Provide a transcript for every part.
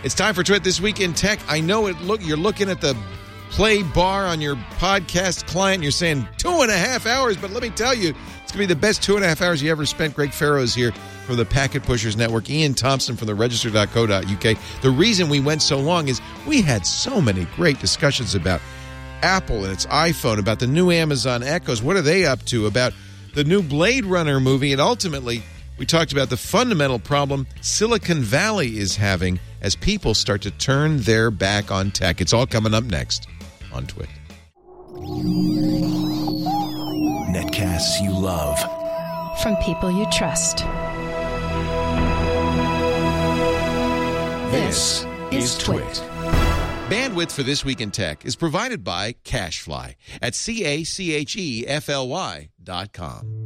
It's time for Twit This Week in Tech. I know you're looking at the play bar on your podcast client. You're saying 2.5 hours, but let me tell you, it's going to be the best 2.5 hours you ever spent. Greg Farrow's here from the Packet Pushers Network. Ian Thompson from the Register.co.uk. The reason we went so long is we had so many great discussions about Apple and its iPhone, about the new Amazon Echoes. What are they up to? About the new Blade Runner movie. And ultimately, we talked about the fundamental problem Silicon Valley is having as people start to turn their back on tech. It's all coming up next on Twit. Netcasts you love. From people you trust. This is Twit. Bandwidth for This Week in Tech is provided by CacheFly at CacheFly.com.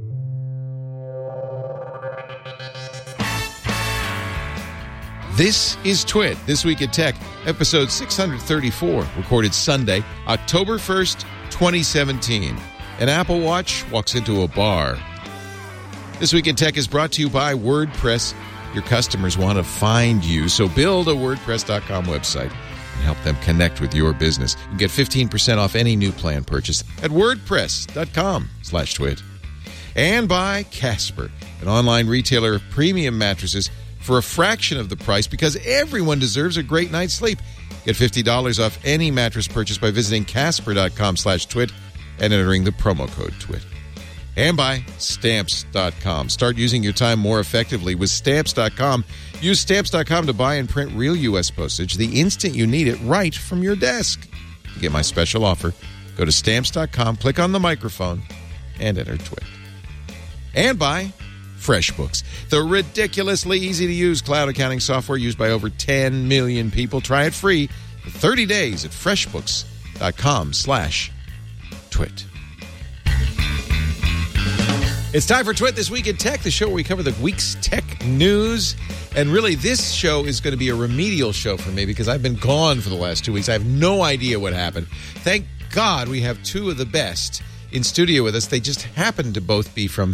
This is Twit, This Week in Tech, episode 634, recorded Sunday, October 1st, 2017. An Apple Watch walks into a bar. This Week in Tech is brought to you by WordPress. Your customers want to find you, so build a WordPress.com website and help them connect with your business. You can get 15% off any new plan purchase at WordPress.com/twit. And by Casper, an online retailer of premium mattresses for a fraction of the price, because everyone deserves a great night's sleep. Get $50 off any mattress purchase by visiting Casper.com/twit and entering the promo code TWIT. And by Stamps.com. Start using your time more effectively with Stamps.com. Use Stamps.com to buy and print real U.S. postage the instant you need it right from your desk. To get my special offer, go to Stamps.com, click on the microphone, and enter TWIT. And by FreshBooks, the ridiculously easy-to-use cloud accounting software used by over 10 million people. Try it free for 30 days at freshbooks.com/twit. It's time for Twit This Week in Tech, the show where we cover the week's tech news. And really, this show is going to be a remedial show for me because I've been gone for the last 2 weeks. I have no idea what happened. Thank God we have two of the best in studio with us. They just happen to both be from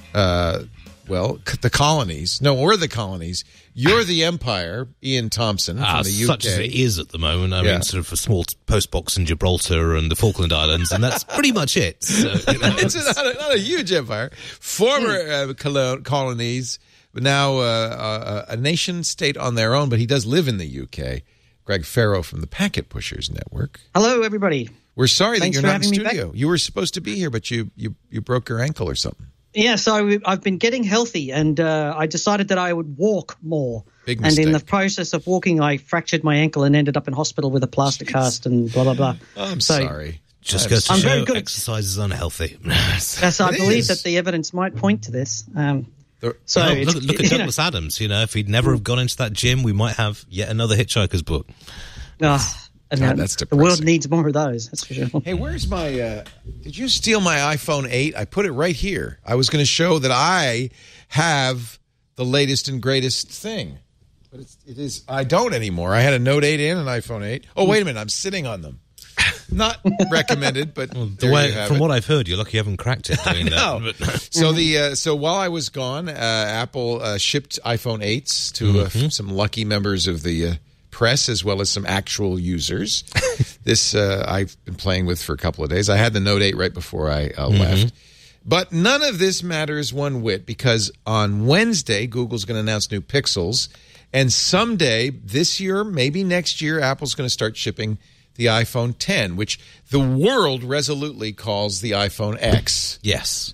the colonies. No, we're the colonies. You're the empire, Ian Thompson from the UK. Such as it is at the moment. I mean, sort of a small postbox in Gibraltar and the Falkland Islands, and that's pretty much it. So, it's not a huge empire. Former colonies, but now a nation state on their own, but he does live in the UK. Greg Farrow from the Packet Pushers Network. Hello, everybody. We're sorry that you're not in studio. You were supposed to be here, but you broke your ankle or something. Yeah, so I've been getting healthy, and I decided that I would walk more. Big mistake. And in the process of walking, I fractured my ankle and ended up in hospital with a plaster cast and blah, blah, blah. I'm sorry. Just goes to show exercise is unhealthy. Yes, I believe that the evidence might point to this. Look at Douglas Adams. You know, if he'd never have gone into that gym, we might have yet another Hitchhiker's book. That's depressing. The world needs more of those, that's for sure. Hey, where's my... did you steal my iPhone 8? I put it right here. I was going to show that I have the latest and greatest thing. But it is... I don't anymore. I had a Note 8 and an iPhone 8. Oh, wait a minute. I'm sitting on them. Not recommended, but from what I've heard, you're lucky you haven't cracked it doing that. So while I was gone, Apple shipped iPhone 8s to some lucky members of the... press as well as some actual users. This I've been playing with for a couple of days. I had the Note 8 right before I left. But none of this matters one whit because on Wednesday, Google's going to announce new Pixels. And someday, this year, maybe next year, Apple's going to start shipping the iPhone 10, which the world resolutely calls the iPhone X. Yes.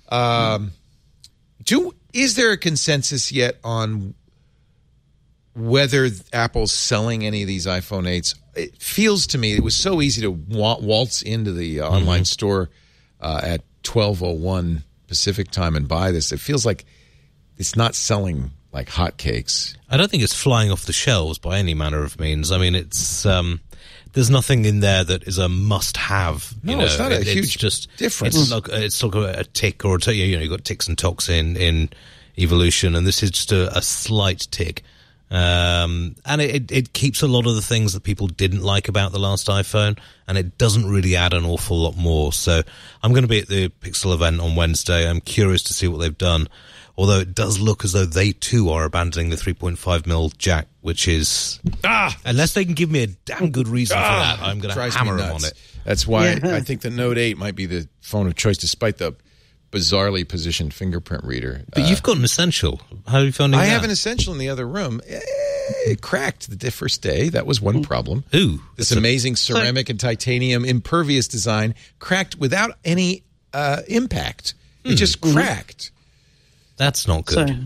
Is there a consensus yet on whether Apple's selling any of these iPhone 8s? It feels to me it was so easy to waltz into the online store at 12:01 Pacific time and buy this. It feels like it's not selling like hotcakes. I don't think it's flying off the shelves by any manner of means. I mean, it's there's nothing in there that is a must-have. It's not a huge difference. It's like a tick or you've got ticks and tocks in Evolution, and this is just a slight tick. And it keeps a lot of the things that people didn't like about the last iPhone, and it doesn't really add an awful lot more. So I'm going to be at the Pixel event on Wednesday. I'm curious to see what they've done, although it does look as though they too are abandoning the 3.5mm jack which is unless they can give me a damn good reason for that, I'm going to hammer them on it. That's why I think the Note 8 might be the phone of choice, despite the bizarrely positioned fingerprint reader. But you've got an Essential. How are you finding that? I have an Essential in the other room. It cracked the first day. That was one problem. Ooh. This amazing ceramic and titanium impervious design cracked without any impact. It just cracked. That's not good.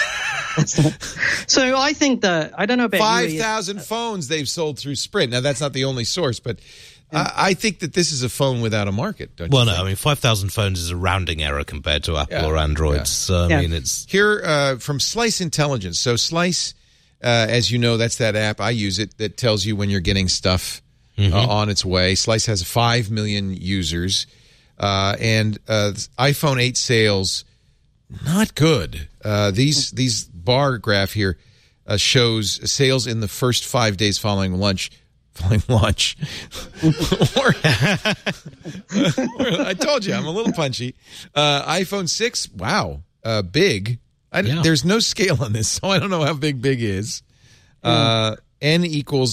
So I think I don't know about 5,000 phones they've sold through Sprint. Now, that's not the only source, but I think that this is a phone without a market, don't you think? I mean, 5,000 phones is a rounding error compared to Apple or Android. Yeah. So, I mean, it's... Here, from Slice Intelligence. So Slice, as you know, that's that app. I use it that tells you when you're getting stuff on its way. Slice has 5 million users. And iPhone 8 sales, not good. These bar graph here shows sales in the first 5 days following launch. I told you, I'm a little punchy. iPhone 6, wow, big. There's no scale on this, so I don't know how big is. N equals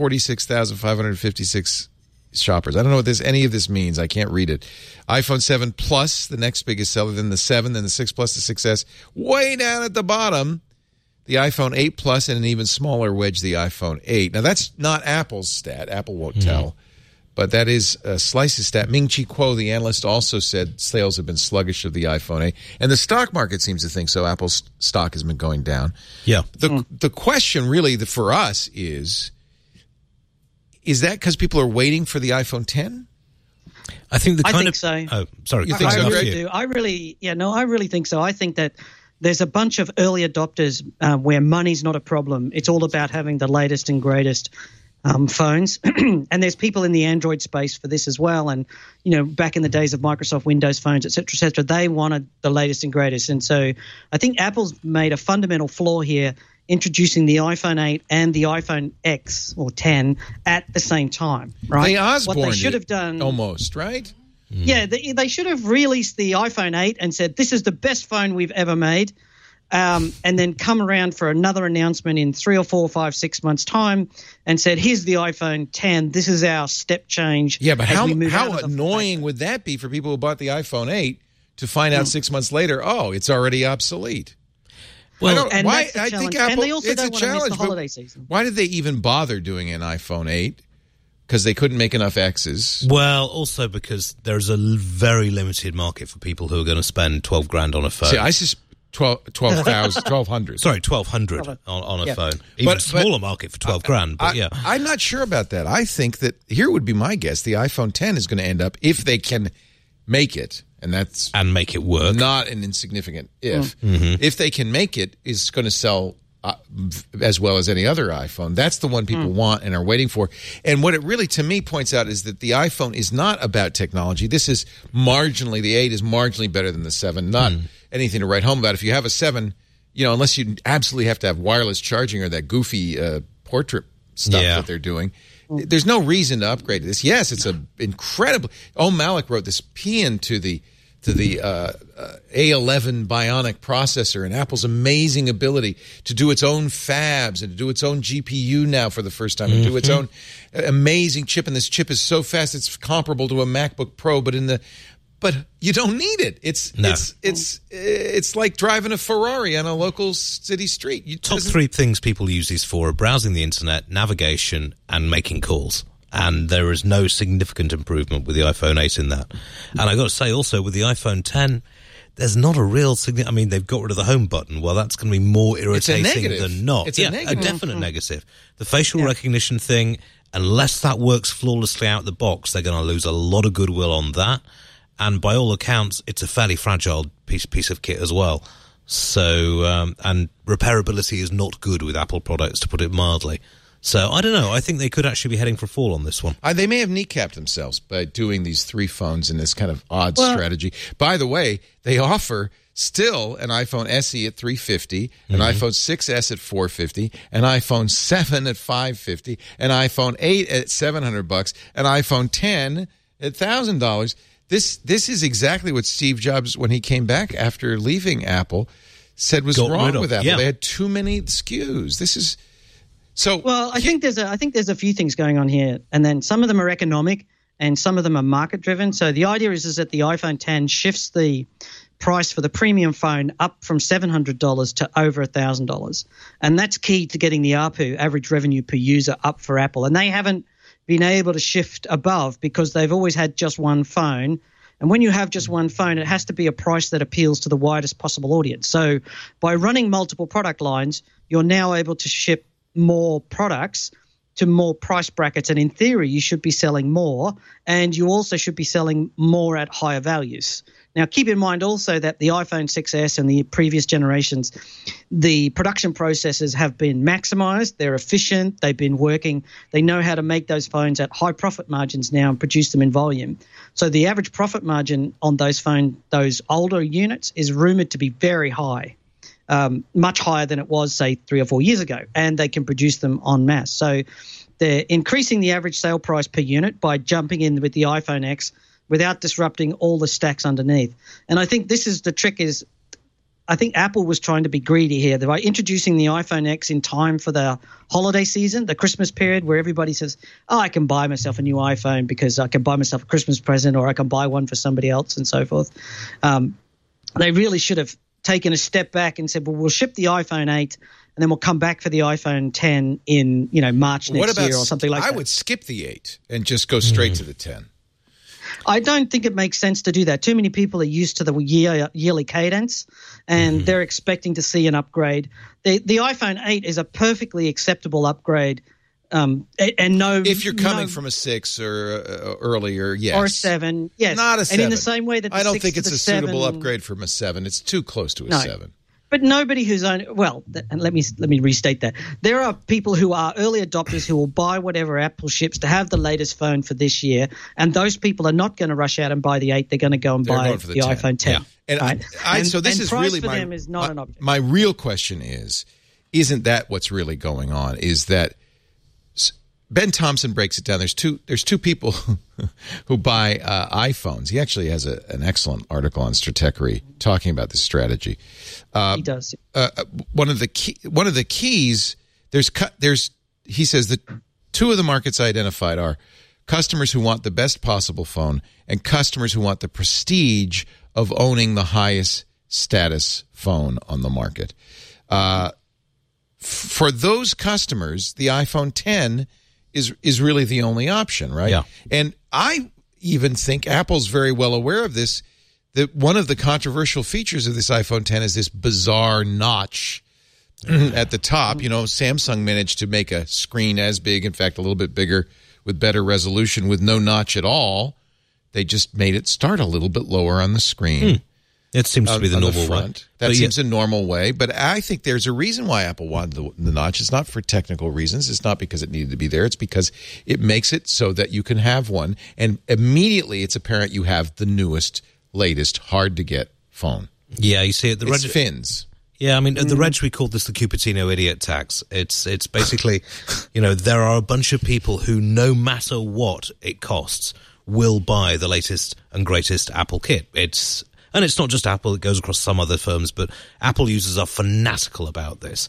146,556 shoppers. I don't know what any of this means. I can't read it. iPhone 7 Plus, the next biggest seller, then the 7, then the 6 Plus, the 6S. Way down at the bottom, the iPhone 8 Plus, and an even smaller wedge, the iPhone 8. Now, that's not Apple's stat. Apple won't tell. But that is Slice's stat. Ming-Chi Kuo, the analyst, also said sales have been sluggish of the iPhone 8. And the stock market seems to think so. Apple's stock has been going down. Yeah. The question really for us is that because people are waiting for the iPhone 10? I think I think so. Oh, sorry. You think so, Greg? do. I really think so. I think that there's a bunch of early adopters where money's not a problem. It's all about having the latest and greatest phones. And there's people in the Android space for this as well. And, back in the days of Microsoft Windows phones, et cetera, they wanted the latest and greatest. And so I think Apple's made a fundamental flaw here, introducing the iPhone 8 and the iPhone X or 10 at the same time, right? They Osborne what they should have done almost, right? Yeah, they should have released the iPhone 8 and said, this is the best phone we've ever made, and then come around for another announcement in 3 or 4 or 5, 6 months' time and said, here's the iPhone 10. This is our step change. Yeah, but how annoying would that be for people who bought the iPhone 8 to find out 6 months later, it's already obsolete? Well, I think Apple, and they also it's don't a want to miss challenge. the holiday season. Why did they even bother doing an iPhone 8? Because they couldn't make enough X's. Well, also because there's a very limited market for people who are going to spend $12,000 on a phone. See, I just 1,200. Sorry, 1,200 on a phone. Even smaller market for $12,000. But I'm not sure about that. I think that here would be my guess: the iPhone 10 is going to end up, if they can make it, and make it work. Not an insignificant if. If they can make it, is going to sell as well as any other iPhone. That's the one people want and are waiting for. And what it really, to me, points out is that the iPhone is not about technology. This is marginally, the 8 is marginally better than the 7. Not anything to write home about. If you have a 7, unless you absolutely have to have wireless charging or that goofy portrait stuff that they're doing, there's no reason to upgrade this. Yes, it's an incredible... Malik wrote this paean to the A11 Bionic processor and Apple's amazing ability to do its own fabs and to do its own GPU now for the first time, and do its own amazing chip. And this chip is so fast it's comparable to a MacBook Pro, but you don't need it. It's like driving a Ferrari on a local city street. Top 3 things people use these for are browsing the internet, navigation, and making calls. And there is no significant improvement with the iPhone 8 in that. And I got to say also with the iPhone 10, there's not a real significant... I mean, they've got rid of the home button. Well, that's going to be more irritating than not. It's a negative. A definite negative. The facial recognition thing, unless that works flawlessly out the box, they're going to lose a lot of goodwill on that. And by all accounts, it's a fairly fragile piece of kit as well. So, and repairability is not good with Apple products, to put it mildly. So, I don't know. I think they could actually be heading for a fall on this one. They may have kneecapped themselves by doing these 3 phones in this kind of odd strategy. By the way, they offer still an iPhone SE at $350, an iPhone 6S at $450, an iPhone 7 at $550, an iPhone 8 at $700, an iPhone 10 at $1,000. This is exactly what Steve Jobs, when he came back after leaving Apple, said was wrong with Apple. They had too many SKUs. So, well, I think there's a few things going on here, and then some of them are economic, and some of them are market driven. So the idea is that the iPhone 10 shifts the price for the premium phone up from $700 to over $1,000, and that's key to getting the ARPU, average revenue per user, up for Apple. And they haven't been able to shift above because they've always had just one phone. And when you have just one phone, it has to be a price that appeals to the widest possible audience. So by running multiple product lines, you're now able to ship more products to more price brackets. And in theory, you should be selling more, and you also should be selling more at higher values. Now, keep in mind also that the iPhone 6S and the previous generations, the production processes have been maximized. They're efficient. They've been working. They know how to make those phones at high profit margins now and produce them in volume. So the average profit margin on those older units is rumored to be very high, much higher than it was, say, 3 or 4 years ago, and they can produce them en masse. So they're increasing the average sale price per unit by jumping in with the iPhone X without disrupting all the stacks underneath. And I think this is the trick is I think Apple was trying to be greedy here. By introducing the iPhone X in time for the holiday season, the Christmas period, where everybody says, oh, I can buy myself a new iPhone because I can buy myself a Christmas present, or I can buy one for somebody else and so forth. They really should have taken a step back and said, well, we'll ship the iPhone 8 and then we'll come back for the iPhone 10 in March next year or something like that. I would skip the 8 and just go straight to the 10. I don't think it makes sense to do that. Too many people are used to the yearly cadence, and they're expecting to see an upgrade. The iPhone 8 is a perfectly acceptable upgrade. If you're coming from a 6 or earlier, yes. Or a 7, yes. Not a 7. And in the same way that the I don't 6 think to it's the a 7, suitable upgrade from a 7. It's too close to a 7. But nobody who's owned and let me restate that. There are people who are early adopters who will buy whatever Apple ships to have the latest phone for this year, and those people are not going to rush out and buy the 8. They're going to go and buy the iPhone 10. Yeah. And so this is really for them is not an object. My real question isn't that what's really going on? Is that Ben Thompson breaks it down. There's two people who buy iPhones. He actually has an excellent article on Stratechery talking about this strategy. He does. One of the keys. He says that two of the markets identified are customers who want the best possible phone and customers who want the prestige of owning the highest status phone on the market. For those customers, the iPhone 10 is really the only option, right? Yeah. And I even think Apple's very well aware of this, that one of the controversial features of this iPhone 10 is this bizarre notch at the top. Samsung managed to make a screen as big, in fact, a little bit bigger with better resolution with no notch at all. They just made it start a little bit lower on the screen. It seems to be the normal way. That seems a normal way, but I think there's a reason why Apple wanted the notch. It's not for technical reasons. It's not because it needed to be there. It's because it makes it so that you can have one, and immediately it's apparent you have the newest, latest, hard-to-get phone. Yeah, you see it. It's fins. Yeah, I mean, at the Reg, we called this the Cupertino idiot tax. It's basically, there are a bunch of people who, no matter what it costs, will buy the latest and greatest Apple kit. And it's not just Apple, it goes across some other firms, but Apple users are fanatical about this.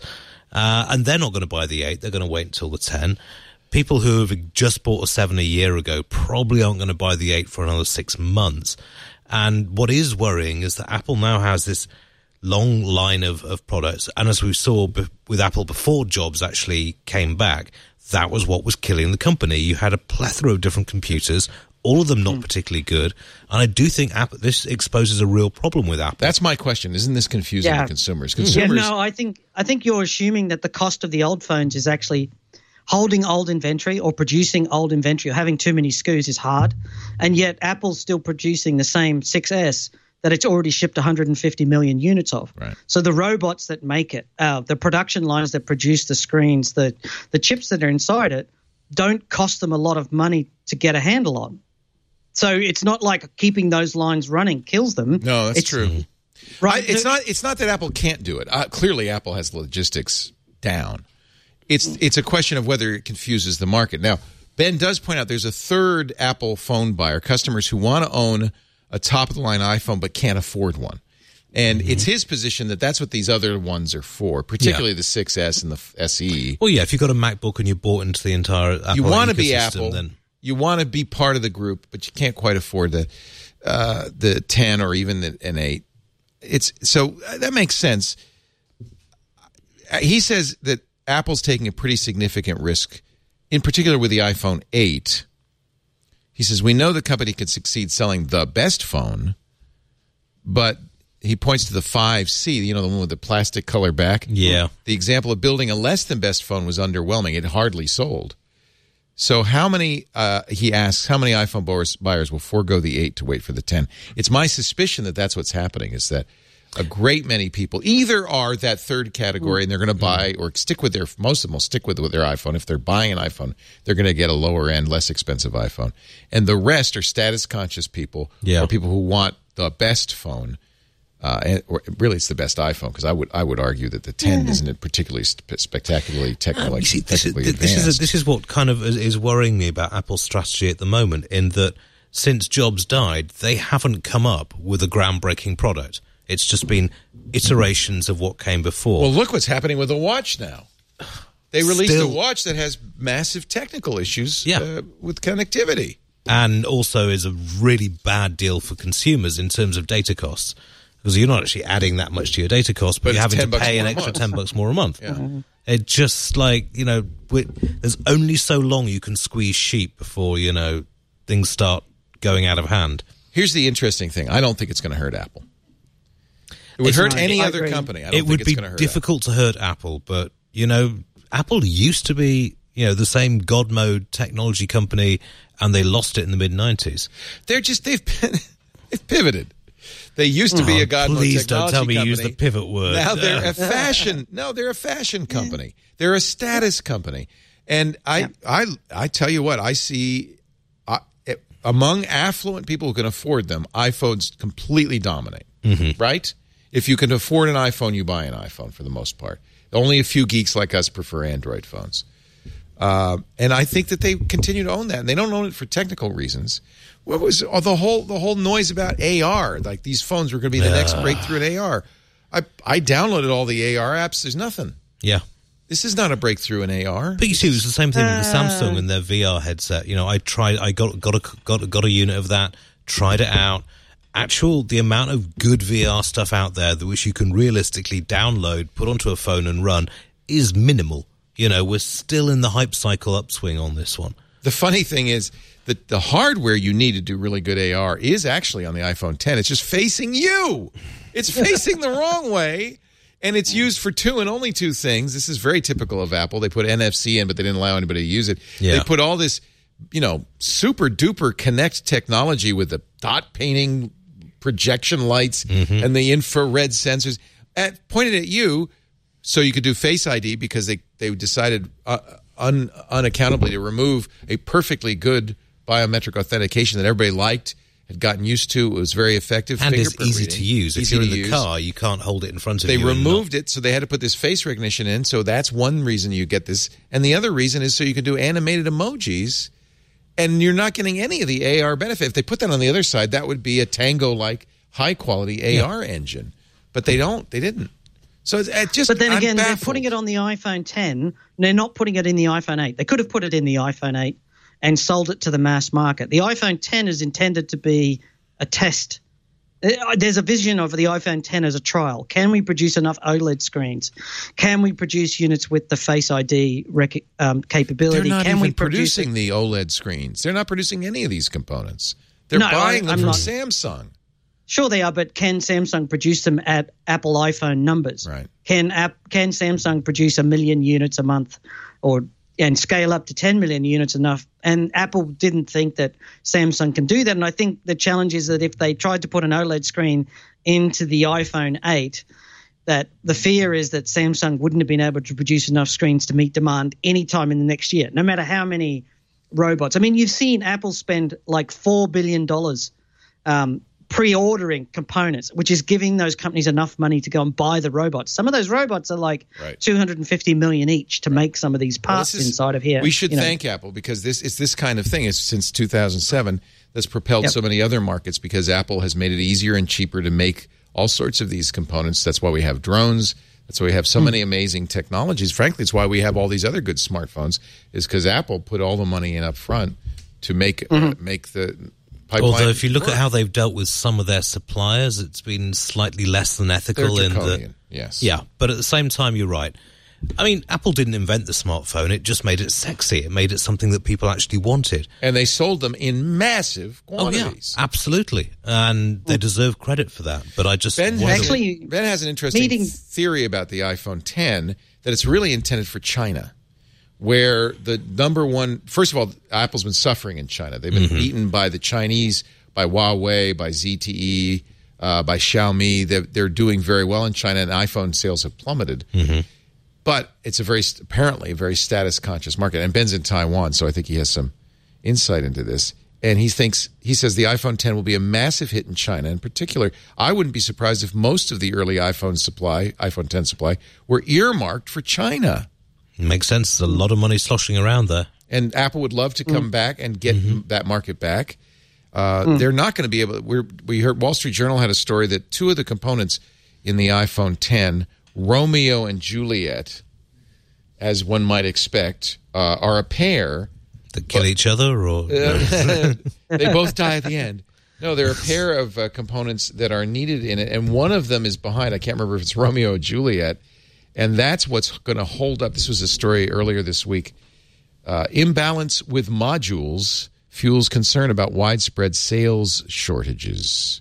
And they're not going to buy the 8, they're going to wait until the 10. People who have just bought a 7 a year ago probably aren't going to buy the 8 for another 6 months. And what is worrying is that Apple now has this long line of products. And as we saw with Apple before Jobs actually came back, that was what was killing the company. You had a plethora of different computers, all of them not particularly good. And I do think this exposes a real problem with Apple. That's my question. Isn't this confusing to consumers? I think you're assuming that the cost of the old phones is actually holding old inventory or producing old inventory or having too many SKUs is hard. And yet Apple's still producing the same 6S that it's already shipped 150 million units of. Right. So the robots that make it, the production lines that produce the screens, the chips that are inside it, don't cost them a lot of money to get a handle on. So it's not like keeping those lines running kills them. No, that's true. Right. It's not that Apple can't do it. Clearly, Apple has logistics down. It's a question of whether it confuses the market. Now, Ben does point out there's a third Apple phone buyer, customers who want to own a top-of-the-line iPhone but can't afford one. And it's his position that that's what these other ones are for, particularly the 6S and the SE. Well, yeah, if you've got a MacBook and you're bought into the entire Apple you want to ecosystem, be Apple. then You want to be part of the group, but you can't quite afford the 10 or even an 8. So that makes sense. He says that Apple's taking a pretty significant risk, in particular with the iPhone 8. He says, we know the company can succeed selling the best phone, but he points to the 5C, the one with the plastic color back. Yeah. The example of building a less than best phone was underwhelming. It hardly sold. So he asks, how many iPhone buyers will forego the 8 to wait for the 10? It's my suspicion that that's what's happening, is that a great many people either are that third category and they're going to buy or stick with most of them will stick with their iPhone. If they're buying an iPhone, they're going to get a lower end, less expensive iPhone. And the rest are status conscious people or people who want the best phone. Or really, it's the best iPhone, because I would argue that the 10 isn't particularly spectacularly technically advanced. This is what kind of is worrying me about Apple's strategy at the moment, in that since Jobs died, they haven't come up with a groundbreaking product. It's just been iterations of what came before. Well, look what's happening with the watch now. They released a watch that has massive technical issues with connectivity. And also is a really bad deal for consumers in terms of data costs. Because you're not actually adding that much to your data cost, but you're having to pay an extra $10 more a month. Yeah. It just there's only so long you can squeeze sheep before, things start going out of hand. Here's the interesting thing. I don't think it's going to hurt Apple. It would hurt any other company. I don't think it's going to hurt difficult to hurt Apple, but, Apple used to be, the same God mode technology company, and they lost it in the mid-90s. They've pivoted. They used to be a God mode technology company. Please don't tell me use the pivot word. Now they're a fashion. No, they're a fashion company. They're a status company. And I tell you what, I see among affluent people who can afford them, iPhones completely dominate. Mm-hmm. Right? If you can afford an iPhone, you buy an iPhone for the most part. Only a few geeks like us prefer Android phones. And I think that they continue to own that. And they don't own it for technical reasons. What was the whole noise about AR? Like these phones were going to be the next breakthrough in AR. I downloaded all the AR apps. There's nothing. Yeah. This is not a breakthrough in AR. But you see, it was the same thing with the Samsung and their VR headset. I got a unit of that, tried it out. The amount of good VR stuff out there that which you can realistically download, put onto a phone and run is minimal. We're still in the hype cycle upswing on this one. The funny thing is that the hardware you need to do really good AR is actually on the iPhone 10. It's just facing you. It's facing the wrong way, and it's used for two and only two things. This is very typical of Apple. They put NFC in, but they didn't allow anybody to use it. Yeah. They put all this, super-duper Connect technology with the dot painting projection lights and the infrared sensors pointed at you so you could do Face ID, because they decided unaccountably to remove a perfectly good biometric authentication that everybody liked, had gotten used to. It was very effective. And it's easy to use. If you're in the car, you can't hold it in front of you. They removed it, so they had to put this face recognition in. So that's one reason you get this. And the other reason is so you can do animated emojis, and you're not getting any of the AR benefit. If they put that on the other side, that would be a Tango-like high-quality AR engine. But they don't. They didn't. So it just. But then again, they're putting it on the iPhone 10. They're not putting it in the iPhone 8. They could have put it in the iPhone 8 and sold it to the mass market. The iPhone 10 is intended to be a test. There's a vision of the iPhone 10 as a trial. Can we produce enough OLED screens? Can we produce units with the Face ID capability? They're not Can even we producing the OLED screens. They're not producing any of these components. They're buying them from Samsung. Sure they are, but can Samsung produce them at Apple iPhone numbers? Right. Can Samsung produce 1 million units a month and scale up to 10 million units enough? And Apple didn't think that Samsung can do that. And I think the challenge is that if they tried to put an OLED screen into the iPhone 8, that the fear is that Samsung wouldn't have been able to produce enough screens to meet demand anytime in the next year, no matter how many robots. I mean, you've seen Apple spend like $4 billion pre-ordering components, which is giving those companies enough money to go and buy the robots. Some of those robots are like $250 million each to make some of these parts inside of here. We should thank Apple, because it's this kind of thing. It's since 2007 that's propelled so many other markets, because Apple has made it easier and cheaper to make all sorts of these components. That's why we have drones. That's why we have so many amazing technologies. Frankly, it's why we have all these other good smartphones, is because Apple put all the money in up front to make the pipeline. Although if you look work. at how they've dealt with some of their suppliers, it's been slightly less than ethical. They're in the draconian, yes. Yeah, but at the same time, you're right. I mean, Apple didn't invent the smartphone. It just made it sexy. It made it something that people actually wanted. And they sold them in massive quantities. Oh, yeah, absolutely. And they deserve credit for that. But I just... Ben wonder- has an interesting theory about the iPhone 10, that it's really intended for China, where the number one... First of all, Apple's been suffering in China. They've been beaten by the Chinese, by Huawei, by ZTE, by Xiaomi. They're doing very well in China, and iPhone sales have plummeted. But it's apparently a very status-conscious market. And Ben's in Taiwan, so I think he has some insight into this. And he says the iPhone 10 will be a massive hit in China. In particular, I wouldn't be surprised if most of the early iPhone 10 supply, were earmarked for China. Makes sense. There's a lot of money sloshing around there. And Apple would love to come back and get that market back. They're not going to be able to. We heard Wall Street Journal had a story that two of the components in the iPhone 10, Romeo and Juliet, as one might expect, are a pair that kill each other, or they both die at the end. No, they're a pair of components that are needed in it, and one of them is behind. I can't remember if it's Romeo or Juliet, and that's what's going to hold up. This was a story earlier this week. Imbalance with modules fuels concern about widespread sales shortages.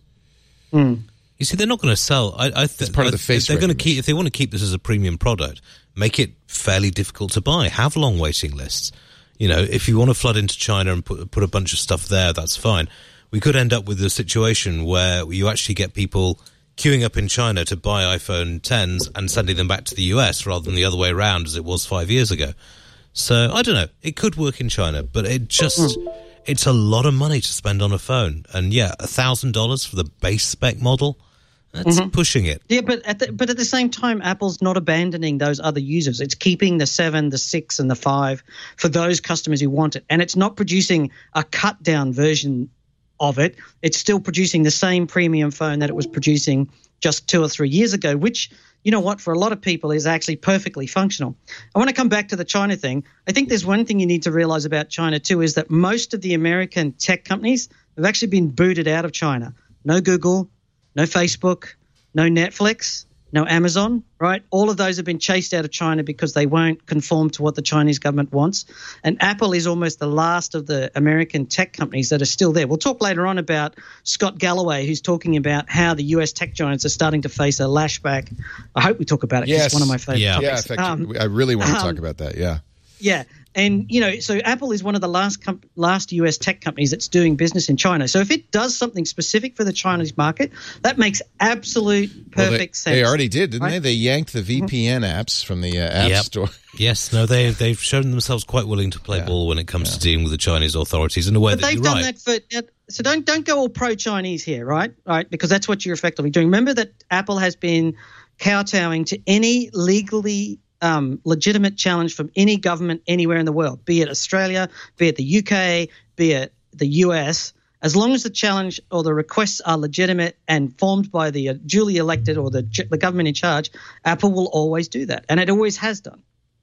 You see, they're not going to sell. It's part of the face They're going to recognition. keep, if they want to keep this as a premium product, make it fairly difficult to buy. Have long waiting lists. You know, if you want to flood into China and put a bunch of stuff there, that's fine. We could end up with a situation where you actually get people queuing up in China to buy iPhone 10s and sending them back to the US rather than the other way around as it was 5 years ago. So, I don't know. It could work in China, but it's a lot of money to spend on a phone. And yeah, $1,000 for the base spec model, that's pushing it. Yeah, but at the same time, Apple's not abandoning those other users. It's keeping the 7, the 6, and the 5 for those customers who want it. And it's not producing a cut-down version of it. It's still producing the same premium phone that it was producing just 2 or 3 years ago, which, you know what, for a lot of people is actually perfectly functional. I want to come back to the China thing. I think there's one thing you need to realize about China too, is that most of the American tech companies have actually been booted out of China. No Google, no Facebook, no Netflix, no Amazon, right? All of those have been chased out of China because they won't conform to what the Chinese government wants. And Apple is almost the last of the American tech companies that are still there. We'll talk later on about Scott Galloway, who's talking about how the US tech giants are starting to face a lashback. I hope we talk about it. Yes. It's one of my favorite Yeah, topics. in fact, I really want to talk about that, yeah. Yeah. And, you know, so Apple is one of the last US tech companies that's doing business in China. So if it does something specific for the Chinese market, that makes absolute perfect sense. They already did, didn't right? they? They yanked the VPN apps from the App Store. Yes, no, they've shown themselves quite willing to play ball when it comes to dealing with the Chinese authorities in a way But that they've you're done right. that for so don't go all pro-Chinese here, right? Right, because that's what you're effectively doing. Remember that Apple has been kowtowing to any legally legitimate challenge from any government anywhere in the world, be it Australia, be it the UK, be it the US. As long as the challenge or the requests are legitimate and formed by the duly elected or the government in charge, Apple will always do that, and it always has done.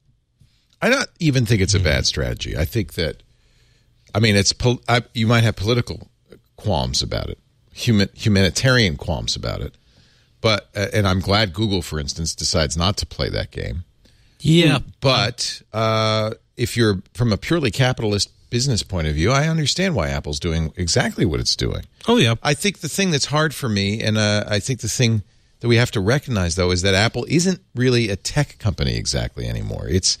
I don't even think it's a bad strategy. I think that, I mean, you might have political qualms about it, humanitarian qualms about it, but and I'm glad Google, for instance, decides not to play that game. Yeah. But if you're from a purely capitalist business point of view, I understand why Apple's doing exactly what it's doing. Oh, yeah. I think the thing that's hard for me, and I think the thing that we have to recognize, though, is that Apple isn't really a tech company exactly anymore. It's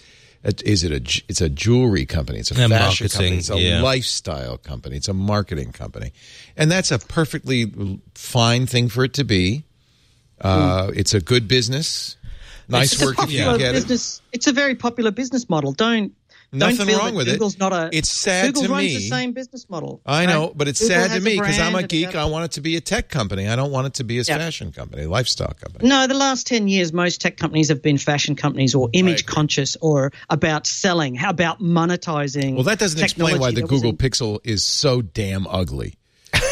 a jewelry company. It's a fashion company. It's a lifestyle company. It's a marketing company. And that's a perfectly fine thing for it to be. It's a good business. Nice work if you get it. It's a very popular business model. Nothing feel wrong that with Google's it. Not a, it's sad Google to me. runs the same business model. I know, but it's Google sad to has me a because I'm a brand geek. I want it to be a tech company. I don't want it to be a fashion company, a lifestyle company. No, the last 10 years, most tech companies have been fashion companies or image conscious or about selling. How about monetizing? Well, that doesn't explain why the Google Pixel is so damn ugly.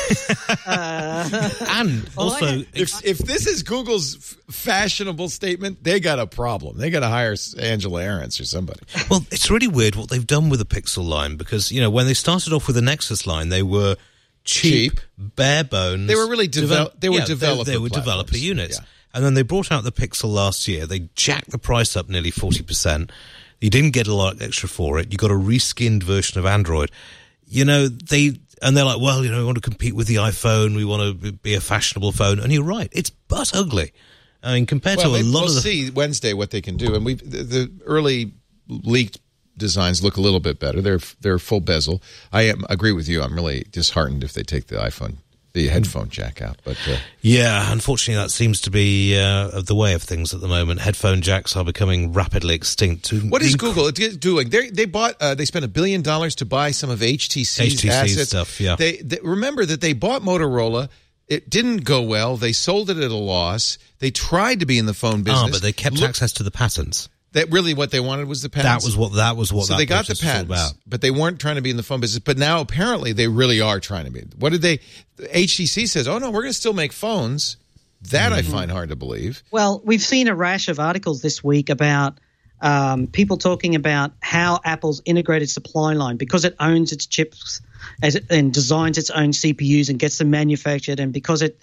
And also, If this is Google's fashionable statement, they got a problem. They got to hire Angela Ahrendts or somebody. well, it's really weird what they've done with the Pixel line because, when they started off with the Nexus line, they were cheap. bare bones. They were really developer developer units. Yeah. And then they brought out the Pixel last year. They jacked the price up nearly 40%. You didn't get a lot extra for it. You got a reskinned version of Android. They're like, well, we want to compete with the iPhone. We want to be a fashionable phone. And you're right. It's butt ugly. I mean, compared to a lot of the... We'll see Wednesday what they can do. And the early leaked designs look a little bit better. They're full bezel. I agree with you. I'm really disheartened if they take the headphone jack out. But yeah, unfortunately, that seems to be the way of things at the moment. Headphone jacks are becoming rapidly extinct. What is Google doing? They spent $1 billion to buy some of HTC's assets. Stuff. Yeah. They remember that they bought Motorola. It didn't go well. They sold it at a loss. They tried to be in the phone business. But they kept access to the patents. That really what they wanted was the patents. That was what. So they got the patents, but they weren't trying to be in the phone business. But now apparently they really are trying to be. What did they? HTC says, "Oh no, we're going to still make phones." That I find hard to believe. Well, we've seen a rash of articles this week about people talking about how Apple's integrated supply line, because it owns its chips and designs its own CPUs and gets them manufactured, and because it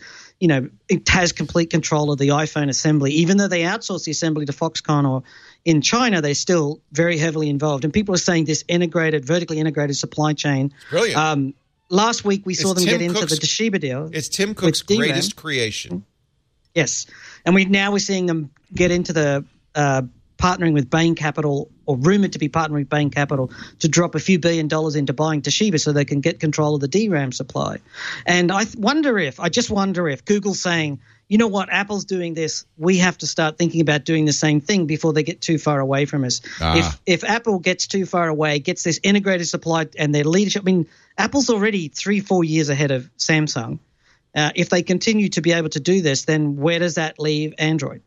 has complete control of the iPhone assembly, even though they outsource the assembly to Foxconn or in China, they're still very heavily involved. And people are saying this vertically integrated supply chain. Brilliant. Last week we saw them get into the Toshiba deal. It's Tim Cook's greatest creation. Yes. And we're seeing them get into the partnering with Bain Capital, or rumored to be partnering with Bain Capital, to drop a few $1 billion into buying Toshiba so they can get control of the DRAM supply. And I just wonder if Google's saying, you know what, Apple's doing this, we have to start thinking about doing the same thing before they get too far away from us. If Apple gets too far away, gets this integrated supply and their leadership, I mean, Apple's already 3-4 years ahead of Samsung. If they continue to be able to do this, then where does that leave Android?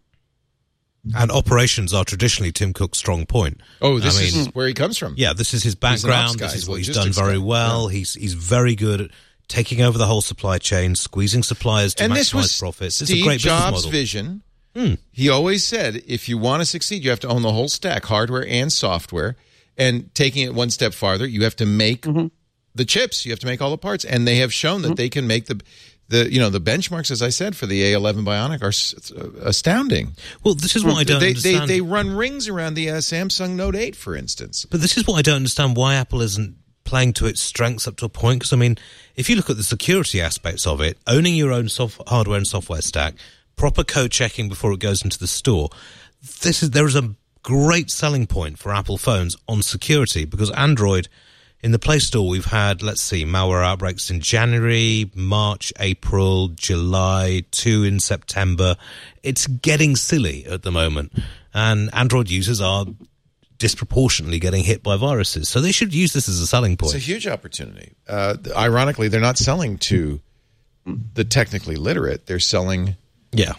And operations are traditionally Tim Cook's strong point. Oh, this is where he comes from. Yeah, this is his background. This is what he's done very well. Yeah. He's very good at taking over the whole supply chain, squeezing suppliers to maximize profits. It's a great business model. Steve Jobs' vision. He always said, if you want to succeed, you have to own the whole stack, hardware and software. And taking it one step farther, you have to make the chips. You have to make all the parts. And they have shown that they can make the benchmarks, as I said, for the A11 Bionic are astounding. Well, this is what I don't understand. They run rings around the Samsung Note 8, for instance. But this is what I don't understand, why Apple isn't playing to its strengths up to a point. Because, I mean, if you look at the security aspects of it, owning your own hardware and software stack, proper code checking before it goes into the store, there is a great selling point for Apple phones on security, because Android... In the Play Store, we've had, malware outbreaks in January, March, April, July, 2 in September. It's getting silly at the moment. And Android users are disproportionately getting hit by viruses. So they should use this as a selling point. It's a huge opportunity. Ironically, they're not selling to the technically literate. They're selling... Yeah.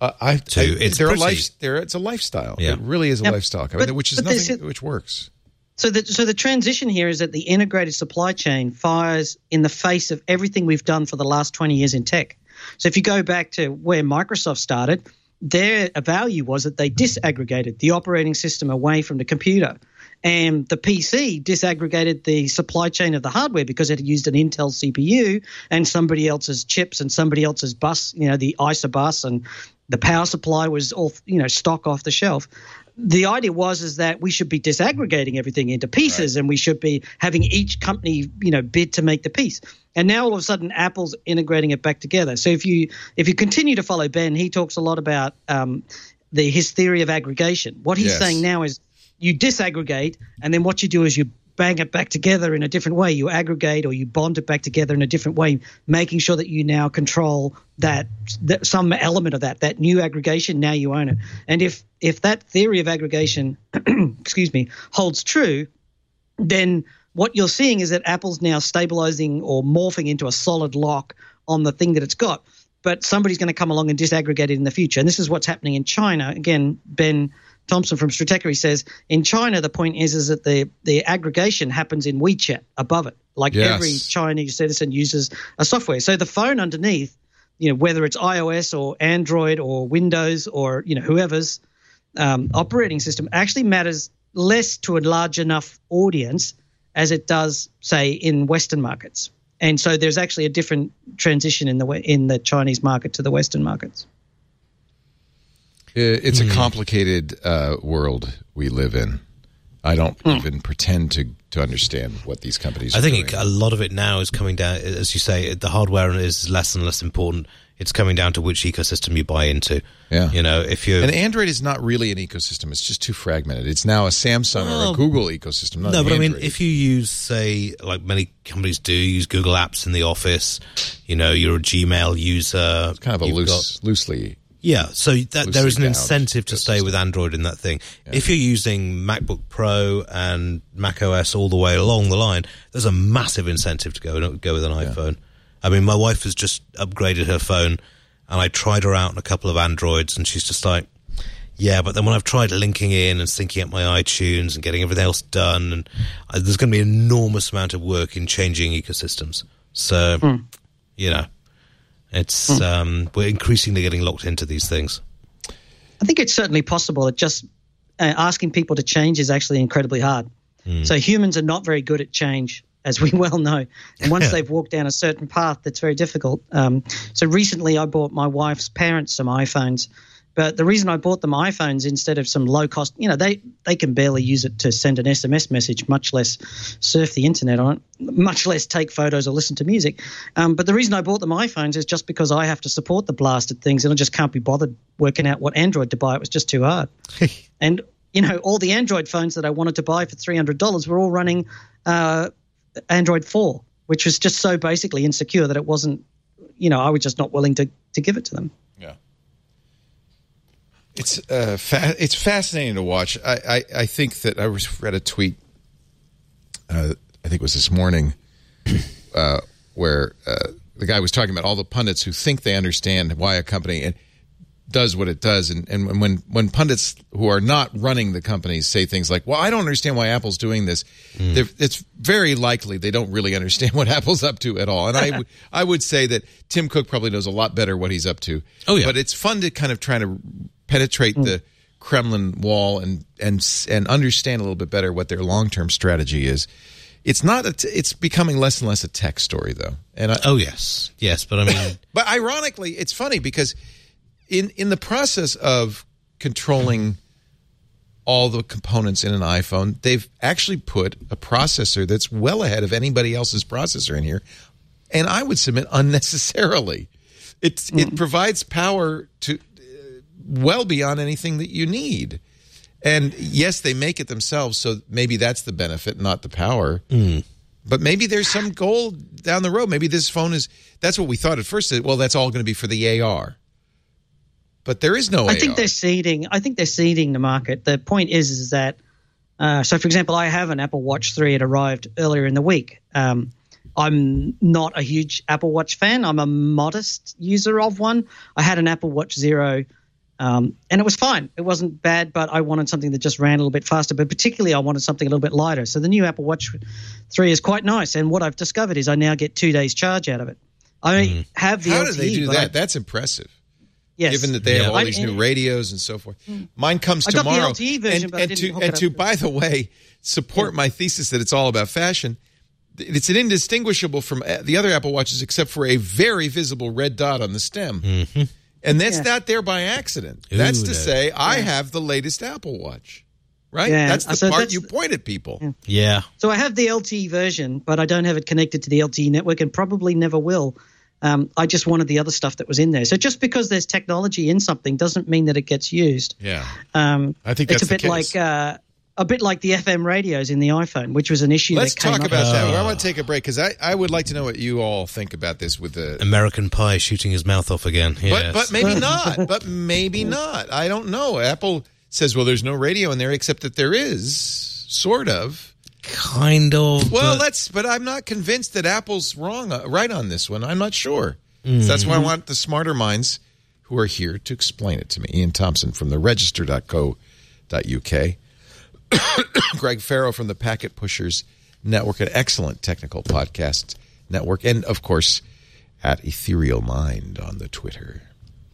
It's a lifestyle. Yeah. It really is a lifestyle, which works. So the transition here is that the integrated supply chain fires in the face of everything we've done for the last 20 years in tech. So if you go back to where Microsoft started, their value was that they disaggregated the operating system away from the computer. And the PC disaggregated the supply chain of the hardware because it used an Intel CPU and somebody else's chips and somebody else's bus, the ISA bus, and the power supply was all, stock off the shelf. The idea is that we should be disaggregating everything into pieces, and we should be having each company, bid to make the piece. And now all of a sudden, Apple's integrating it back together. So if you continue to follow Ben, he talks a lot about his theory of aggregation. What he's saying now is you disaggregate, and then what you do is you bang it back together in a different way. You aggregate or you bond it back together in a different way, making sure that you now control that some element of that new aggregation. Now you own it. And if that theory of aggregation, holds true, then what you're seeing is that Apple's now stabilizing or morphing into a solid lock on the thing that it's got. But somebody's going to come along and disaggregate it in the future. And this is what's happening in China. Again, Ben Thompson from Stratechery says in China the point is that the aggregation happens in WeChat above it. Like Yes. every Chinese citizen uses a software. So the phone underneath, whether it's iOS or Android or Windows or, whoever's operating system actually matters less to a large enough audience as it does, say, in Western markets. And so there's actually a different transition in the Chinese market to the Western markets. It's a complicated world we live in. I don't even pretend to understand what these companies are doing. I think a lot of it now is coming down, as you say, the hardware is less and less important. It's coming down to which ecosystem you buy into. Yeah. If you And Android is not really an ecosystem. It's just too fragmented. It's now a Samsung or a Google ecosystem, not No, an but Android. I mean, if you use, say, like many companies do, use Google Apps in the office, you're a Gmail user. It's kind of a loosely. Yeah, so there is an bound incentive to stay with Android in that thing. Yeah. If you're using MacBook Pro and Mac OS all the way along the line, there's a massive incentive to go with an iPhone. I mean, my wife has just upgraded her phone, and I tried her out on a couple of Androids, and she's just like, yeah, but then when I've tried linking in and syncing up my iTunes and getting everything else done, and there's going to be an enormous amount of work in changing ecosystems. So, it's we're increasingly getting locked into these things. I think it's certainly possible. It just asking people to change is actually incredibly hard. So humans are not very good at change, as we well know. And once they've walked down a certain path, that's very difficult. So recently I bought my wife's parents some iPhones. But the reason I bought them iPhones instead of some low-cost, they can barely use it to send an SMS message, much less surf the internet on it, much less take photos or listen to music. But the reason I bought them iPhones is just because I have to support the blasted things, and I just can't be bothered working out what Android to buy. It was just too hard. And, all the Android phones that I wanted to buy for $300 were all running Android 4, which was just so basically insecure that it wasn't, I was just not willing to give it to them. Yeah. It's fascinating to watch. I think that I read a tweet, I think it was this morning, where the guy was talking about all the pundits who think they understand why a company does what it does, and when pundits who are not running the companies say things like, well, I don't understand why Apple's doing this, it's very likely they don't really understand what Apple's up to at all. And I would say that Tim Cook probably knows a lot better what he's up to. Oh, yeah. But it's fun to kind of try to penetrate the Kremlin wall and understand a little bit better what their long-term strategy is. It's not. It's becoming less and less a tech story, though. And yes, but I mean, but ironically, it's funny because in the process of controlling all the components in an iPhone, they've actually put a processor that's well ahead of anybody else's processor in here, and I would submit unnecessarily. It provides power to well beyond anything that you need. And yes, they make it themselves, so maybe that's the benefit, not the power. But maybe there's some goal down the road. Maybe this phone that's what we thought at first. Well, that's all going to be for the AR. But there is no AR. I think they're seeding the market. The point is that, so for example, I have an Apple Watch 3. It arrived earlier in the week. I'm not a huge Apple Watch fan. I'm a modest user of one. I had an Apple Watch 0. And it was fine. It wasn't bad, but I wanted something that just ran a little bit faster. But particularly, I wanted something a little bit lighter. So the new Apple Watch 3 is quite nice. And what I've discovered is I now get 2 days charge out of it. I have the LTE. How do they do that? That's impressive. Yes. Given that they have all these new radios and so forth. Mine comes tomorrow. I got the LTE version, but I didn't hook it up to, by the way, support my thesis that it's all about fashion, it's an indistinguishable from the other Apple Watches except for a very visible red dot on the stem. Mm-hmm. And that's not there by accident. That's to say, I have the latest Apple Watch, right? Yeah. That's the part you point at people. Yeah. So I have the LTE version, but I don't have it connected to the LTE network and probably never will. I just wanted the other stuff that was in there. So just because there's technology in something doesn't mean that it gets used. Yeah. I think that's it's a bit like the FM radios in the iPhone, which was an issue. Let's that came talk up. about that. Well, I want to take a break because I would like to know what you all think about this with the American Pie shooting his mouth off again. Yes. But maybe not. But maybe not. I don't know. Apple says, well, there's no radio in there, except that there is, sort of. Kind of. Well, but I'm not convinced that Apple's right on this one. I'm not sure. So that's why I want the smarter minds who are here to explain it to me. Ian Thompson from the register.co.uk. Greg Farrow from the Packet Pushers Network, an excellent technical podcast network. And, of course, at Ethereal Mind on the Twitter.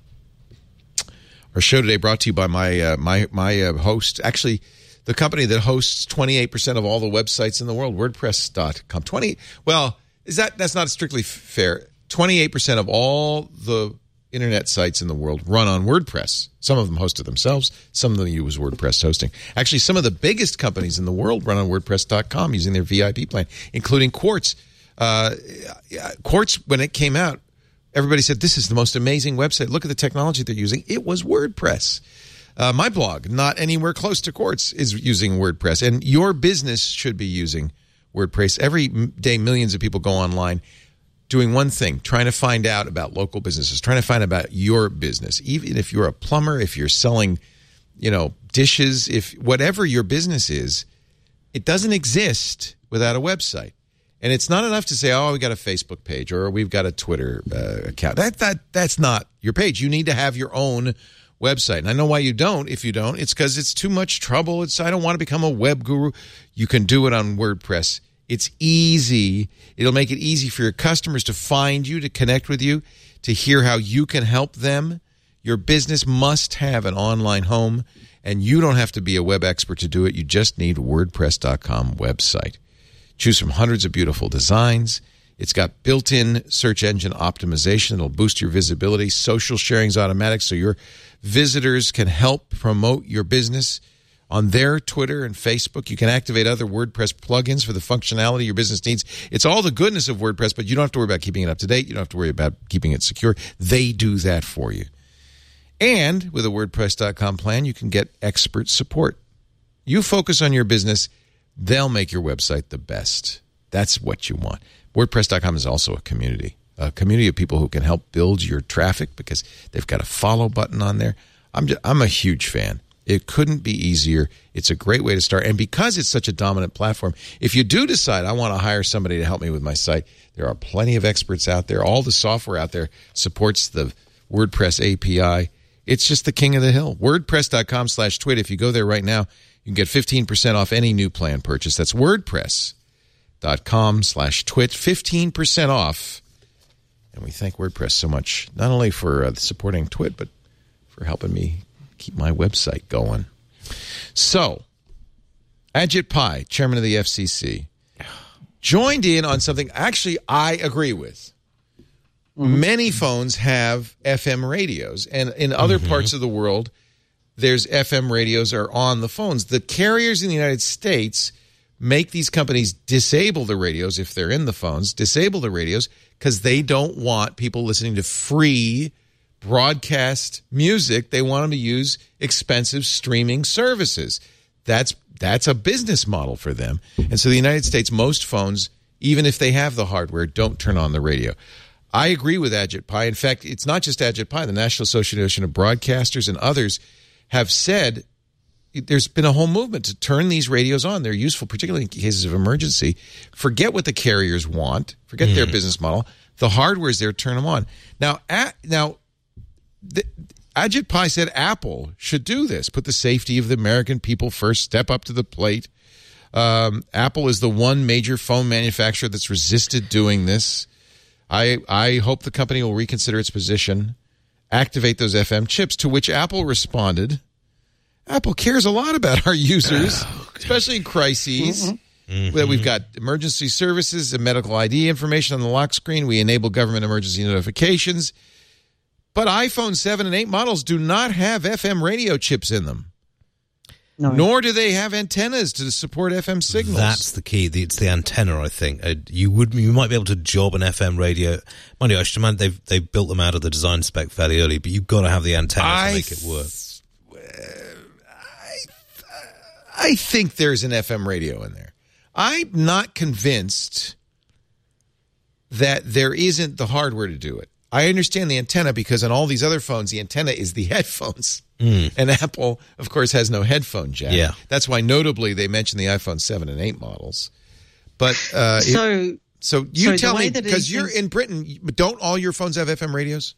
Our show today brought to you by my host, actually, the company that hosts 28% of all the websites in the world, WordPress.com. That's not strictly fair. 28% of all the internet sites in the world run on WordPress. Some of them host it themselves. Some of them use WordPress hosting. Actually, some of the biggest companies in the world run on WordPress.com using their VIP plan, including Quartz. Quartz, when it came out, everybody said, this is the most amazing website. Look at the technology they're using. It was WordPress. My blog, not anywhere close to Quartz, is using WordPress. And your business should be using WordPress. Every day, millions of people go online doing one thing, trying to find out about local businesses, trying to find out about your business. Even if you're a plumber, if you're selling, dishes, if whatever your business is, it doesn't exist without a website. And it's not enough to say, oh, we got a Facebook page or we've got a Twitter account. That's not your page. You need to have your own website. And I know why you don't. If you don't, it's because it's too much trouble. I don't want to become a web guru. You can do it on WordPress. It's easy. It'll make it easy for your customers to find you, to connect with you, to hear how you can help them. Your business must have an online home, and you don't have to be a web expert to do it. You just need WordPress.com website. Choose from hundreds of beautiful designs. It's got built-in search engine optimization. It'll boost your visibility. Social sharing is automatic, so your visitors can help promote your business on their Twitter and Facebook. You can activate other WordPress plugins for the functionality your business needs. It's all the goodness of WordPress, but you don't have to worry about keeping it up to date. You don't have to worry about keeping it secure. They do that for you. And with a WordPress.com plan, you can get expert support. You focus on your business, they'll make your website the best. That's what you want. WordPress.com is also a community of people who can help build your traffic because they've got a follow button on there. I'm a huge fan. It couldn't be easier. It's a great way to start. And because it's such a dominant platform, if you do decide, I want to hire somebody to help me with my site, there are plenty of experts out there. All the software out there supports the WordPress API. It's just the king of the hill. WordPress.com/twit. If you go there right now, you can get 15% off any new plan purchase. That's WordPress.com/twit. 15% off. And we thank WordPress so much, not only for supporting Twit, but for helping me keep my website going. So, Ajit Pai, chairman of the FCC, joined in on something actually I agree with. Many phones have FM radios, and in other parts of the world, there's FM radios are on the phones. The carriers in the United States make these companies disable the radios if they're in the phones, disable the radios because they don't want people listening to free broadcast music. They want them to use expensive streaming services. That's a business model for them. And so the United States, most phones, even if they have the hardware, don't turn on the radio. I agree with Ajit Pai. In fact, it's not just Ajit Pai. The National Association of Broadcasters and others have said there's been a whole movement to turn these radios on. They're useful, particularly in cases of emergency. Forget what the carriers want. Forget their business model. The hardware is there. Turn them on. Now, Ajit Pai said Apple should do this. Put the safety of the American people first. Step up to the plate. Apple is the one major phone manufacturer that's resisted doing this. I hope the company will reconsider its position, activate those FM chips, to which Apple responded, Apple cares a lot about our users, especially in crises. We've got emergency services and medical ID information on the lock screen. We enable government emergency notifications. But iPhone 7 and 8 models do not have FM radio chips in them. No. Nor do they have antennas to support FM signals. That's the key. It's the antenna, I think. You might be able to job an FM radio. Mind you, I should imagine they've built them out of the design spec fairly early, but you've got to have the antenna to make it work. I think there's an FM radio in there. I'm not convinced that there isn't the hardware to do it. I understand the antenna because on all these other phones, the antenna is the headphones. And Apple, of course, has no headphone jack. Yeah. That's why, notably, they mentioned the iPhone 7 and 8 models. But so tell me, because you're in Britain, don't all your phones have FM radios?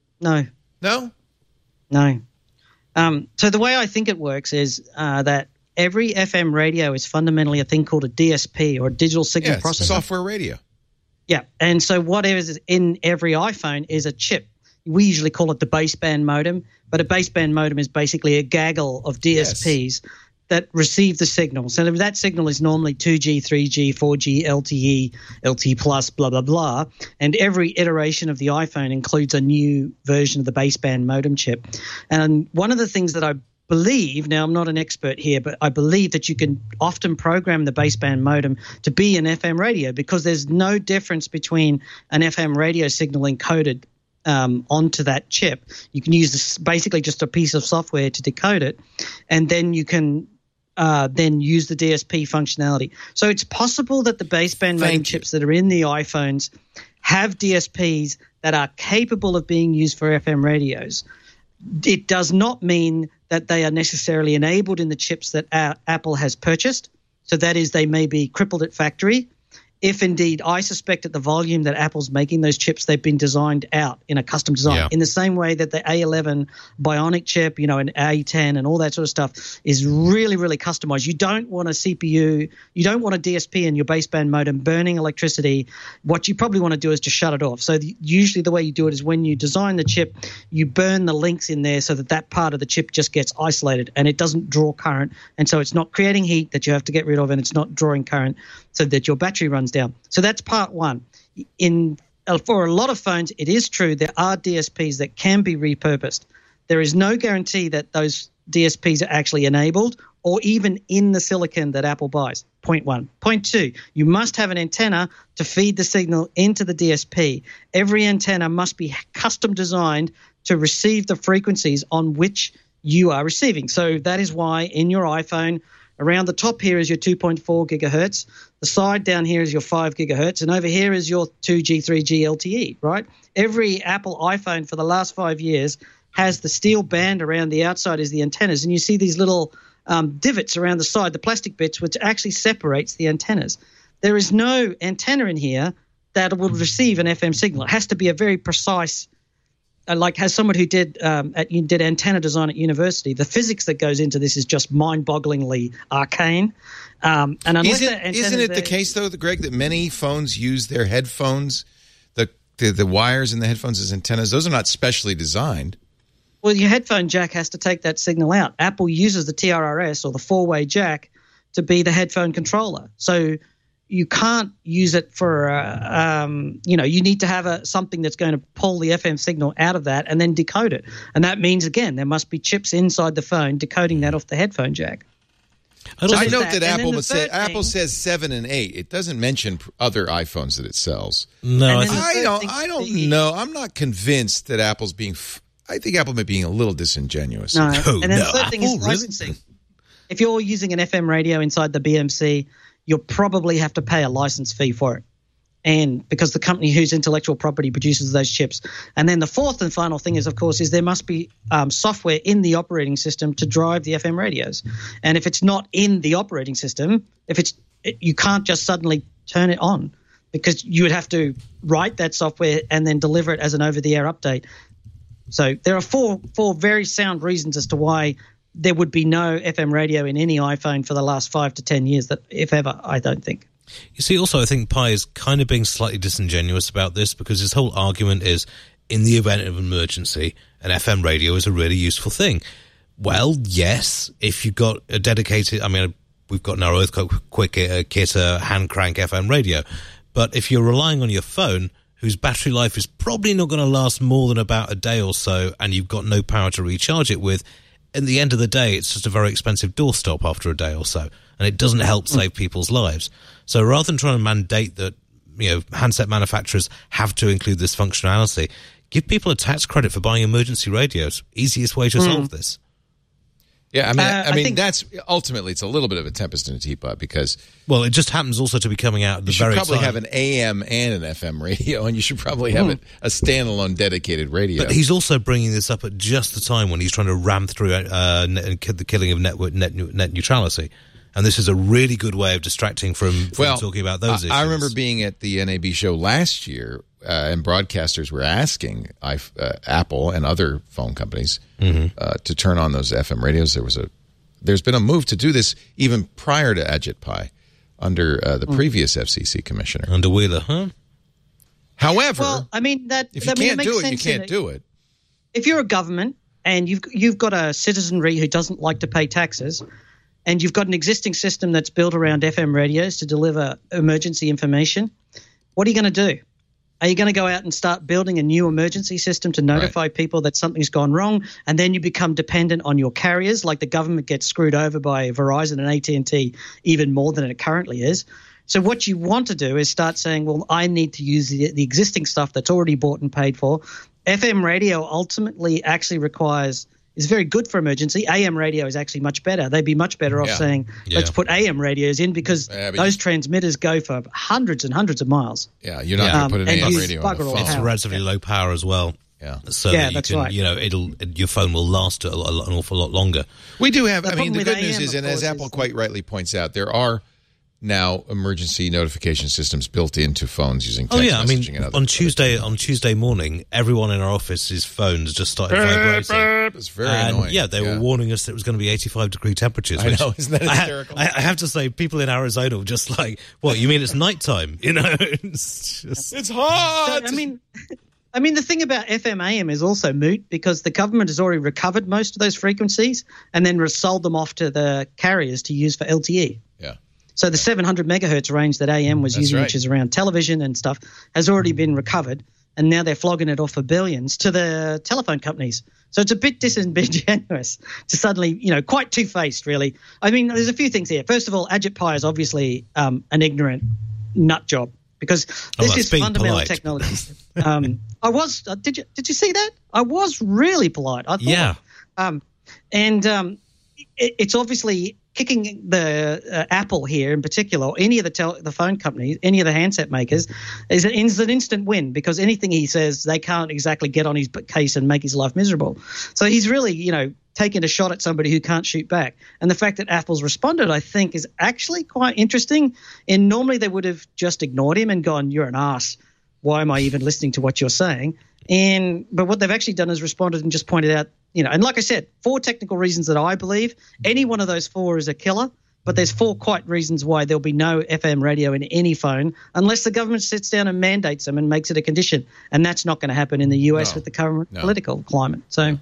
No. No? No. So the way I think it works is that every FM radio is fundamentally a thing called a DSP, or a digital signal it's processor. software radio. Yeah, and so whatever is in every iPhone is a chip. We usually call it the baseband modem, but a baseband modem is basically a gaggle of DSPs that receive the signal. So that signal is normally 2G, 3G, 4G, LTE, LTE plus, blah, blah, blah. And every iteration of the iPhone includes a new version of the baseband modem chip. And one of the things that I believe, now I'm not an expert here, but I believe that you can often program the baseband modem to be an FM radio, because there's no difference between an FM radio signal encoded onto that chip. You can use this, basically just a piece of software to decode it, and then you can then use the DSP functionality. So it's possible that the baseband modem chips that are in the iPhones have DSPs that are capable of being used for FM radios. It does not mean that they are necessarily enabled in the chips that Apple has purchased. So that is, they may be crippled at factory. If indeed, I suspect at the volume that Apple's making those chips, they've been designed out in a custom design, in the same way that the A11 Bionic chip, an A10 and all that sort of stuff is really, really customized. You don't want a CPU, you don't want a DSP in your baseband modem burning electricity. What you probably want to do is just shut it off. So usually the way you do it is when you design the chip, you burn the links in there so that part of the chip just gets isolated and it doesn't draw current. And so it's not creating heat that you have to get rid of, and it's not drawing current so that your battery runs down. So that's part one. For a lot of phones, it is true there are DSPs that can be repurposed. There is no guarantee that those DSPs are actually enabled or even in the silicon that Apple buys. Point one. Point two, you must have an antenna to feed the signal into the DSP. Every antenna must be custom designed to receive the frequencies on which you are receiving. So that is why in your iPhone, around the top here is your 2.4 gigahertz. The side down here is your 5 gigahertz. And over here is your 2G, 3G LTE, right? Every Apple iPhone for the last 5 years has the steel band around the outside as the antennas. And you see these little divots around the side, the plastic bits, which actually separates the antennas. There is no antenna in here that will receive an FM signal. It has to be a very precise, like as someone who did antenna design at university, the physics that goes into this is just mind-bogglingly arcane. And unless isn't it the case, though, Greg, that many phones use their headphones, the wires in the headphones as antennas? Those are not specially designed. Well, your headphone jack has to take that signal out. Apple uses the TRRS, or the four-way jack, to be the headphone controller. So you can't use it for, you need to have something that's going to pull the FM signal out of that and then decode it. And that means, again, there must be chips inside the phone decoding that off the headphone jack. I note that Apple says 7 and 8. It doesn't mention other iPhones that it sells. No, I don't know. I'm not convinced that Apple's being. I think Apple may be being a little disingenuous. No. And then the third thing is licensing. Really? If you're using an FM radio inside the BMC, you'll probably have to pay a license fee for it, and because the company whose intellectual property produces those chips. And then the fourth and final thing is, of course, there must be software in the operating system to drive the FM radios. And if it's not in the operating system, you can't just suddenly turn it on, because you would have to write that software and then deliver it as an over-the-air update. So there are four very sound reasons as to why there would be no FM radio in any iPhone for the last 5 to 10 years, that if ever, I don't think. You see, also, I think Pi is kind of being slightly disingenuous about this, because his whole argument is, in the event of an emergency, an FM radio is a really useful thing. Well, yes, if you've got a dedicated, we've got in our Earthquake kit a hand crank FM radio, but if you're relying on your phone, whose battery life is probably not going to last more than about a day or so, and you've got no power to recharge it with, at the end of the day, it's just a very expensive doorstop after a day or so, and it doesn't help save people's lives. So rather than trying to mandate that, handset manufacturers have to include this functionality, give people a tax credit for buying emergency radios. Easiest way to solve this. Yeah, I mean, that's ultimately, it's a little bit of a tempest in a teapot, because well, it just happens also to be coming out at the very time. You should probably have an AM and an FM radio, and you should probably have a standalone dedicated radio. But he's also bringing this up at just the time when he's trying to ram through the killing of net neutrality. And this is a really good way of distracting from talking about those issues. I remember being at the NAB show last year, and broadcasters were asking Apple and other phone companies to turn on those FM radios. There was there's been a move to do this even prior to Ajit Pai under the previous FCC commissioner. Under Wheeler, huh? However, Well, I mean that. if you I mean, can't makes do it, you sense can't do it. If you're a government and you've got a citizenry who doesn't like to pay taxes, and you've got an existing system that's built around FM radios to deliver emergency information, what are you going to do? Are you going to go out and start building a new emergency system to notify people that something's gone wrong, and then you become dependent on your carriers, like the government gets screwed over by Verizon and AT&T even more than it currently is? So what you want to do is start saying, well, I need to use the existing stuff that's already bought and paid for. FM radio ultimately actually is very good for emergency. AM radio is actually much better. They'd be much better off saying, let's put AM radios in, because those transmitters go for hundreds and hundreds of miles. Yeah, you're not going to put an AM radio on the phone. It's relatively low power as well. Yeah. So that you can, your phone will last an awful lot longer. We do have, The the good problem news with is, AM, and as of course, Apple is- quite rightly points out, there are now emergency notification systems built into phones using text messaging and other on Tuesday morning, everyone in our office's phones just started vibrating. It's very annoying. Yeah, they were warning us that it was going to be 85-degree temperatures. I know, isn't that hysterical? I have to say, people in Arizona were just like, what, you mean it's nighttime? It's just... It's hot! I mean, the thing about FM AM is also moot, because the government has already recovered most of those frequencies and then sold them off to the carriers to use for LTE. Yeah. So the 700 megahertz range that AM was using, which is around television and stuff, has already been recovered, and now they're flogging it off for billions to the telephone companies. So it's a bit disingenuous to suddenly, quite two-faced, really. I mean, there's a few things here. First of all, Ajit Pai is obviously an ignorant nut job, because this is fundamental technology. I was. Did you see that? I was really polite. I thought. Yeah. It's obviously kicking the Apple here in particular, or any of the phone companies, any of the handset makers, is an instant win, because anything he says, they can't exactly get on his case and make his life miserable. So he's really, taking a shot at somebody who can't shoot back. And the fact that Apple's responded, I think, is actually quite interesting. And normally they would have just ignored him and gone, "You're an ass. Why am I even listening to what you're saying?" But what they've actually done is responded and just pointed out, and like I said, 4 technical reasons that I believe. Any one of those 4 is a killer, but there's 4 quite reasons why there'll be no FM radio in any phone unless the government sits down and mandates them and makes it a condition. And that's not going to happen in the US with the current political climate. So,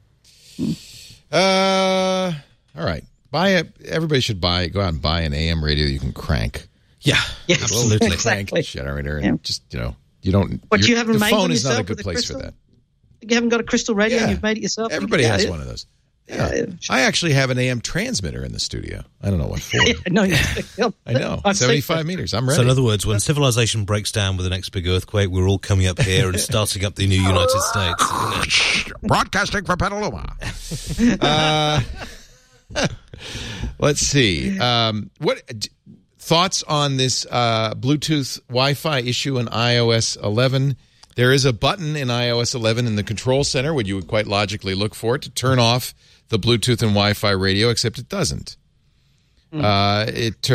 all right. Everybody should go out and buy an AM radio you can crank. Yeah, absolutely. Exactly. Generator and just, you don't. But you haven't the made phone one is not a yourself good with a place crystal? for that. You haven't got a crystal radio and you've made it yourself? Everybody has one of those. Yeah. I actually have an AM transmitter in the studio. I don't know what for. I know. 75 meters. I'm ready. So in other words, when civilization breaks down with the next big earthquake, we're all coming up here and starting up the new United States. Broadcasting from Petaluma. Let's see. What thoughts on this Bluetooth Wi-Fi issue in iOS 11? There is a button in iOS 11 in the control center where you would quite logically look for it to turn off the Bluetooth and Wi-Fi radio, except it doesn't. And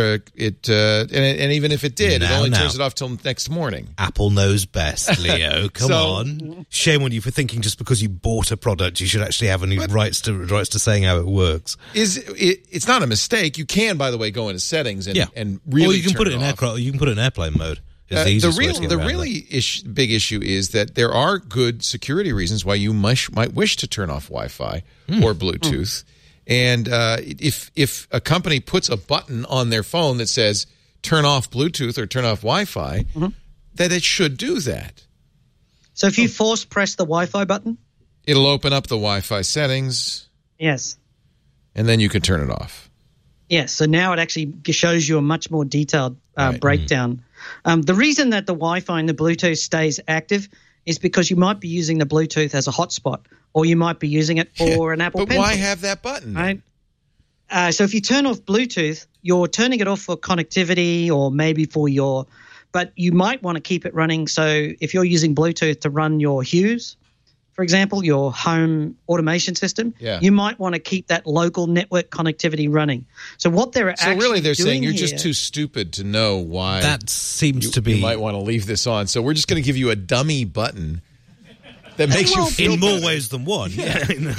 even if it did, it only turns it off till next morning. Apple knows best, Leo. Come on. Shame on you for thinking just because you bought a product, you should actually have any rights to saying how it works. It's not a mistake. You can, by the way, go into settings and really. Or you can turn put it in off. airplane mode. The really big issue is that there are good security reasons why you might wish to turn off Wi-Fi or Bluetooth. And if a company puts a button on their phone that says turn off Bluetooth or turn off Wi-Fi, that it should do that. So if you force press the Wi-Fi button? It'll open up the Wi-Fi settings. Yes. And then you can turn it off. Yes. So now it actually shows you a much more detailed breakdown. The reason that the Wi-Fi and the Bluetooth stays active is because you might be using the Bluetooth as a hotspot, or you might be using it for an Apple Pencil. But why have that button? Right. So if you turn off Bluetooth, you're turning it off for connectivity or maybe but you might want to keep it running. So if you're using Bluetooth to run your Hughes, for example, your home automation system, you might want to keep that local network connectivity running. So what they're saying you're just too stupid to know why. That seems to be. You might want to leave this on. So we're just going to give you a dummy button that makes you feel in more ways than one. Yes.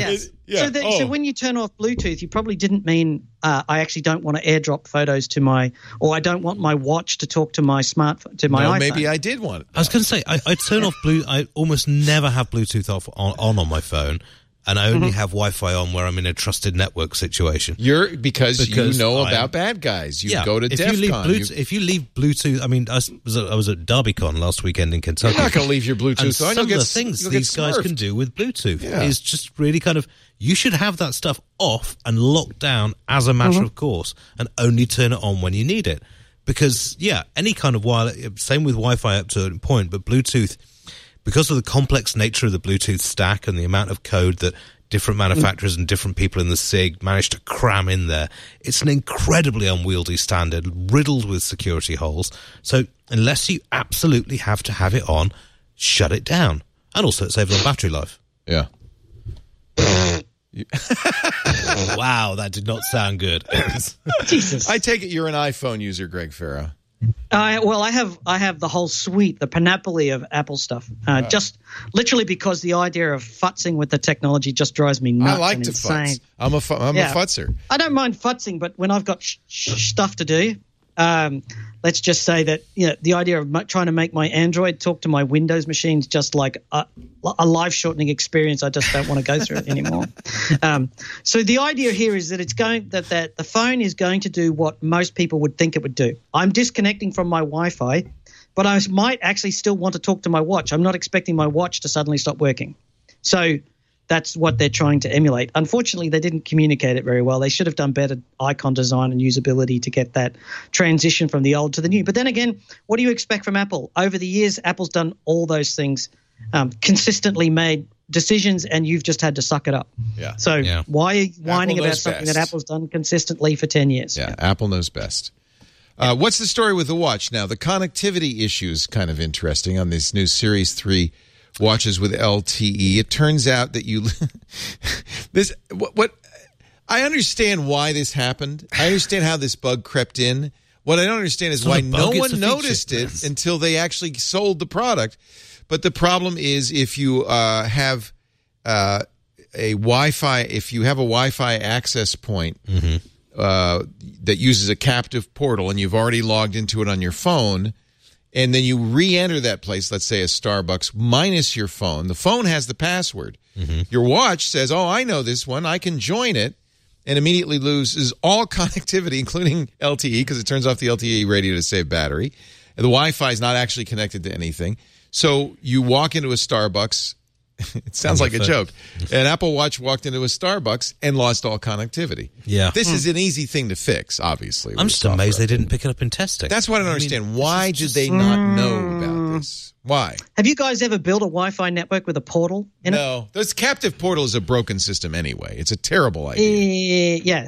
Yeah. So when you turn off Bluetooth, you probably didn't mean I actually don't want to airdrop photos to or I don't want my watch to talk to my iPhone. Maybe I did want it. I was going to say, I turn off I almost never have Bluetooth on my phone, and I only have Wi-Fi on where I'm in a trusted network situation. Because you know about bad guys. You go to DEF CON. If you leave Bluetooth, I mean, I was at DerbyCon last weekend in Kentucky. You're not going to leave your Bluetooth and on. Some of the things these guys can do with Bluetooth is just really kind of, you should have that stuff off and locked down as a matter of course, and only turn it on when you need it. Because, any kind of same with Wi-Fi up to a point, but Bluetooth, because of the complex nature of the Bluetooth stack and the amount of code that different manufacturers and different people in the SIG managed to cram in there, it's an incredibly unwieldy standard, riddled with security holes. So unless you absolutely have to have it on, shut it down. And also it saves on battery life. Yeah. Wow, that did not sound good. Jesus. I take it you're an iPhone user, Greg Farrow. I have the whole suite, the panoply of Apple stuff. Just literally because the idea of futzing with the technology just drives me nuts. I like to futz. I'm a futzer. I don't mind futzing, but when I've got stuff to do, let's just say that the idea of trying to make my Android talk to my Windows machine is just like a life-shortening experience. I just don't want to go through it anymore. So the idea here is that that the phone is going to do what most people would think it would do. I'm disconnecting from my Wi-Fi, but I might actually still want to talk to my watch. I'm not expecting my watch to suddenly stop working. So that's what they're trying to emulate. Unfortunately, they didn't communicate it very well. They should have done better icon design and usability to get that transition from the old to the new. But then again, what do you expect from Apple? Over the years, Apple's done all those things, consistently made decisions, and you've just had to suck it up. Yeah. So why are you whining about something best. that Apple's done consistently for 10 years? Yeah, Apple knows best. What's the story with the watch now? The connectivity issue is kind of interesting on this new Series 3 watches with LTE. It turns out that what I understand why this happened. I understand how this bug crept in. What I don't understand is why no one noticed it until they actually sold the product. But the problem is if you have a Wi-Fi, access point that uses a captive portal and you've already logged into it on your phone, and then you re-enter that place, let's say a Starbucks, minus your phone. The phone has the password. Your watch says, I know this one. I can join it, and immediately loses all connectivity, including LTE, because it turns off the LTE radio to save battery. And the Wi-Fi is not actually connected to anything. So you walk into a Starbucks. It sounds like a joke. An Apple Watch walked into a Starbucks and lost all connectivity. Yeah. This is an easy thing to fix, obviously. I'm just amazed they didn't pick it up in testing. That's what I don't understand. Why did they not know about this? Why? Have you guys ever built a Wi-Fi network with a portal in it? No. This captive portal is a broken system anyway. It's a terrible idea. Yeah.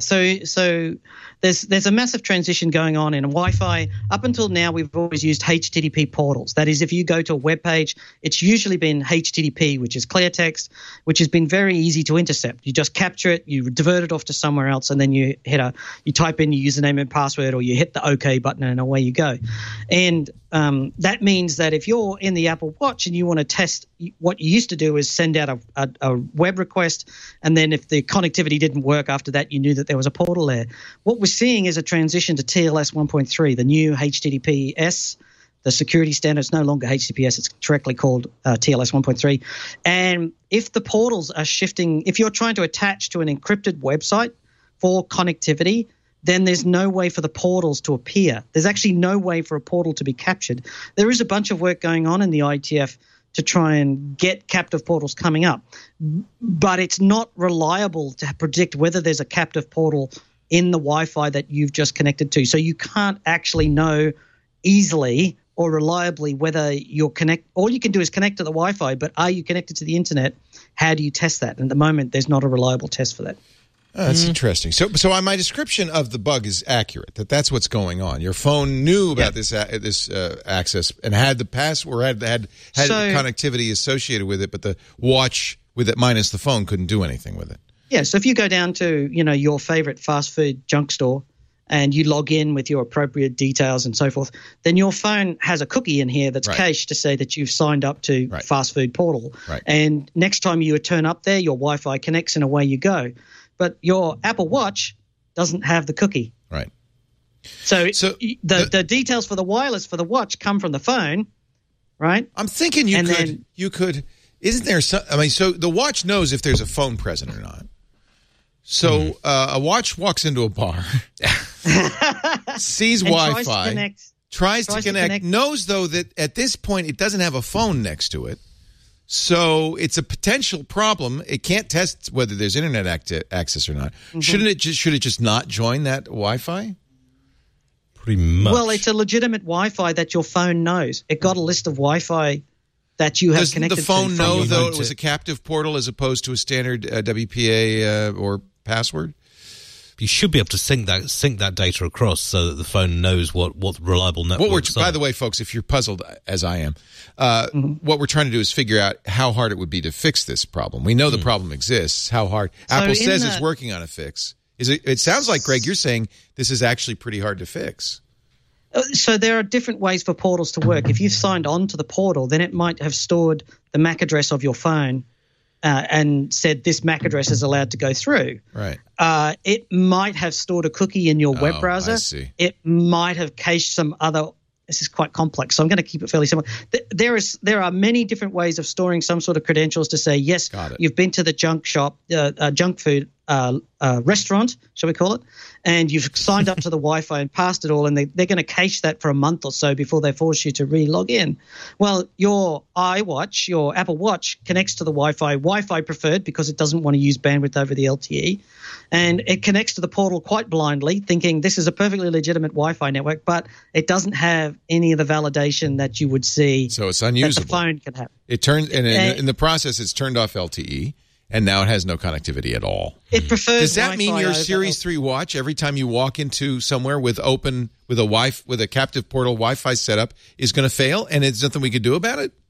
So there's a massive transition going on in Wi-Fi. Up until now, we've always used HTTP portals. That is, if you go to a web page, it's usually been HTTP, which is clear text, which has been very easy to intercept. You just capture it, you divert it off to somewhere else, and then you type in your username and password, or you hit the OK button, and away you go. And that means that if you're in the Apple Watch and you want to test, what you used to do is send out a web request, and then if the connectivity didn't work after that, you knew that there was a portal there. What we're seeing is a transition to TLS 1.3, the new HTTPS, the security standard. It's no longer HTTPS, it's directly called TLS 1.3. And if the portals are shifting, if you're trying to attach to an encrypted website for connectivity, then there's no way for the portals to appear. There's actually no way for a portal to be captured. There is a bunch of work going on in the IETF to try and get captive portals coming up, but it's not reliable to predict whether there's a captive portal in the Wi-Fi that you've just connected to. So you can't actually know easily or reliably whether you're connect. All you can do is connect to the Wi-Fi, but are you connected to the internet? How do you test that? And at the moment, there's not a reliable test for that. Oh, that's interesting. So my description of the bug is accurate. That's what's going on. Your phone knew about this access and had the password, had connectivity associated with it, but the watch with it minus the phone couldn't do anything with it. Yeah. So if you go down to your favorite fast food junk store, and you log in with your appropriate details and so forth, then your phone has a cookie in here that's cached to say that you've signed up to Fast Food Portal. Right. And next time you turn up there, your Wi-Fi connects and away you go. But your Apple Watch doesn't have the cookie. Right. So the details for the wireless for the watch come from the phone, right? I'm thinking you could. Isn't there some? I mean, so the watch knows if there's a phone present or not. So a watch walks into a bar, sees Wi-Fi, tries to connect, knows though that at this point it doesn't have a phone next to it. So it's a potential problem. It can't test whether there's internet access or not. Mm-hmm. Should it just not join that Wi-Fi? Pretty much. Well, it's a legitimate Wi-Fi that your phone knows. It got a list of Wi-Fi that you have connected to. Does the phone know, though, it was a captive portal as opposed to a standard WPA or password? You should be able to sync that data across so that the phone knows what reliable networks are. By the way, folks, if you're puzzled, as I am, what we're trying to do is figure out how hard it would be to fix this problem. We know the problem exists. How hard? So Apple says it's working on a fix. It sounds like, Greg, you're saying this is actually pretty hard to fix. So there are different ways for portals to work. If you've signed on to the portal, then it might have stored the MAC address of your phone and said this MAC address is allowed to go through. Right. It might have stored a cookie in your web browser. I see. It might have cached some other. This is quite complex, so I'm going to keep it fairly simple. There are many different ways of storing some sort of credentials to say, yes, you've been to the junk shop, junk food restaurant, shall we call it, and you've signed up to the Wi-Fi and passed it all, and they're going to cache that for a month or so before they force you to re-log in. Well, your iWatch, your Apple Watch, connects to the Wi-Fi preferred because it doesn't want to use bandwidth over the LTE, and it connects to the portal quite blindly, thinking this is a perfectly legitimate Wi-Fi network, but it doesn't have any of the validation that you would see. So it's unusable. That the phone can have. It turns, and in the process, it's turned off LTE. And now it has no connectivity at all. It prefers. Does that mean your Series 3 watch, every time you walk into somewhere with a captive portal Wi-Fi setup, is going to fail, and there's nothing we could do about it?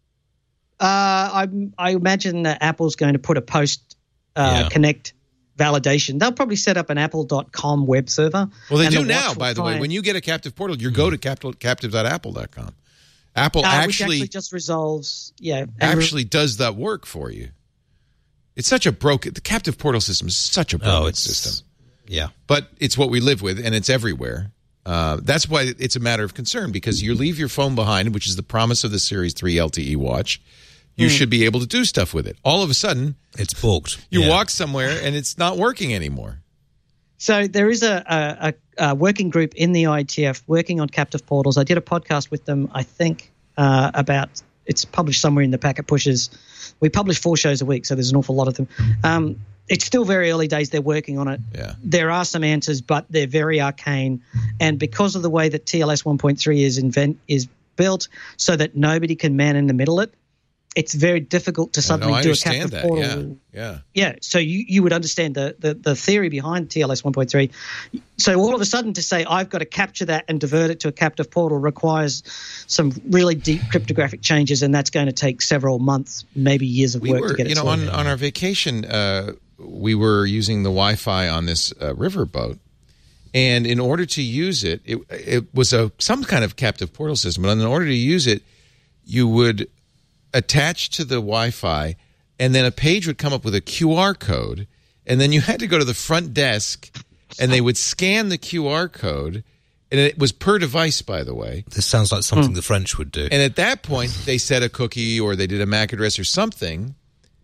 I imagine that Apple's going to put a post connect validation. They'll probably set up an apple.com web server. Well, they do now, by the way. When you get a captive portal, you go to captive.apple.com. Apple actually just resolves. Yeah, actually does that work for you. It's such a the captive portal system is such a broken system. Yeah. But it's what we live with, and it's everywhere. That's why it's a matter of concern, because you leave your phone behind, which is the promise of the Series 3 LTE watch. You should be able to do stuff with it. All of a sudden, it's balked. You walk somewhere, and it's not working anymore. So there is a working group in the IETF working on captive portals. I did a podcast with them, I think, about it's published somewhere in the Packet Pushers. We publish 4 shows a week, so there's an awful lot of them. It's still very early days. They're working on it. Yeah. There are some answers, but they're very arcane. And because of the way that TLS 1.3 is built so that nobody can man in the middle it, it's very difficult to suddenly do a captive portal. Yeah. So you would understand the theory behind TLS 1.3. So all of a sudden to say I've got to capture that and divert it to a captive portal requires some really deep cryptographic changes, and that's going to take several months, maybe years of work to get it sorted. On our vacation, we were using the Wi-Fi on this riverboat, and in order to use it, it was some kind of captive portal system. But in order to use it, you would attach to the Wi-Fi, and then a page would come up with a QR code, and then you had to go to the front desk, and they would scan the QR code, and it was per device, by the way. This sounds like something the French would do. And at that point, they set a cookie, or they did a MAC address or something,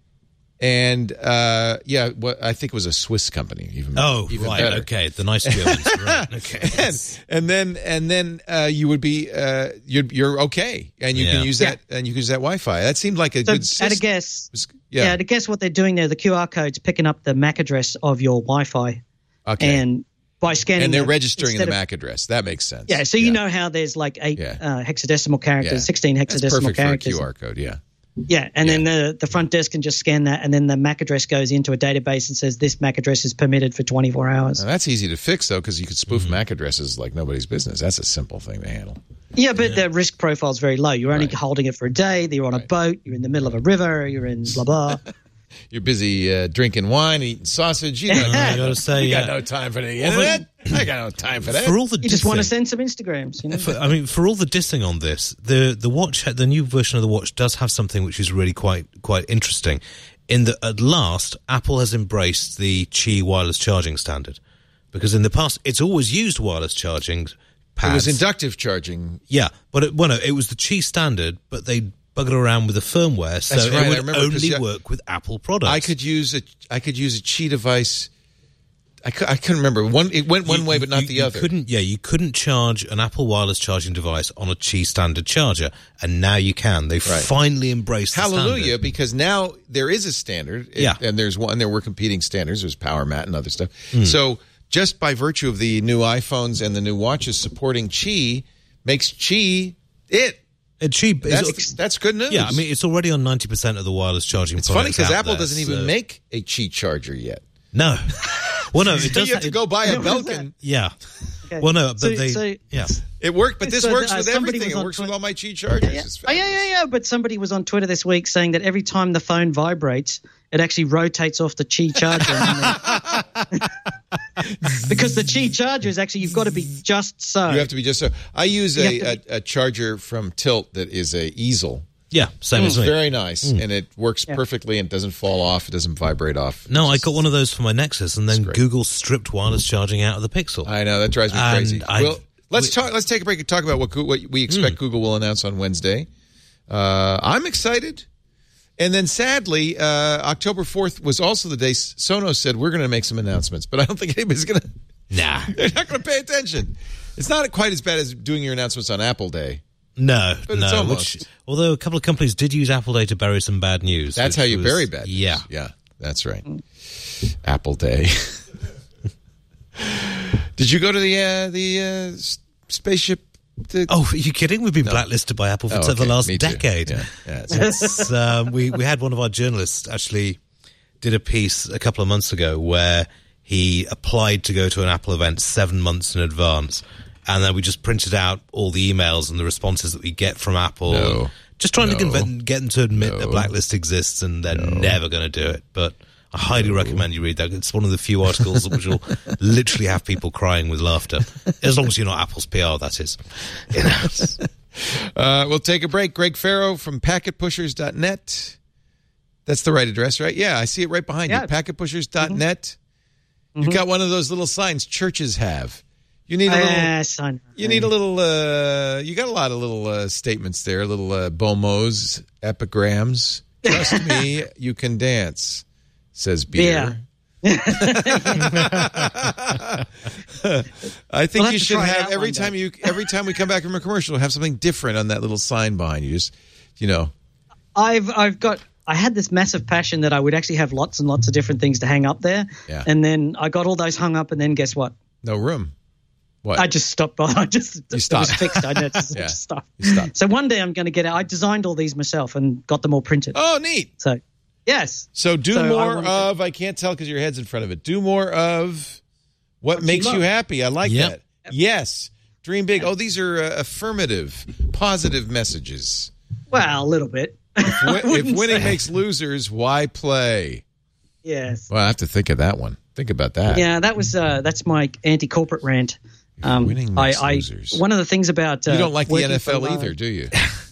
and I think it was a Swiss company. Even right, better. Okay, the nice Germans, right? Okay, and then you would be you're okay, and you can use that, and you can use that Wi-Fi. That seemed like a good system. At a guess, at a guess, what they're doing there, the QR code's picking up the MAC address of your Wi-Fi, and by scanning, and they're registering the MAC address. That makes sense. Yeah, so you know how there's like 8 hexadecimal characters, 16 hexadecimal That's perfect characters. For a QR code. Yeah. Yeah, and then the front desk can just scan that, and then the MAC address goes into a database and says this MAC address is permitted for 24 hours. Now, that's easy to fix, though, because you could spoof MAC addresses like nobody's business. That's a simple thing to handle. Yeah, but the risk profile is very low. You're only holding it for a day. You're on a boat. You're in the middle of a river. You're in blah, blah. You're busy drinking wine, eating sausage. You know, I gotta say, you got no time for the internet. I got no time for that. For all the You just want to dissing- send some Instagrams, you know? for all the dissing on this, the watch, the new version of the watch does have something which is really quite interesting. In that, at last, Apple has embraced the Qi wireless charging standard, because in the past it's always used wireless charging pads. It was inductive charging. Yeah, but it was the Qi standard, but they buggered around with the firmware, so That's right, I it would remember, 'cause only work with Apple products. I could use a Qi device. I couldn't remember. It went one way, but not the other. You couldn't charge an Apple wireless charging device on a Qi standard charger, and now you can. They've finally embraced the Hallelujah, standard. because now there is a standard. Yeah. And there were competing standards. There's PowerMat and other stuff. So just by virtue of the new iPhones and the new watches supporting Qi, makes Qi it. Qi That's good news. Yeah, I mean, it's already on 90% of the wireless charging it's funny products because out Apple there, doesn't even so- make a Qi charger yet. No. Well, no, it So does. you have to go buy a Belkin. Yeah. Okay. Well, no, but So- yeah. It worked, but this So, works with somebody everything. was It on works with Twitter- all my Qi chargers. Yeah. It's Yeah. But somebody was on Twitter this week saying that every time the phone vibrates, it actually rotates off the Qi charger. Because the Qi charger is actually, you've got to be just so. You have to be just so. I use You have a charger from Tilt that is a easel. Yeah, same as me. Very nice, and it works perfectly and doesn't fall off. It doesn't vibrate off. No, I got one of those for my Nexus, and then great. Google stripped wireless charging out of the Pixel. I know that drives me And crazy. Let's take a break and talk about what we expect Google will announce on Wednesday. I'm excited. And then, sadly, October 4th was also the day Sonos said we're going to make some announcements, but I don't think anybody's going to. Nah. They're not going to pay attention. It's not quite as bad as doing your announcements on Apple Day. No, But it's almost. Although a couple of companies did use Apple Day to bury some bad news. That's how which you was- bury bad news. Yeah. Yeah, that's right. Apple Day. Did you go to the spaceship? Oh, are you kidding? We've been blacklisted by Apple for Oh, the last me too. decade. Yeah, it's- We had one of our journalists actually did a piece a couple of months ago where he applied to go to an Apple event 7 months in advance, and then we just printed out all the emails and the responses that we get from Apple. No. And just trying to get them to admit No. a blacklist exists, and they're never going to do it. But I highly recommend you read that. It's one of the few articles which will literally have people crying with laughter. As long as you're not Apple's PR, that is. You know. We'll take a break. Greg Farrow from packetpushers.net. That's the right address, right? Yeah, I see it right behind you. Packetpushers.net. You've got one of those little signs churches have. You need a little. Yes, I know. You need a little. You got a lot of little statements there, little bomos, epigrams. Trust me, you can dance, says beer. I think We'll have you to should try it have out every one time we come back from a commercial, have something different on that little sign behind you. Just, I had this massive passion that I would actually have lots and lots of different things to hang up there. Yeah. And then I got all those hung up, and then guess what? no room. What? I just stopped. You It stopped. was fixed. I just Yeah. stopped. You stopped. So one day I'm going to get it. I designed all these myself and got them all printed. Oh, neat. So, yes. So do So I more wanted to- of. I can't tell because your head's in front of it. Do more of what makes you love. happy. I like Yep. that. Yes. Dream big. Oh, these are affirmative, positive messages. Well, a little bit. If wouldn't winning say. makes losers, why play? Yes. Well, I have to think of that one. Think about that. Yeah, that's my anti-corporate rant. Winning makes I losers. one of the things about You don't like the working for NFL large- either, do you?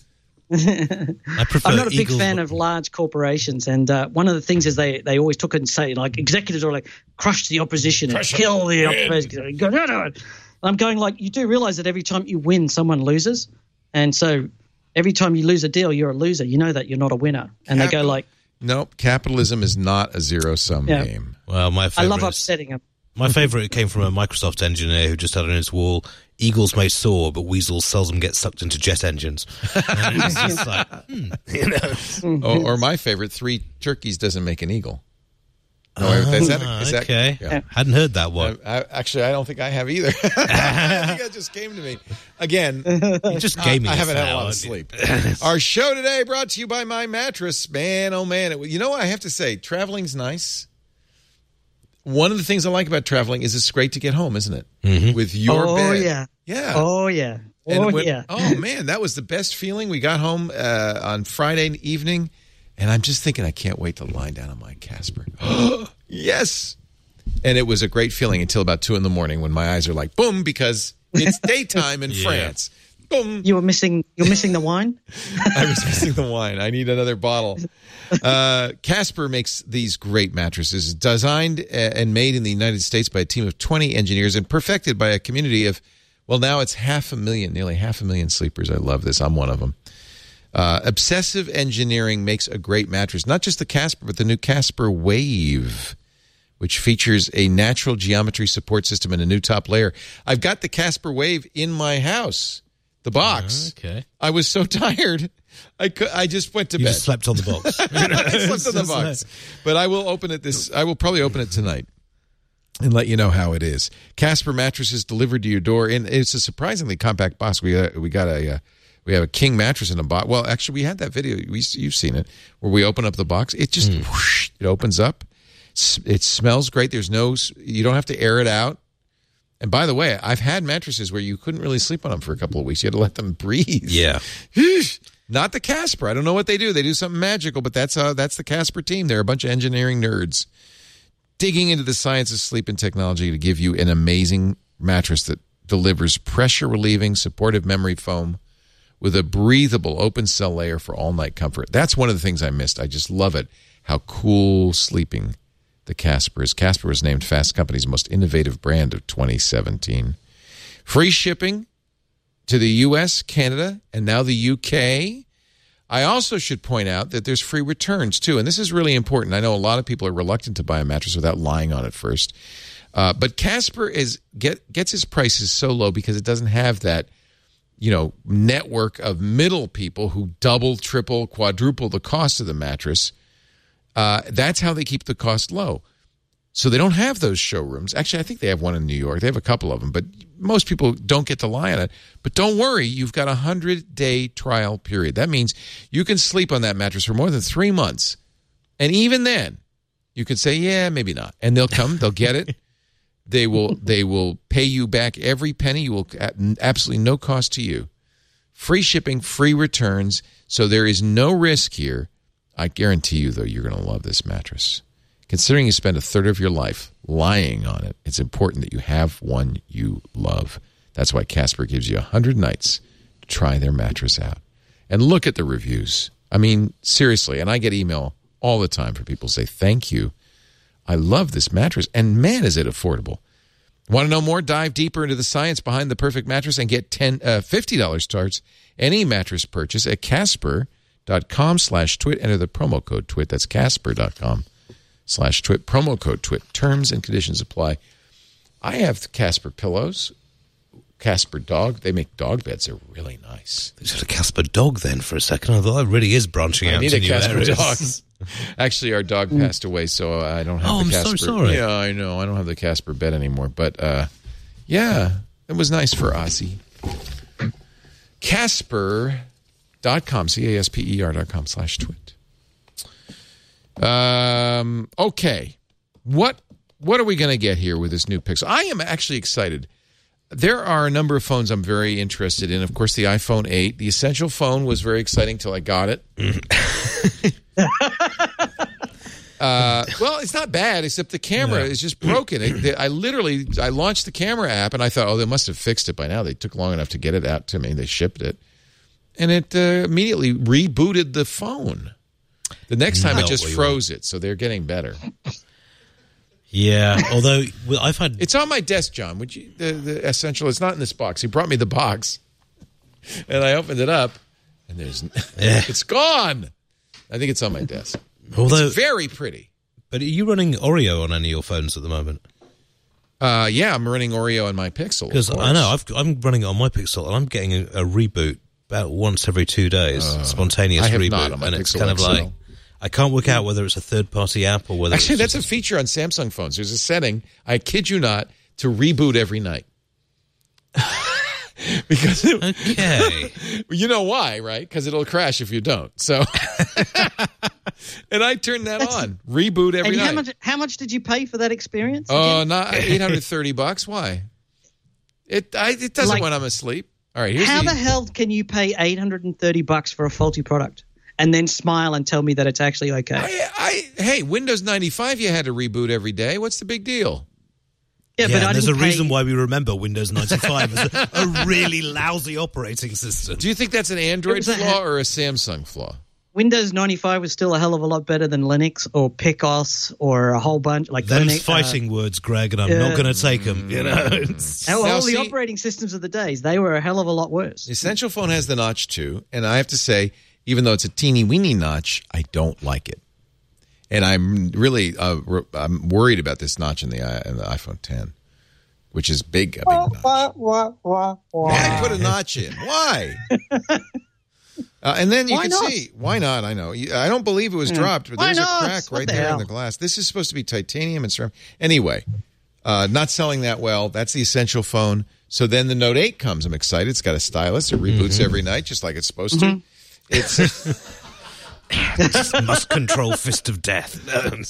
I prefer I'm not a big Eagles- fan of large corporations, and one of the things is they always took it and say, like, executives are like, crush the opposition and kill the opposition. Go, no. I'm going, like, you do realize that every time you win, someone loses, and so every time you lose a deal, you're a loser. You know that you're not a winner, and they go like, Nope, capitalism is not a zero-sum Yeah. game. Well, my I favorite love is- upsetting them. My favorite came from a Microsoft engineer who just had on his wall, "Eagles may soar, but weasels seldom get sucked into jet engines." And it was just like, Or my favorite, 3 turkeys doesn't make an eagle. No, is that okay. yeah. Hadn't heard that one. Actually, I don't think I have either. I think that just came to me. Again, You just gave me I this haven't had a now, lot of haven't you? sleep. Our show today brought to you by My Mattress. Man, oh man. You know what I have to say? Traveling's nice. One of the things I like about traveling is it's great to get home, isn't it? Mm-hmm. With your Oh, bed. yeah. Yeah. Oh, yeah. And Oh, when- yeah. Oh, man, that was the best feeling. We got home on Friday evening, and I'm just thinking I can't wait to lie down on my Casper. Yes. And it was a great feeling until about 2 a.m. when my eyes are like, boom, because it's daytime in France. Boom. You're missing the wine? I was missing the wine. I need another bottle. Casper makes these great mattresses, designed and made in the United States by a team of 20 engineers and perfected by a community of, well, now it's nearly 500,000 sleepers. I love this. I'm one of them. Obsessive engineering makes a great mattress. Not just the Casper, but the new Casper Wave, which features a natural geometry support system and a new top layer. I've got the Casper Wave in my house, the box. Okay. I was so tired, I just went to bed. You just slept on the box. I slept on the box. But I will open it I will probably open it tonight and let you know how it is. Casper mattresses delivered to your door, and it's a surprisingly compact box. We have a king mattress in a box. Well, actually, we had that video. You've seen it, where we open up the box. It just whoosh, it opens up. It smells great. You don't have to air it out. And by the way, I've had mattresses where you couldn't really sleep on them for a couple of weeks. You had to let them breathe. Yeah. Not the Casper. I don't know what they do. They do something magical, but that's the Casper team. They're a bunch of engineering nerds digging into the science of sleep and technology to give you an amazing mattress that delivers pressure-relieving, supportive memory foam with a breathable open cell layer for all-night comfort. That's one of the things I missed. I just love it, how cool sleeping the Casper is. Casper was named Fast Company's most innovative brand of 2017. Free shipping to the U.S., Canada, and now the U.K. I also should point out that there's free returns, too, and this is really important. I know a lot of people are reluctant to buy a mattress without lying on it first. But Casper gets its prices so low because it doesn't have that network of middle people who double, triple, quadruple the cost of the mattress. That's how they keep the cost low. So they don't have those showrooms. Actually, I think they have one in New York. They have a couple of them, but most people don't get to lie on it. But don't worry, you've got a 100-day trial period. That means you can sleep on that mattress for more than 3 months. And even then, you can say, yeah, maybe not. And they'll come, they'll get it. They will pay you back every penny. You will absolutely no cost to you. Free shipping, free returns. So there is no risk here. I guarantee you, though, you're going to love this mattress. Considering you spend a third of your life lying on it, it's important that you have one you love. That's why Casper gives you 100 nights to try their mattress out. And look at the reviews. I mean, seriously, and I get email all the time from people who say, thank you. I love this mattress, and man, is it affordable. Want to know more? Dive deeper into the science behind the perfect mattress and get $50 starts any mattress purchase at Casper.com/twit. Enter the promo code TWIT. That's Casper.com/twit. Promo code TWIT. Terms and conditions apply. I have Casper pillows. Casper dog. They make dog beds. They're really nice. There's a Casper dog then for a second. I thought that really is branching out to new Casper areas. Dog. Actually, our dog passed away, so I don't have the Casper. I'm so sorry. Yeah, I know. I don't have the Casper bed anymore. But, yeah, it was nice for Ozzy. Casper.com, CASPER.com/twit. Okay. What are we going to get here with this new Pixel? I am actually excited. There are a number of phones I'm very interested in. Of course, the iPhone 8. The Essential phone was very exciting till I got it. Well, it's not bad, except the camera is just broken. I launched the camera app, and I thought, they must have fixed it by now. They took long enough to get it out to me. They shipped it. And it immediately rebooted the phone. The next time it just froze it, so they're getting better. Yeah, although I've had... It's on my desk, John. Would you? The Essential, it's not in this box. He brought me the box, and I opened it up, and it's gone. I think it's on my desk. Although it's very pretty. But are you running Oreo on any of your phones at the moment? Yeah, I'm running Oreo on my Pixel. Because I know, I'm running it on my Pixel, and I'm getting a reboot about once every 2 days, spontaneous I have reboot. not on my and Pixel it's kind of XL. like... I can't work out whether it's a third-party app or whether... Actually, that's a feature on Samsung phones. There's a setting, I kid you not, to reboot every night. Because okay. You know why, right? Because it'll crash if you don't. So, and I turned that on. Reboot every night. How much did you pay for that experience? Oh, not $830. Why? It doesn't when I'm asleep. All right. How the hell can you pay $830 for a faulty product? and then smile and tell me that it's actually okay. Hey, Windows 95 you had to reboot every day. What's the big deal? Yeah, but I there's a didn't reason why we remember Windows 95 as a really lousy operating system. Do you think that's an Android flaw or a Samsung flaw? Windows 95 was still a hell of a lot better than Linux or PicOS or a whole bunch like Those Linux, fighting words, Greg, and I'm not going to take them. You know, all the operating systems of the days, they were a hell of a lot worse. Essential Phone has the notch too, and I have to say, even though it's a teeny weeny notch, I don't like it, and I'm really I'm worried about this notch in the iPhone 10, which is big. Notch. Why put a notch in? Why? And then you can see why not. I know. I don't believe it was dropped, but there's a crack right there in the glass. This is supposed to be titanium and ceramic. Anyway, not selling that well. That's the Essential Phone. So then the Note 8 comes. I'm excited. It's got a stylus. It reboots every night, just like it's supposed to. It's must control fist of death.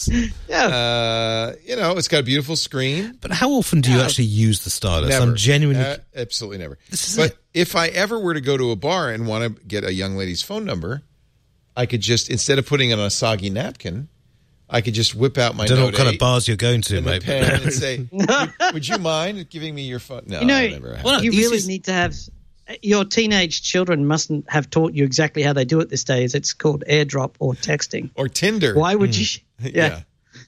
It's got a beautiful screen. But how often do you actually use the stylus? Never. I'm genuinely absolutely never. But if I ever were to go to a bar and want to get a young lady's phone number, I could just, instead of putting it on a soggy napkin, I could just whip out my Note 8. I don't know what kind of bars you're going to, mate. Pen and say, would you mind giving me your phone? No, never. You really need to have... Your teenage children mustn't have taught you exactly how they do it these days. It's called AirDrop or texting or Tinder. Why would you? Yeah.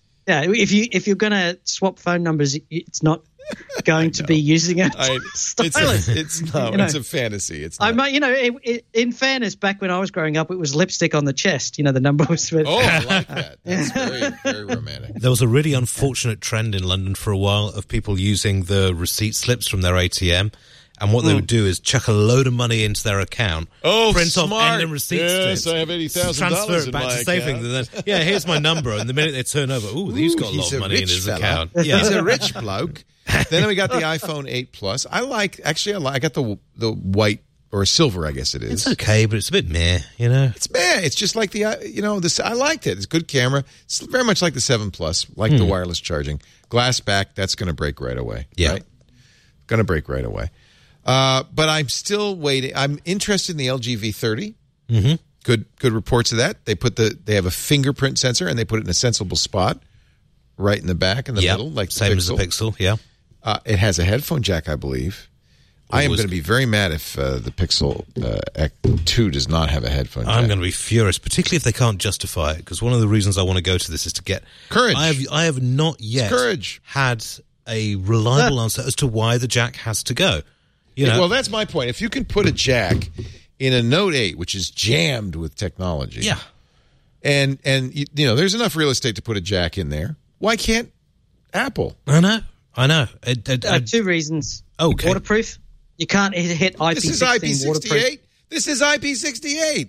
If you're going to swap phone numbers, it's not going to be using a stylus. It's a fantasy. It's not. In fairness, back when I was growing up, it was lipstick on the chest. The number was. Oh, I like that. That's very, very romantic. There was a really unfortunate trend in London for a while of people using the receipt slips from their ATM. And what they would do is chuck a load of money into their account, print off ending receipt strips, I have $80,000 transfer it back to savings, and then here's my number. And the minute they turn over, he's got a lot of money in his account. Yeah, he's a rich bloke. Then we got the iPhone 8 Plus. I got the white or silver, I guess it is. It's okay, but it's a bit meh, It's meh. It's just like this. I liked it. It's a good camera. It's very much like the 7 Plus, like the wireless charging. Glass back. That's going to break right away. Yeah, right? Going to break right away. But I'm still waiting. I'm interested in the LG V30. Mm-hmm. Good reports of that. They have a fingerprint sensor and they put it in a sensible spot, right in the back in the middle, like same as the Pixel. Yeah, it has a headphone jack, I believe. I am going to be very mad if the Pixel 2 does not have a headphone jack. I'm going to be furious, particularly if they can't justify it. Because one of the reasons I want to go to this is to get courage. I have not yet had a reliable answer as to why the jack has to go. Well, that's my point. If you can put a jack in a Note 8, which is jammed with technology, and there's enough real estate to put a jack in there, why can't Apple? I know. Two reasons. Okay. Waterproof. You can't hit IP68. This is IP68. This is IP68.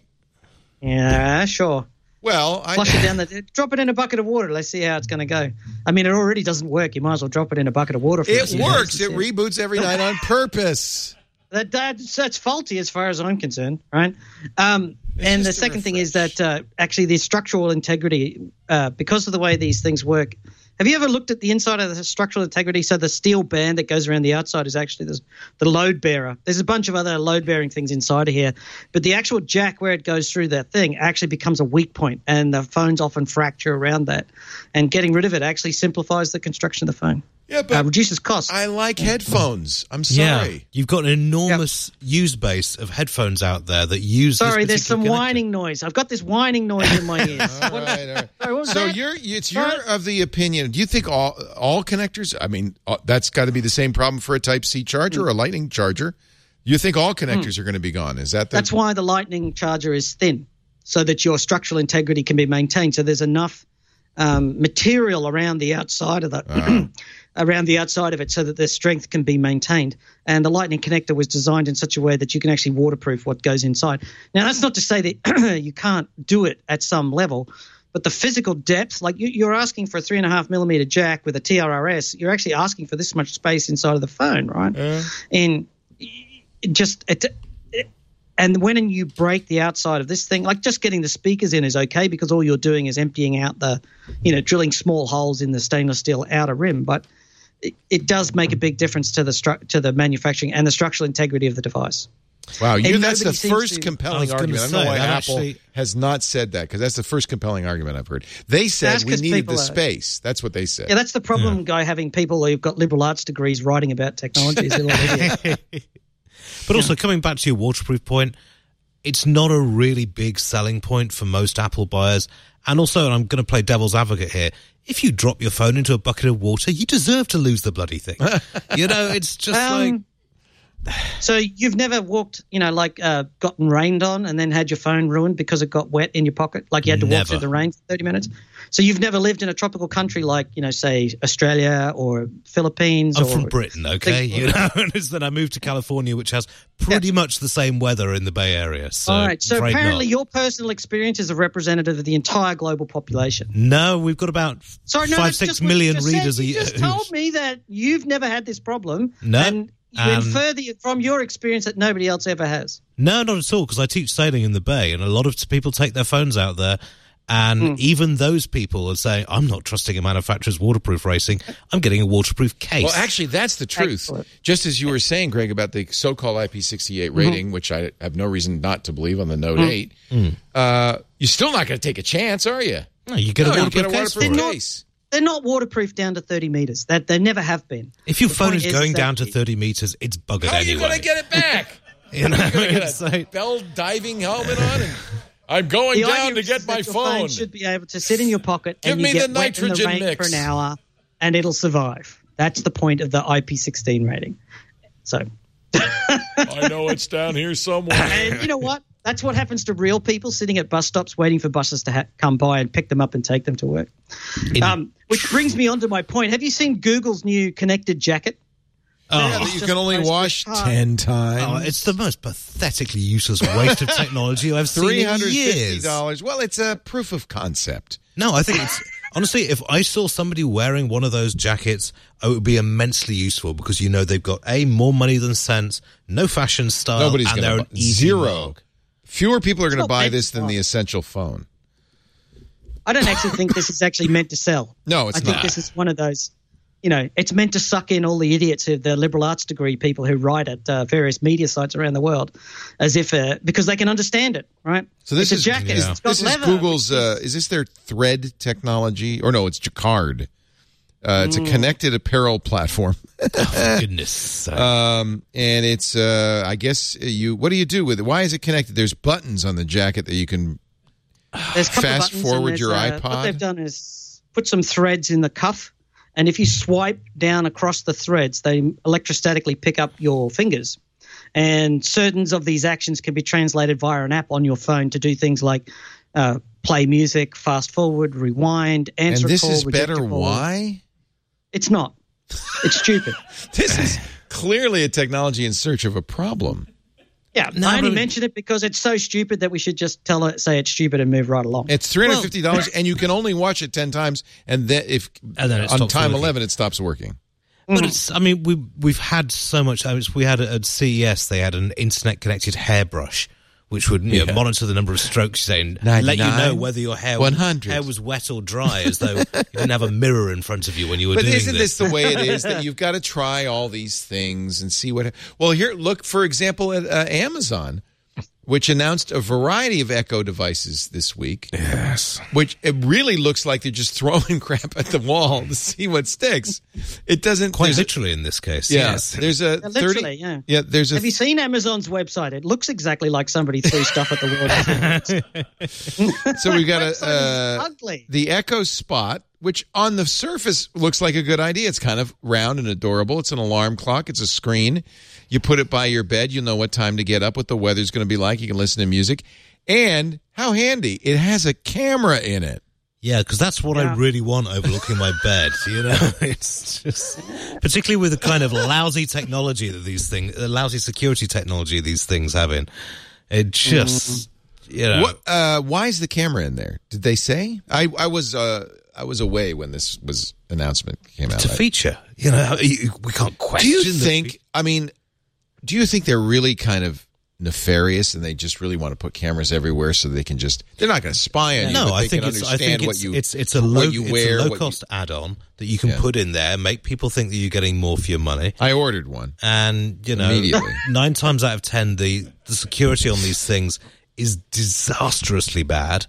Yeah, sure. Well, flush it down drop it in a bucket of water. Let's see how it's going to go. I mean, it already doesn't work. You might as well drop it in a bucket of water. It works. It reboots every night on purpose. That's faulty as far as I'm concerned, right? And the second thing is that actually the structural integrity, because of the way these things work. Have you ever looked at the inside of the structural integrity? So the steel band that goes around the outside is actually the load bearer. There's a bunch of other load bearing things inside of here, but the actual jack where it goes through that thing actually becomes a weak point, and the phones often fracture around that. And getting rid of it actually simplifies the construction of the phone. Yeah, but reduces costs. I like headphones. I'm sorry. Yeah, you've got an enormous use base of headphones out there that use. Sorry, there's some whining noise. I've got this whining noise in my ears. All right. So you're of the opinion. Do you think all connectors? I mean, that's got to be the same problem for a Type C charger or a Lightning charger. You think all connectors are going to be gone? Is that that's why the Lightning charger is thin, so that your structural integrity can be maintained. So there's enough material around the outside of that. Around the outside of it so that the strength can be maintained. And the Lightning connector was designed in such a way that you can actually waterproof what goes inside. Now, that's not to say that you can't do it at some level, but the physical depth, like you're asking for a 3.5 millimeter jack with a TRRS, you're actually asking for this much space inside of the phone, right? And when you break the outside of this thing, like just getting the speakers in is okay because all you're doing is emptying out drilling small holes in the stainless steel outer rim. But it does make a big difference to the manufacturing and the structural integrity of the device. Wow, And that's the nobody seems first to- compelling I was gonna argument. I don't know say, why that Apple actually- has not said that, because that's the first compelling argument I've heard. They said That's we 'cause needed people the are- space. That's what they said. Yeah, that's the problem, guy, having people who've got liberal arts degrees writing about technology. Is a lot easier. But also, coming back to your waterproof point, it's not a really big selling point for most Apple buyers. And also, and I'm going to play devil's advocate here, if you drop your phone into a bucket of water, you deserve to lose the bloody thing. It's just like... So you've never walked, gotten rained on and then had your phone ruined because it got wet in your pocket? Like you had to walk Never. through the rain for 30 minutes? So you've never lived in a tropical country like, say, Australia or Philippines? I'm or from Britain, okay? And it's that I moved to California, which has pretty much the same weather in the Bay Area. So All right. So afraid apparently not. your personal experience is a representative of the entire global population. No, we've got about Sorry, no, 5, that's 6 just what million you just readers said. a You year. just told me that you've never had this problem. No, And you infer from your experience that nobody else ever has. No, not at all, because I teach sailing in the Bay, and a lot of people take their phones out there, and even those people are saying, I'm not trusting a manufacturer's waterproof racing, I'm getting a waterproof case. Well, actually, that's the truth. Excellent. Just as you were saying, Greg, about the so-called IP68 rating, which I have no reason not to believe on the Note 8, you're still not going to take a chance, are you? No, you get a No, you waterproof get a case for waterproof it. case. They're not waterproof down to 30 meters. That they never have been. If your The phone point is going that down to 30 meters, it's buggered How are you anyway. going to get it back? You know, You're going to it's get a like- bell diving helmet on? And I'm going The down idea to is get that my your phone. should be able to sit in your pocket Give and you me get the wet in the nitrogen rain mix. for an hour, and it'll survive. That's the point of the IP16 rating. So, I know it's down here somewhere. and you know what? That's what happens to real people sitting at bus stops waiting for buses to come by and pick them up and take them to work. Which brings me on to my point. Have you seen Google's new connected jacket? Yeah, Oh, that you can only Just wash post 10 oh, times. it's the most pathetically useless waste of technology I've seen in years. $350. Well, it's a proof of concept. No, I think it's honestly, if I saw somebody wearing one of those jackets, it would be immensely useful because they've got more money than sense, no fashion style, Nobody's and going they're to an easy zero. mark. Fewer people are going to not buy meant this to than the buy. essential phone. I don't actually think this is actually meant to sell. No, it's I think not. this is one of those, it's meant to suck in all the idiots who the liberal arts degree people who write at various media sites around the world, as if because they can understand it, right? So this it's is a jacket. yeah. It's got This is leather. Google's. Is this their Thread technology? Or no, it's Jacquard. It's a connected apparel platform, Oh, for goodness sake. and it's. I guess what do you do with it? Why is it connected? There's buttons on the jacket that you can. There's a couple fast buttons, forward and your there's, iPod? What they've done is put some threads in the cuff, and if you swipe down across the threads, they electrostatically pick up your fingers. And certain of these actions can be translated via an app on your phone to do things like play music, fast forward, rewind, answer And this a call, is reject better. a call. Why? It's not. It's stupid. This is clearly a technology in search of a problem. Yeah, No, I only but- mention it because it's so stupid that we should just say it's stupid and move right along. It's $350, and you can only watch it 10 times, and then And then it on stops time working. 11 it stops working. But it's, we've had so much. We had at CES, they had an internet connected hairbrush, which would monitor the number of strokes and let you know 99, whether your hair 100. was wet or dry, as though you didn't have a mirror in front of you when you were But doing isn't this the way it is, that you've got to try all these things and see what... Well, here, look, for example, at Amazon, which announced a variety of Echo devices this week. Yes. Which it really looks like they're just throwing crap at the wall to see what sticks. It doesn't... Quite there's a- literally in this case. Yeah, Yes. there's a Literally, 30... yeah. there's a... Have you seen Amazon's website? It looks exactly like somebody threw stuff at the wall. So we've got Website is ugly. the Echo Spot, which on the surface looks like a good idea. It's kind of round and adorable. It's an alarm clock. It's a screen. You put it by your bed. You'll know what time to get up, what the weather's going to be like. You can listen to music. And how handy, it has a camera in it. Yeah, because that's what I really want overlooking my bed. It's just particularly with the kind of lousy technology that these things, lousy security technology these things have in. It just, Why is the camera in there? Did they say? I was away when this announcement came out. to feature. We can't question. Do you think? Do you think they're really kind of nefarious and they just really want to put cameras everywhere so they can they're not going to spy on you. No, but I they think can it's understand what you it's a low cost add-on that you can put in there, make people think that you're getting more for your money. I ordered one, and immediately 9 times out of 10, the security on these things is disastrously bad.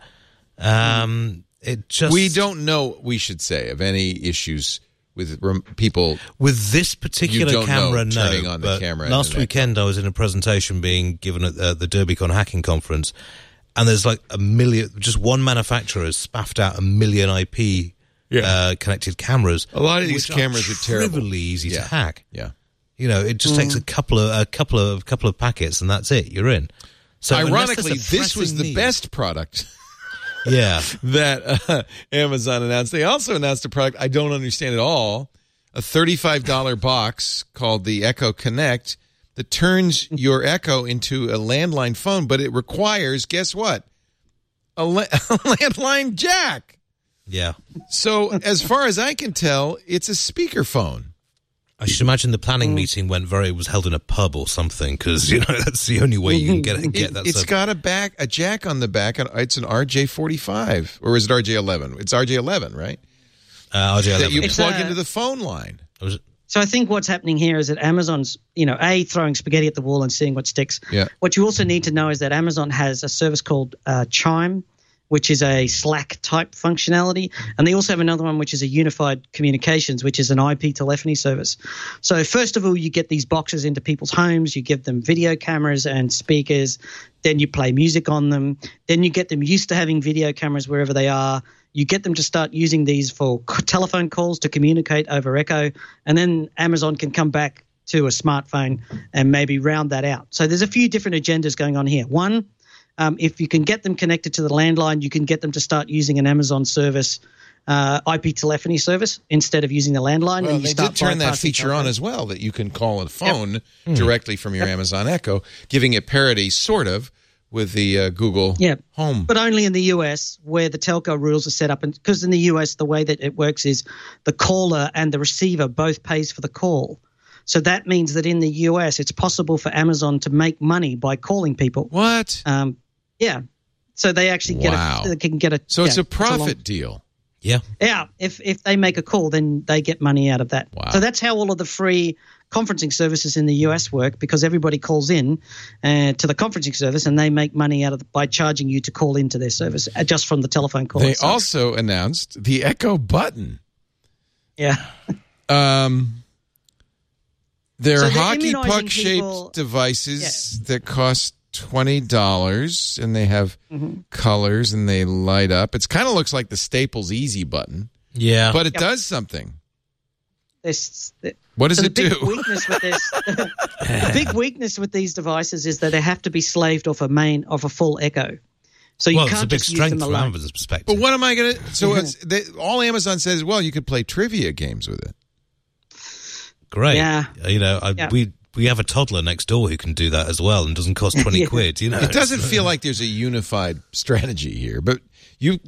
We don't know, we should say, of any issues with people with this particular camera. Turning no, on the but camera last weekend I was in a presentation being given at the DerbyCon hacking conference, and there's like a million. Just one manufacturer has spaffed out 1 million IP connected cameras. A lot of these cameras are terrible, trivially easy to hack. Yeah, it just takes a couple of packets, and that's it. You're in. So ironically, this was the best product. Yeah, that Amazon announced. They also announced a product I don't understand at all, a $35 box called the Echo Connect that turns your Echo into a landline phone, but it requires, guess what? A landline jack. Yeah. So as far as I can tell, it's a speakerphone. I should imagine the planning meeting was held in a pub or something, because that's the only way you can get that. It's got a jack on the back. It's an RJ45, or is it RJ11? It's RJ11, right? RJ11 that you plug into the phone line. So I think what's happening here is that Amazon's, throwing spaghetti at the wall and seeing what sticks. Yeah. What you also need to know is that Amazon has a service called Chime, which is a Slack type functionality. And they also have another one, which is a unified communications, which is an IP telephony service. So first of all, you get these boxes into people's homes. You give them video cameras and speakers. Then you play music on them. Then you get them used to having video cameras wherever they are. You get them to start using these for telephone calls to communicate over Echo. And then Amazon can come back to a smartphone and maybe round that out. So there's a few different agendas going on here. One, if you can get them connected to the landline, you can get them to start using an Amazon service, IP telephony service, instead of using the landline. Well, and they did turn that feature on as well, that you can call a phone directly from your Amazon Echo, giving it parity, sort of, with the Google Home. But only in the US, where the telco rules are set up. And because in the US, the way that it works is the caller and the receiver both pays for the call. So that means that in the US, it's possible for Amazon to make money by calling people. What? Yeah. So they actually get a So it's a profit deal. Yeah. Yeah. If they make a call, then they get money out of that. Wow. So that's how all of the free conferencing services in the US work, because everybody calls in to the conferencing service and they make money out of by charging you to call into their service just from the telephone call. They also announced the Echo Button. Yeah. They're hockey puck-shaped devices that cost $20, and they have colors, and they light up. It kind of looks like the Staples Easy button. Yeah. But it does something. What does it do? The big weakness with these devices is that they have to be slaved off a full Echo. So you can't it's a big strength from Amazon's perspective. But what am I going to... So all Amazon says is, well, you could play trivia games with it. Great. Yeah. We have a toddler next door who can do that as well and doesn't cost 20 quid, It doesn't feel like there's a unified strategy here, but you've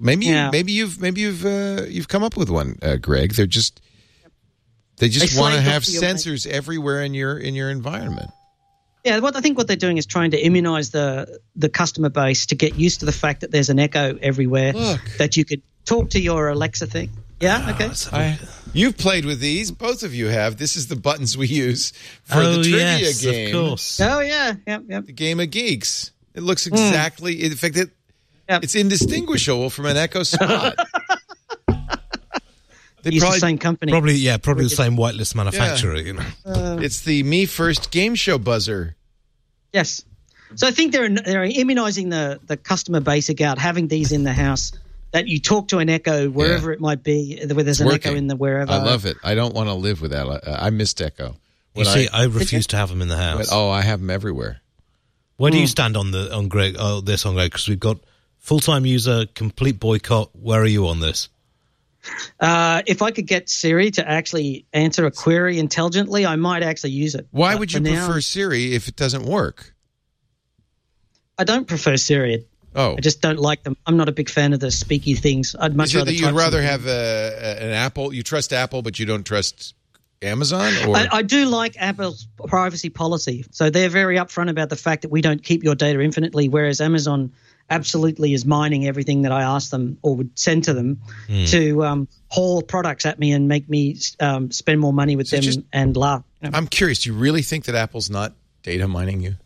come up with one, Greg. They just want to have sensors everywhere in your environment. Yeah, I think what they're doing is trying to immunize the customer base to get used to the fact that there's an Echo everywhere, that you could talk to your Alexa thing. Yeah, okay. You've played with these. Both of you have. This is the buttons we use for the trivia game. Of course. Oh, yeah. Yep. The Game of Geeks. It looks exactly... In fact, it's indistinguishable from an Echo Spot. It's the same company. Probably the same whitelist manufacturer, It's the Me First game show buzzer. Yes. So I think they're immunizing the customer base about having these in the house, that you talk to an Echo wherever it might be, where there's an Echo in the wherever. I love it. I don't want to live with that. I missed Echo. I refuse to have them in the house. I have them everywhere. Where do you stand on Greg? Because we've got full-time user, complete boycott. Where are you on this? If I could get Siri to actually answer a query intelligently, I might actually use it. Why would you prefer Siri if it doesn't work? I don't prefer Siri. I just don't like them. I'm not a big fan of the speaky things. I'd much rather. You'd rather have an Apple. You trust Apple, but you don't trust Amazon? Or I do like Apple's privacy policy. So they're very upfront about the fact that we don't keep your data infinitely, whereas Amazon absolutely is mining everything that I ask them or would send to them to haul products at me and make me spend more money with them and laugh. You know? I'm curious, do you really think that Apple's not data mining you?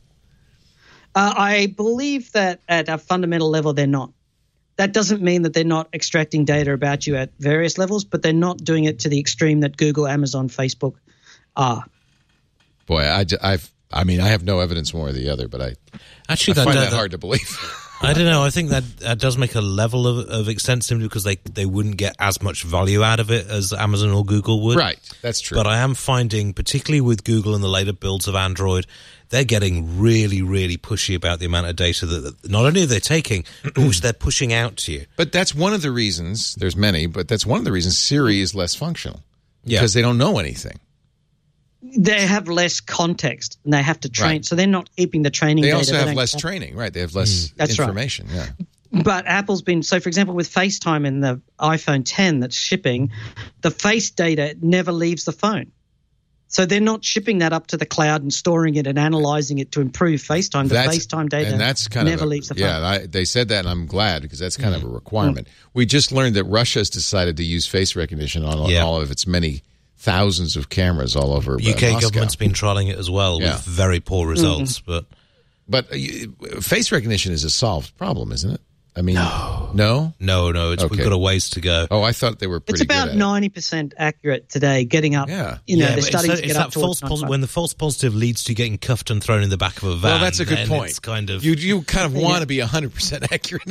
I believe that at a fundamental level they're not. That doesn't mean that they're not extracting data about you at various levels, but they're not doing it to the extreme that Google, Amazon, Facebook are. Boy, I have no evidence one or the other, but I find that hard to believe. I don't know. I think that does make a level of extent simply because they wouldn't get as much value out of it as Amazon or Google would. Right, that's true. But I am finding, particularly with Google and the later builds of Android, they're getting really, really pushy about the amount of data that not only are they taking, but which they're pushing out to you. But that's one of the reasons, there's many, but that's one of the reasons Siri is less functional. Because they don't know anything. They have less context and they have to train. Right. So they're not keeping the training data. They also have less training, right? They have less information. Right. Yeah. But Apple's been, so for example, with FaceTime in the iPhone 10 that's shipping, the face data never leaves the phone. So they're not shipping that up to the cloud and storing it and analyzing it to improve FaceTime. The FaceTime data never leaves the phone. Yeah, they said that, and I'm glad because that's kind of a requirement. We just learned that Russia has decided to use face recognition on all of its many thousands of cameras all over UK Moscow. Government's been trialing it as well with very poor results. But face recognition is a solved problem, isn't it? I mean, no. We've got a ways to go. Oh, I thought they were pretty. It's about 90% accurate today. Getting up, the studies get up towards when the false positive leads to getting cuffed and thrown in the back of a van. Well, that's a good point. It's kind of you kind of want to be 100% accurate.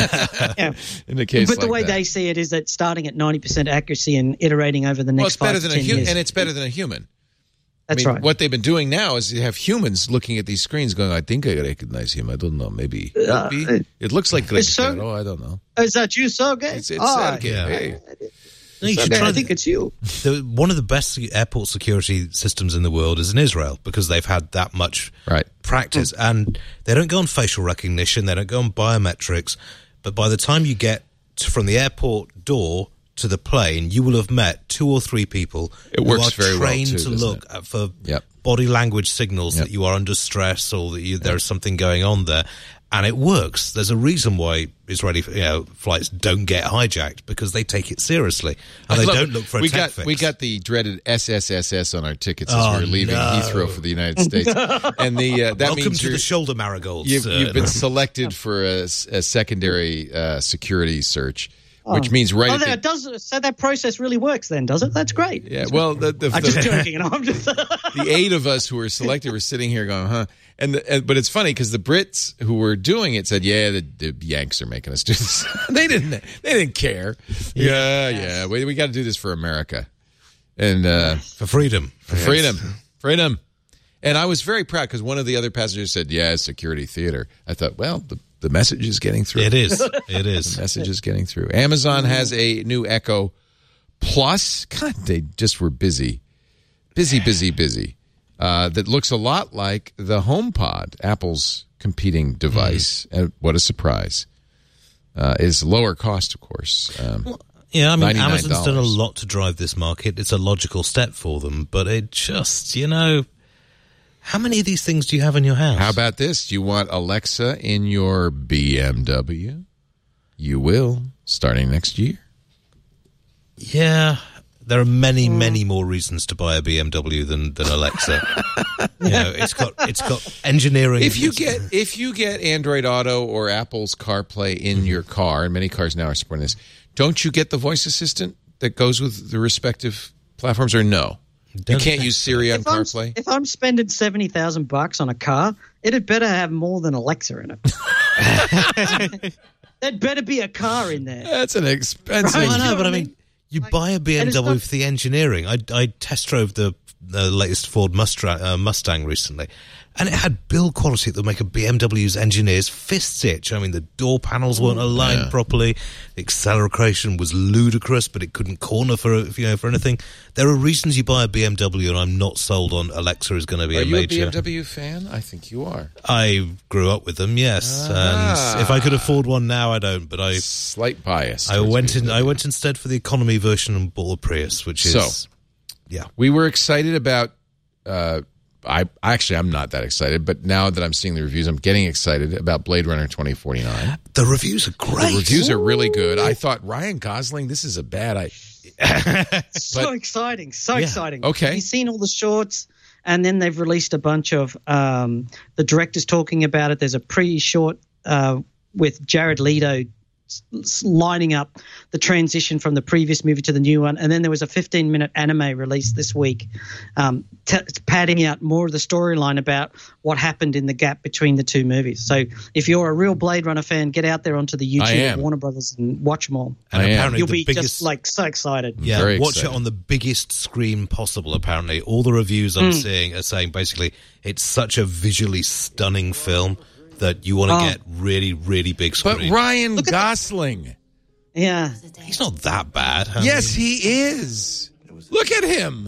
In the case, but the way they see it is that starting at 90% accuracy and iterating over the next 5 to 10 years, and it's better than a human. That's right. What they've been doing now is you have humans looking at these screens going, I think I recognize him. I don't know. Maybe. It looks like Sergey. I don't know. Is that you, Sergey? It's Sergey. Yeah. Hey. No, you should try I think it's you. One of the best airport security systems in the world is in Israel because they've had that much practice. And they don't go on facial recognition. They don't go on biometrics. But by the time you get from the airport door to the plane, you will have met 2 or 3 people who are trained to look for body language signals that you are under stress or that there's something going on there. And it works. There's a reason why Israeli flights don't get hijacked because they take it seriously and they don't look for a tech fix. We got the dreaded SSSS on our tickets as we were leaving Heathrow for the United States. And that welcome means to the shoulder marigolds. You've been selected for a secondary security search. Which means so that process really works then, does it? That's great. Yeah, well, I'm just joking. I'm just the 8 of us who were selected were sitting here going, huh? But it's funny because the Brits who were doing it said, the Yanks are making us do this. They didn't care. We got to do this for America and for freedom. Freedom. And I was very proud because one of the other passengers said, security theater. I thought, well, the message is getting through. It is. The message is getting through. Amazon has a new Echo Plus. God, they just were busy. That looks a lot like the HomePod, Apple's competing device. And what a surprise. Is lower cost, of course. Amazon's done a lot to drive this market. It's a logical step for them, but it just, how many of these things do you have in your house? How about this? Do you want Alexa in your BMW? You will, starting next year. Yeah, there are many, many more reasons to buy a BMW than Alexa. It's got engineering. If you get Android Auto or Apple's CarPlay in your car, and many cars now are supporting this, don't you get the voice assistant that goes with the respective platforms, or no? You can't use Siri on CarPlay? If I'm spending $70,000 on a car, it had better have more than Alexa in it. There'd better be a car in there. That's an expensive... I know, but I mean, you buy a BMW for the engineering. I test drove the latest Ford Mustang recently, and it had build quality that would make a BMW's engineers fists itch. I mean, the door panels weren't aligned properly. The acceleration was ludicrous, but it couldn't corner for anything. There are reasons you buy a BMW, and I'm not sold on Alexa is going to be a major... Are you a BMW fan? I think you are. I grew up with them, yes. And if I could afford one now, I don't. But I slight bias. I went instead for the economy version and bought a Prius, which is... Yeah. We were excited about. I'm not that excited, but now that I'm seeing the reviews, I'm getting excited about Blade Runner 2049. The reviews are great. The reviews are really good. I thought Ryan Gosling, this is a bad idea. So exciting. So exciting. Okay. You've seen all the shorts, and then they've released a bunch of the directors talking about it. There's a pre-short with Jared Leto lining up the transition from the previous movie to the new one, and then there was a 15-minute anime release this week padding out more of the storyline about what happened in the gap between the two movies. So if you're a real Blade Runner fan, get out there onto the YouTube of Warner Brothers and watch them all. And apparently you'll be just so excited. Yeah, Very watch excited. it on the biggest screen possible. Apparently, all the reviews I'm seeing are saying basically it's such a visually stunning film that you want to get really, really big screen. But Ryan Gosling. Yeah. He's not that bad. Yes, he is. Look at him.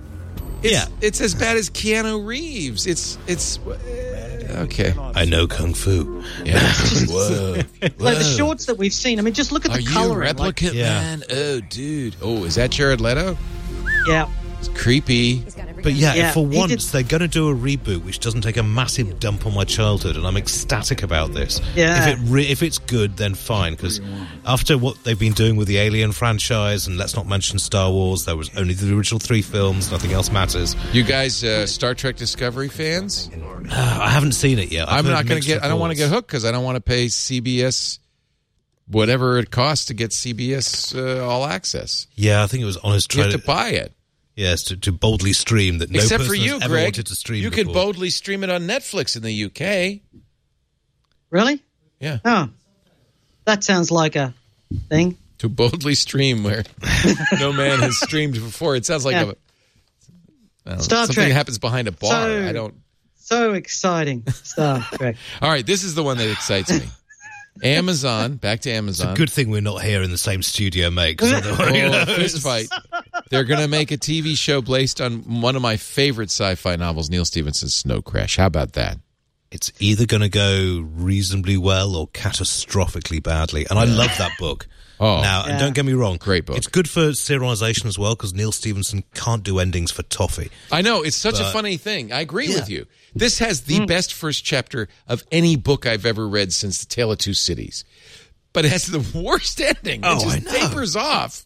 It's as bad as Keanu Reeves. It's okay. I know Kung Fu. Yeah. Whoa. Like the shorts that we've seen, I mean, just look at the Are coloring. you a replicant, man? Oh, dude. Oh, is that Jared Leto? Yeah. It's creepy. But Yeah, for he once, they're going to do a reboot which doesn't take a massive dump on my childhood, and I'm ecstatic about this. Yeah. If it's good, then fine, because after what they've been doing with the Alien franchise, and let's not mention Star Wars, there was only the original 3 films, nothing else matters. You guys Star Trek Discovery fans? I haven't seen it yet. I'm not going to get. I don't want to get hooked because I don't want to pay CBS whatever it costs to get CBS All Access. Yeah, I think it was honest. You have to buy it. Yes, to boldly stream that no Except person for you, has ever Greg. wanted to stream You before. can boldly stream it on Netflix in the UK. Really? Yeah. Oh. That sounds like a thing. To boldly stream where no man has streamed before. It sounds like Yeah. I don't know, Star something Trek. happens behind a bar. So- I don't. So exciting. Star Trek. All right, this is the one that excites me. Amazon, back to Amazon. Good thing we're not here in the same studio, mate. 'Cause otherwise, Fist fight. They're going to make a TV show based on one of my favorite sci-fi novels, Neil Stephenson's Snow Crash. How about that? it's either going to go reasonably well or catastrophically badly. And I love that book. Oh. Now, and don't get me wrong. Great book. It's good for serialization as well because Neil Stephenson can't do endings for toffee. I know. It's such a funny thing. I agree with you. This has the best first chapter of any book I've ever read since The Tale of Two Cities. But it has the worst ending. Oh, it just I know. tapers off.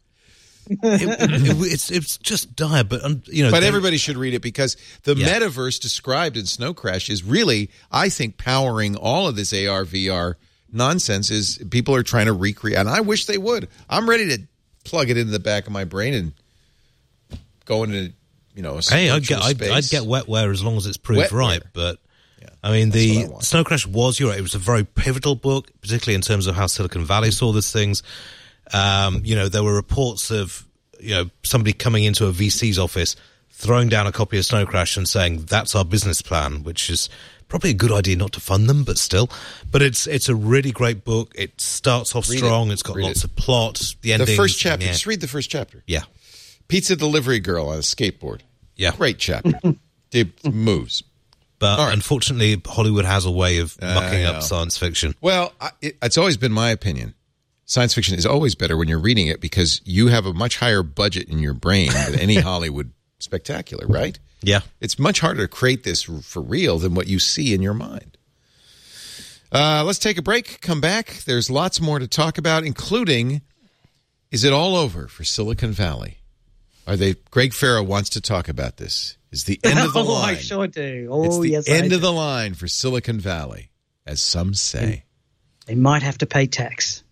It's just dire, but But everybody should read it because the metaverse described in Snow Crash is really, I think, powering all of this AR, VR nonsense. Is people are trying to recreate, and I wish they would. I'm ready to plug it into the back of my brain and go into, a Hey, I'd space. get wetware as long as it's proved Wetware. right. But Yeah, I mean, that's what I the want. Snow Crash was, you're right, it was a very pivotal book, particularly in terms of how Silicon Valley saw these things. There were reports of, somebody coming into a VC's office, throwing down a copy of Snow Crash and saying, that's our business plan, which is probably a good idea not to fund them, but still. But it's a really great book. It starts off Read strong. it. It's got Read lots it. of plot. The The ending. first chapter. Yeah. Just read the first chapter. Yeah. Pizza delivery girl on a skateboard. Yeah. Great chapter. It moves. But All right. unfortunately, Hollywood has a way of mucking know. up science fiction. Well, it's always been my opinion. Science fiction is always better when you're reading it because you have a much higher budget in your brain than any Hollywood spectacular, right? Yeah. It's much harder to create this for real than what you see in your mind. Let's take a break, come back. There's lots more to talk about, including, is it all over for Silicon Valley? Greg Farrow wants to talk about this. Is the end of the line. I sure do. It's Oh, the yes, end I of do. the line for Silicon Valley, as some say. They might have to pay tax.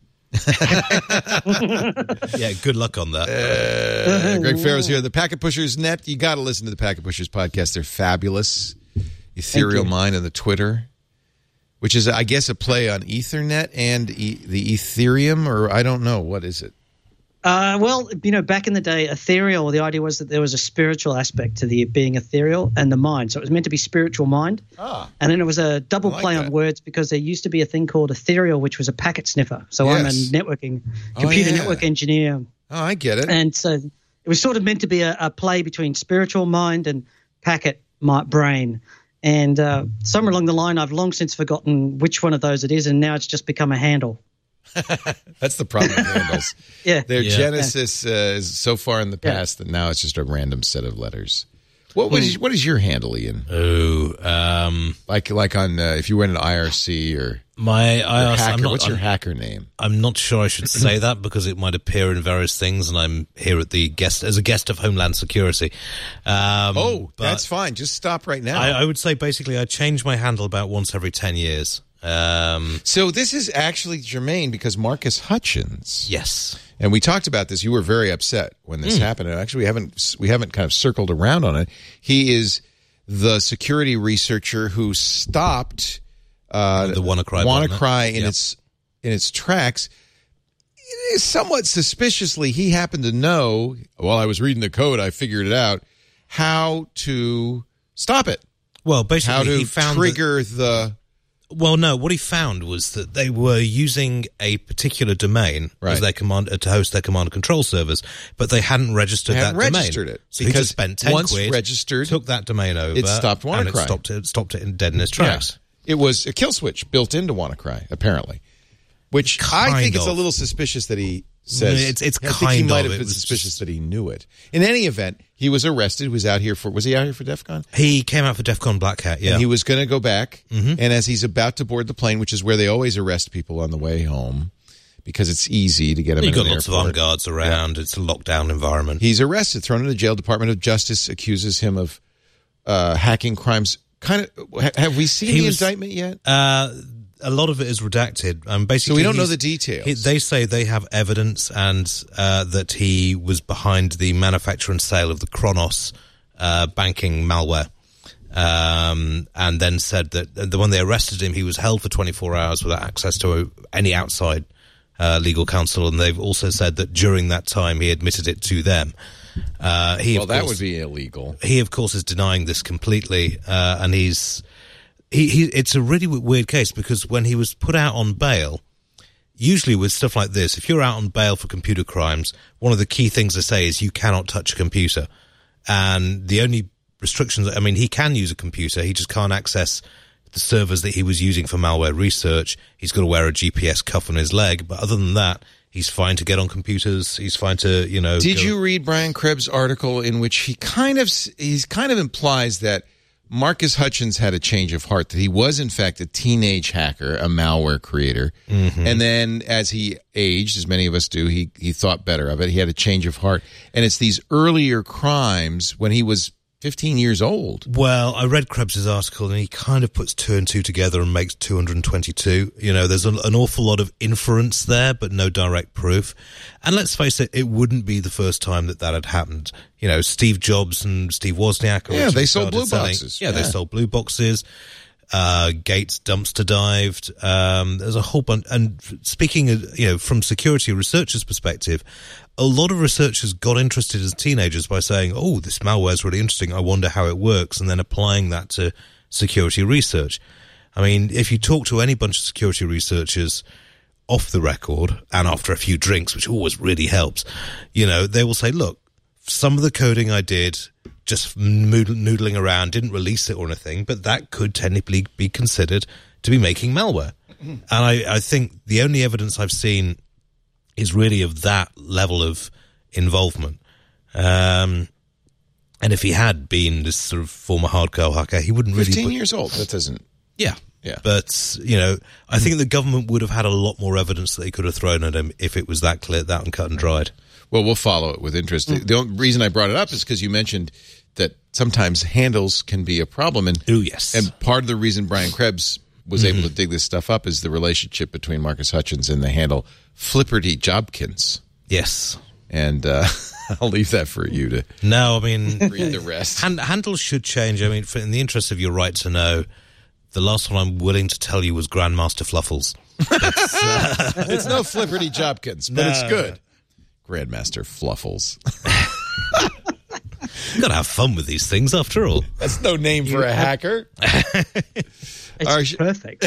Yeah, good luck on that. Greg Farrow's here. The Packet Pushers Net. You got to listen to the Packet Pushers podcast. They're fabulous. Ethereal Mind on the Twitter, which is, I guess, a play on Ethernet and the Ethereum, or I don't know. What is it? Back in the day, ethereal, the idea was that there was a spiritual aspect to the being ethereal and the mind. So it was meant to be spiritual mind. And then it was a double I like play that. on words because there used to be a thing called ethereal, which was a packet sniffer. So I'm a Yes. computer network engineer. Oh, I get it. And so it was sort of meant to be a play between spiritual mind and packet brain. And somewhere along the line, I've long since forgotten which one of those it is, and now it's just become a handle. That's the problem with handles. Yeah. Their Yeah. genesis is so far in the past that now it's just a random set of letters. What is your handle, Ian? Like on if you were in an IRC or My IRC. hacker. What's your hacker name? I'm not sure I should say that because it might appear in various things, and I'm here at as a guest of Homeland Security. But That's fine. Just stop right now. I would say basically I change my handle about once every 10 years. So this is actually germane because Marcus Hutchins. Yes. And we talked about this. You were very upset when this happened. And actually, we haven't kind of circled around on it. He is the security researcher who stopped The WannaCry in its tracks. It is somewhat suspiciously, he happened to know, while I was reading the code, I figured it out, how to stop it. Well, basically, How to he found trigger the... Well, no. What he found was that they were using a particular domain Right. as their to host their command and control servers, but they hadn't registered They hadn't that registered domain. it, So he because just spent 10 once quid, registered, took that domain over, it stopped and WannaCry. it stopped it dead in its tracks. It was a kill switch built into WannaCry, apparently. Which I think it's a little suspicious that he says. It's I think he kind might of. have It been was suspicious that he knew it. In any event, he was arrested. Was he out here for DEF CON? He came out for DEF CON Black Hat, yeah. And he was going to go back. And as he's about to board the plane, which is where they always arrest people on the way home, because it's easy to get him in You've got an lots of airport. armed guards around. It's a lockdown environment. He's arrested, thrown into jail. Department of Justice accuses him of hacking crimes. Have we seen the indictment yet? A lot of it is redacted. Basically, So we don't know the details. They say they have evidence and that he was behind the manufacture and sale of the Kronos banking malware. And then said that when they arrested him, he was held for 24 hours without access to any outside legal counsel. And they've also said that during that time, he admitted it to them. That would be illegal. He, of course, is denying this completely, and it's a really weird case because when he was put out on bail, usually with stuff like this, if you're out on bail for computer crimes, one of the key things they say is you cannot touch a computer. And the only restrictions, he can use a computer, he just can't access the servers that he was using for malware research. He's got to wear a GPS cuff on his leg, but other than that, he's fine to get on computers. He's fine to, Did you read Brian Krebs' article in which he kind of implies that Marcus Hutchins had a change of heart, that he was, in fact, a teenage hacker, a malware creator. And then as he aged, as many of us do, he thought better of it. He had a change of heart. And it's these earlier crimes when he was 15 years old. Well, I read Krebs' article and he kind of puts 2 and 2 together and makes 222. There's an awful lot of inference there, but no direct proof. And let's face it, it wouldn't be the first time that had happened. Steve Jobs and Steve Wozniak. They sold blue boxes. Yeah, they sold blue boxes. Gates dumpster dived. There's a whole bunch. And speaking of, from security researchers' perspective, a lot of researchers got interested as teenagers by saying, oh, this malware is really interesting. I wonder how it works. And then applying that to security research. If you talk to any bunch of security researchers off the record and after a few drinks, which always really helps, they will say, look, some of the coding I did just noodling around, didn't release it or anything, but that could technically be considered to be making malware. And I think the only evidence I've seen is really of that level of involvement. And if he had been this sort of former hardcore hacker, he wouldn't really... 15 years old, that doesn't... Yeah. Yeah. But, I think the government would have had a lot more evidence that they could have thrown at him if it was that clear, that and cut and dried. Well, we'll follow it with interest. The only reason I brought it up is because you mentioned that sometimes handles can be a problem. And, oh, yes. And part of the reason Brian Krebs was able to dig this stuff up is the relationship between Marcus Hutchins and the handle Flipperty Jobkins. Yes. And I'll leave that for you to read the rest. Handles should change. In the interest of your right to know, the last one I'm willing to tell you was Grandmaster Fluffles. It's no Flipperty Jobkins, but it's good. Grandmaster Fluffles. Got to have fun with these things, after all. That's no name for a hacker. It's perfect.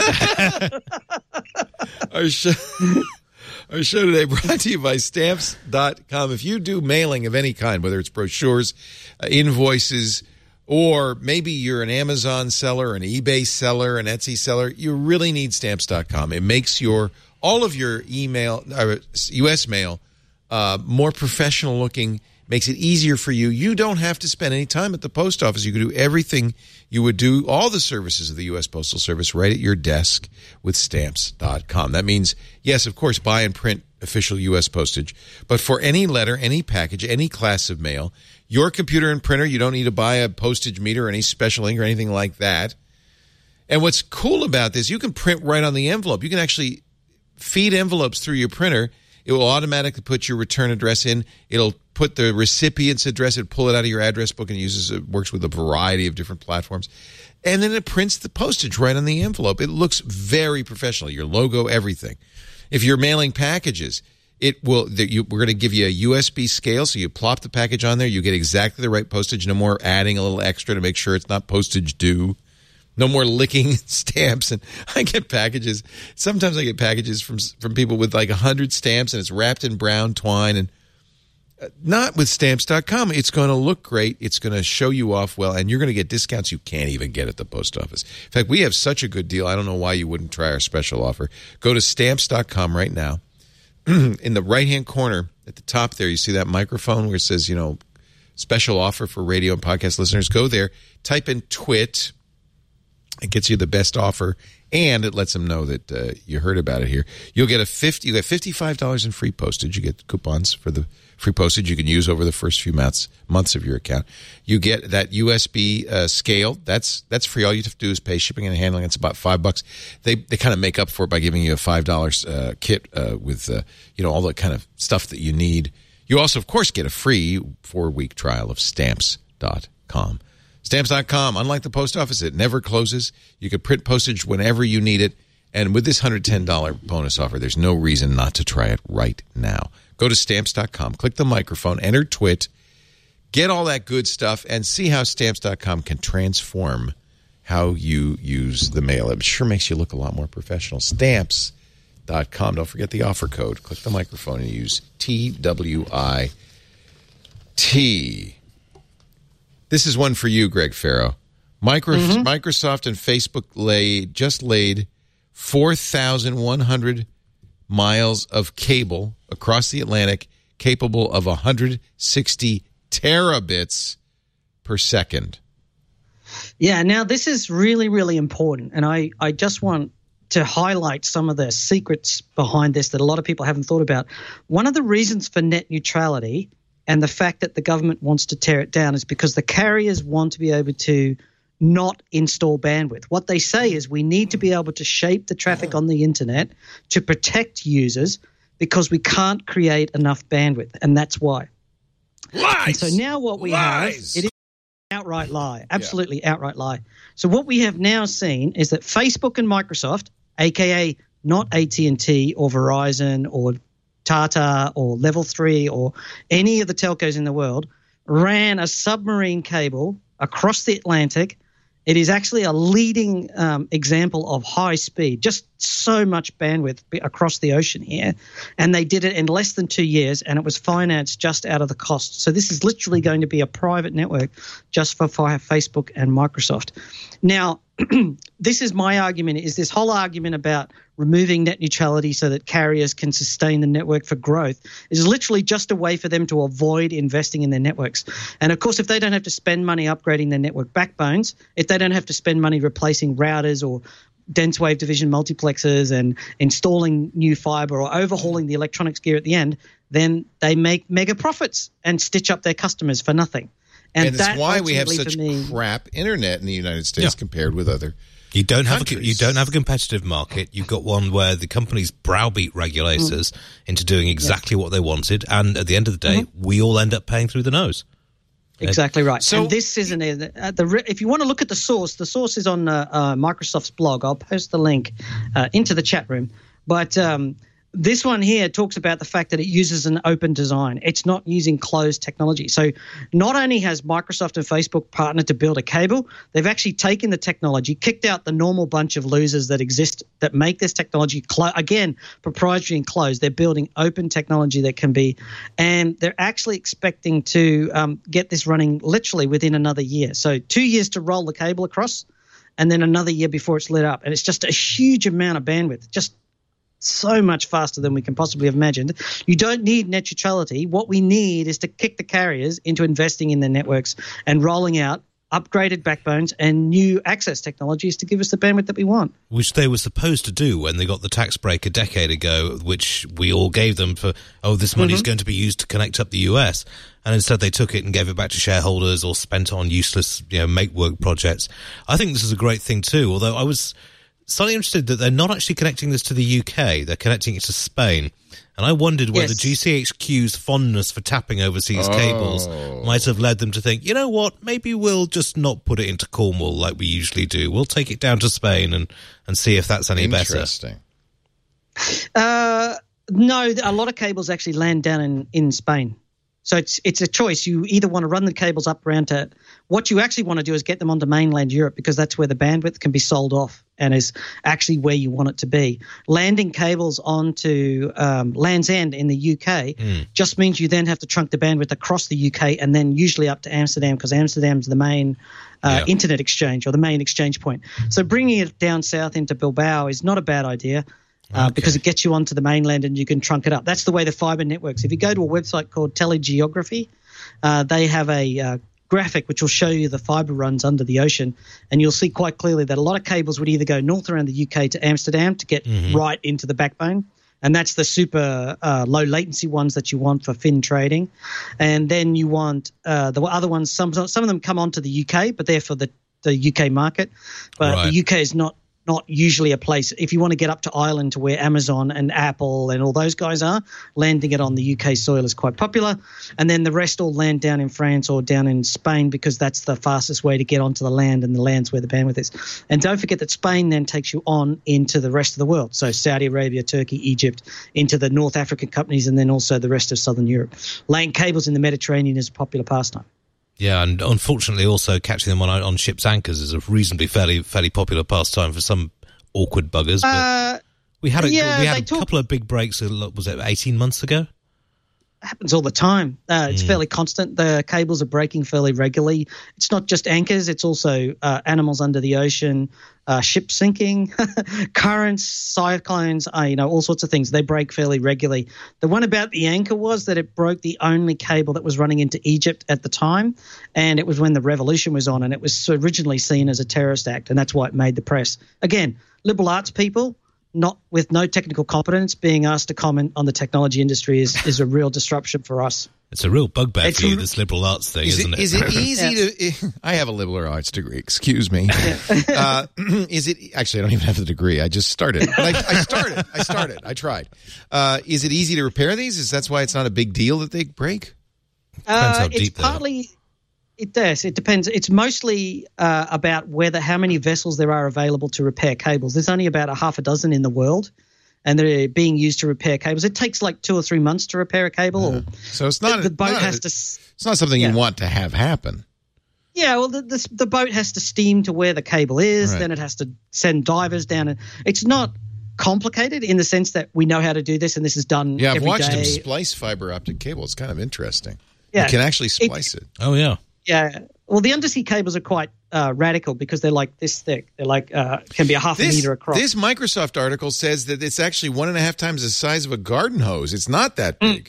Our show today brought to you by Stamps.com. If you do mailing of any kind, whether it's brochures, invoices, or maybe you're an Amazon seller, an eBay seller, an Etsy seller, you really need Stamps.com. It makes your all of your email, U.S. mail, more professional looking, makes it easier for you. You don't have to spend any time at the post office. You can do everything you would do, all the services of the U.S. Postal Service, right at your desk with Stamps.com. That means, yes, of course, buy and print official U.S. postage, but for any letter, any package, any class of mail, your computer and printer, you don't need to buy a postage meter or any special ink or anything like that. And what's cool about this, you can print right on the envelope. You can actually feed envelopes through your printer. It will automatically put your return address in. It'll put the recipient's address, it'll pull it out of your address book and it works with a variety of different platforms. And then it prints the postage right on the envelope. It looks very professional, your logo, everything. If you're mailing packages, we're going to give you a USB scale, so you plop the package on there, you get exactly the right postage, no more adding a little extra to make sure it's not postage due. No more licking stamps. And I get packages. Sometimes I get packages from people with like 100 stamps and it's wrapped in brown twine. And not with Stamps.com. It's going to look great. It's going to show you off well. And you're going to get discounts you can't even get at the post office. In fact, we have such a good deal. I don't know why you wouldn't try our special offer. Go to Stamps.com right now. In the right-hand corner at the top there, you see that microphone where it says, special offer for radio and podcast listeners. Go there. Type in TWIT. It gets you the best offer, and it lets them know that you heard about it here. You get $55 in free postage. You get coupons for the free postage you can use over the first few months of your account. You get that USB scale. That's free. All you have to do is pay shipping and handling. It's about $5. They kind of make up for it by giving you a $5 kit with all the kind of stuff that you need. You also, of course, get a free 4-week trial of Stamps.com. Stamps.com, unlike the post office, it never closes. You can print postage whenever you need it. And with this $110 bonus offer, there's no reason not to try it right now. Go to Stamps.com, click the microphone, enter TWIT, get all that good stuff, and see how Stamps.com can transform how you use the mail. It sure makes you look a lot more professional. Stamps.com. Don't forget the offer code. Click the microphone and use TWIT. This is one for you, Greg Farrow. Microsoft and Facebook laid 4,100 miles of cable across the Atlantic capable of 160 terabits per second. Yeah, now this is really, really important, and I just want to highlight some of the secrets behind this that a lot of people haven't thought about. One of the reasons for net neutrality and the fact that the government wants to tear it down is because the carriers want to be able to not install bandwidth. What they say is we need to be able to shape the traffic on the internet to protect users because we can't create enough bandwidth, and that's why. Lies! And so now what we have, it is an outright lie, absolutely outright lie. So what we have now seen is that Facebook and Microsoft, a.k.a. not AT&T or Verizon or Tata or Level 3 or any of the telcos in the world, ran a submarine cable across the Atlantic. It is actually a leading example of high speed, just so much bandwidth across the ocean here. And they did it in less than 2 years, and it was financed just out of the cost. So this is literally going to be a private network just for Facebook and Microsoft. Now, this is my argument, is this whole argument about removing net neutrality so that carriers can sustain the network for growth is literally just a way for them to avoid investing in their networks. And, of course, if they don't have to spend money upgrading their network backbones, if they don't have to spend money replacing routers or dense wave division multiplexers and installing new fiber or overhauling the electronics gear at the end, then they make mega profits and stitch up their customers for nothing. And that's why we have such crap internet in the United States compared with other You don't have countries. a competitive market. You've got one where the companies browbeat regulators into doing exactly what they wanted, and at the end of the day, we all end up paying through the nose. Exactly right. So, and this isn't it. If you want to look at the source is on Microsoft's blog. I'll post the link into the chat room. But this one here talks about the fact that it uses an open design. It's not using closed technology. So not only has Microsoft and Facebook partnered to build a cable, they've actually taken the technology, kicked out the normal bunch of losers that exist that make this technology, again, proprietary and closed. They're building open technology that can be, and they're actually expecting to get this running literally within another year. So 2 years to roll the cable across and then another year before it's lit up. And it's just a huge amount of bandwidth, just so much faster than we can possibly have imagined. You don't need net neutrality. What we need is to kick the carriers into investing in their networks and rolling out upgraded backbones and new access technologies to give us the bandwidth that we want. Which they were supposed to do when they got the tax break a decade ago, which we all gave them for, this money is going to be used to connect up the US. And instead they took it and gave it back to shareholders or spent it on useless, make-work projects. I think this is a great thing too, although I was slightly interested that they're not actually connecting this to the UK. They're connecting it to Spain. And I wondered whether GCHQ's fondness for tapping overseas cables might have led them to think, you know what, maybe we'll just not put it into Cornwall like we usually do. We'll take it down to Spain and see if that's any better. Interesting. No, a lot of cables actually land down in Spain. So it's a choice. You either want to run the cables up around to – what you actually want to do is get them onto mainland Europe because that's where the bandwidth can be sold off and is actually where you want it to be. Landing cables onto Land's End in the UK just means you then have to trunk the bandwidth across the UK and then usually up to Amsterdam because Amsterdam's the main internet exchange or the main exchange point. So bringing it down south into Bilbao is not a bad idea. Because it gets you onto the mainland and you can trunk it up. That's the way the fiber networks. If you go to a website called Telegeography, they have a graphic which will show you the fiber runs under the ocean, and you'll see quite clearly that a lot of cables would either go north around the UK to Amsterdam to get right into the backbone, and that's the super low latency ones that you want for fin trading. And then you want the other ones. Some of them come onto the UK, but they're for the UK market. But the UK is not usually a place. If you want to get up to Ireland to where Amazon and Apple and all those guys are, landing it on the UK soil is quite popular. And then the rest all land down in France or down in Spain because that's the fastest way to get onto the land, and the land's where the bandwidth is. And don't forget that Spain then takes you on into the rest of the world. So Saudi Arabia, Turkey, Egypt, into the North African companies, and then also the rest of Southern Europe. Laying cables in the Mediterranean is a popular pastime. Yeah, and unfortunately also catching them on ships' anchors is a reasonably fairly popular pastime for some awkward buggers. But we had a couple of big breaks, was it 18 months ago? Happens all the time. It's fairly constant. The cables are breaking fairly regularly. It's not just anchors. It's also animals under the ocean, ships sinking, currents, cyclones, all sorts of things. They break fairly regularly. The one about the anchor was that it broke the only cable that was running into Egypt at the time, and it was when the revolution was on, and it was originally seen as a terrorist act, and that's why it made the press. Again, liberal arts people, not with no technical competence, being asked to comment on the technology industry is a real disruption for us. It's a real bugbear for you, this liberal arts thing, isn't it? Is it easy to... I have a liberal arts degree, excuse me. Is it... Actually, I don't even have the degree. I just started. I started. I tried. Is it easy to repair these? That's why it's not a big deal that they break? Depends how deep It does. It depends. It's mostly about how many vessels there are available to repair cables. There's only about a half a dozen in the world, and they're being used to repair cables. It takes like 2 or 3 months to repair a cable. So it's not It's not something you want to have happen. Yeah, well, the boat has to steam to where the cable is. Right. Then it has to send divers down. And it's not complicated in the sense that we know how to do this, and this is done. Yeah, I've watched them splice fiber optic cable. It's kind of interesting. Yeah, you can actually splice it. Oh yeah. Yeah. Well, the undersea cables are quite radical because they're like this thick. They're like can be a half a meter across. This Microsoft article says that it's actually 1.5 times the size of a garden hose. It's not that big.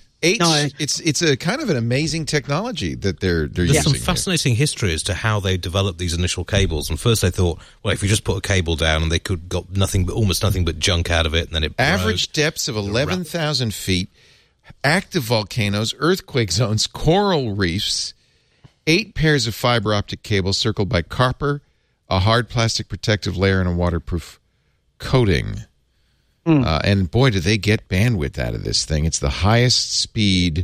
It's a kind of an amazing technology that they're using. There's some fascinating history as to how they developed these initial cables. And first they thought, well, if you just put a cable down and they got almost nothing but junk out of it, and then it broke. Average depths of 11,000 feet, active volcanoes, earthquake zones, coral reefs. 8 pairs of fiber optic cables circled by copper, a hard plastic protective layer, and a waterproof coating. And boy, do they get bandwidth out of this thing. It's the highest speed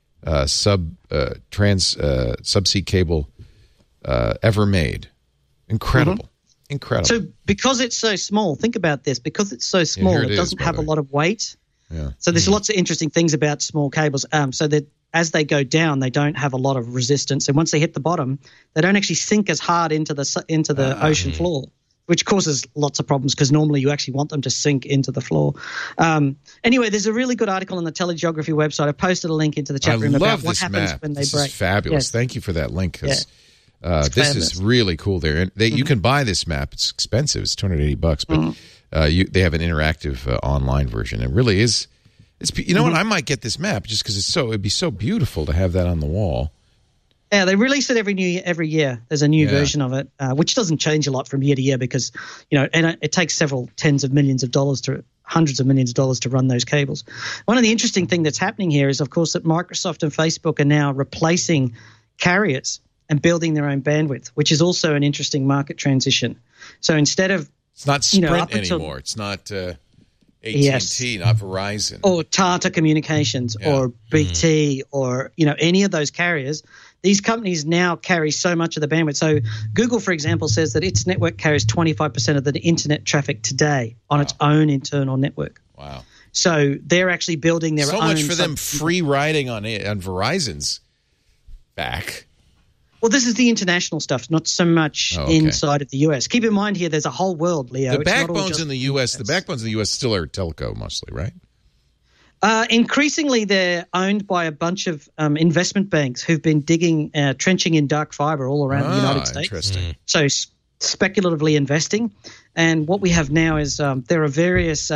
subsea cable ever made. Incredible. Incredible. So because it's so small, think about this. Because it's so small, it doesn't have a lot of weight. Yeah. So there's lots of interesting things about small cables. So that as they go down, they don't have a lot of resistance, and once they hit the bottom, they don't actually sink as hard into the ocean floor, which causes lots of problems because normally you actually want them to sink into the floor. Anyway, there's a really good article on the Telegeography website. I posted a link into the chat room about what happens when they break. This is fabulous. Yes. Thank you for that link. This is really cool there. And you can buy this map. It's expensive. It's $280, but they have an interactive online version. It really is. You know what? I might get this map just because it'd be so beautiful to have that on the wall. Yeah, they release it every year. There's a new version of it, which doesn't change a lot from year to year because, and it takes several tens of millions of dollars to hundreds of millions of dollars to run those cables. One of the interesting things that's happening here is, of course, that Microsoft and Facebook are now replacing carriers and building their own bandwidth, which is also an interesting market transition. So instead of it's not Sprint anymore, it's not AT&T, not Verizon, or Tata Communications, or BT, or any of those carriers. These companies now carry so much of the bandwidth. So Google, for example, says that its network carries 25% of the internet traffic today on its own internal network. Wow. So they're actually building their own. So much for them free riding on Verizon's back. Well, this is the international stuff, not so much inside of the U.S. Keep in mind here, there's a whole world, Leo. The backbones in the U.S. Still are telco mostly, right? Increasingly, they're owned by a bunch of investment banks who've been trenching in dark fiber all around the United States. Interesting. So speculatively investing. And what we have now is there are various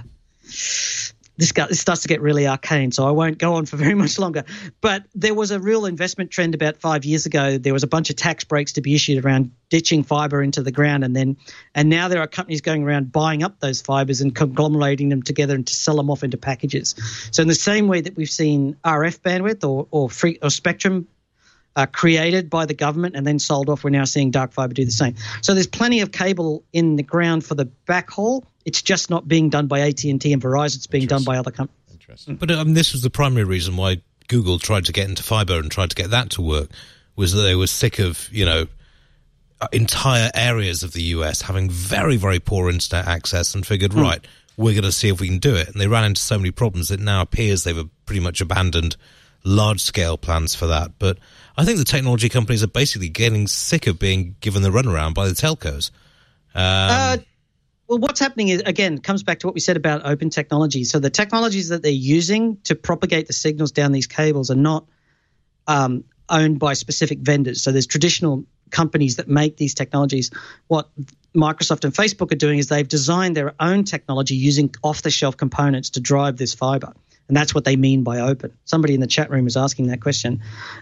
this starts to get really arcane, so I won't go on for very much longer. But there was a real investment trend about 5 years ago. There was a bunch of tax breaks to be issued around ditching fiber into the ground, and now there are companies going around buying up those fibers and conglomerating them together and to sell them off into packages. So in the same way that we've seen RF bandwidth or spectrum created by the government and then sold off, we're now seeing dark fiber do the same. So there's plenty of cable in the ground for the backhaul. It's just not being done by AT&T and Verizon. It's being done by other companies. Interesting. But this was the primary reason why Google tried to get into fiber and tried to get that to work, was that they were sick of, entire areas of the US having very, very poor internet access and figured, right, we're going to see if we can do it. And they ran into so many problems that it now appears they've pretty much abandoned large-scale plans for that. But I think the technology companies are basically getting sick of being given the runaround by the telcos. Well, what's happening is, again, comes back to what we said about open technology. So the technologies that they're using to propagate the signals down these cables are not owned by specific vendors. So there's traditional companies that make these technologies. What Microsoft and Facebook are doing is they've designed their own technology using off-the-shelf components to drive this fiber. And that's what they mean by open. Somebody in the chat room was asking that question.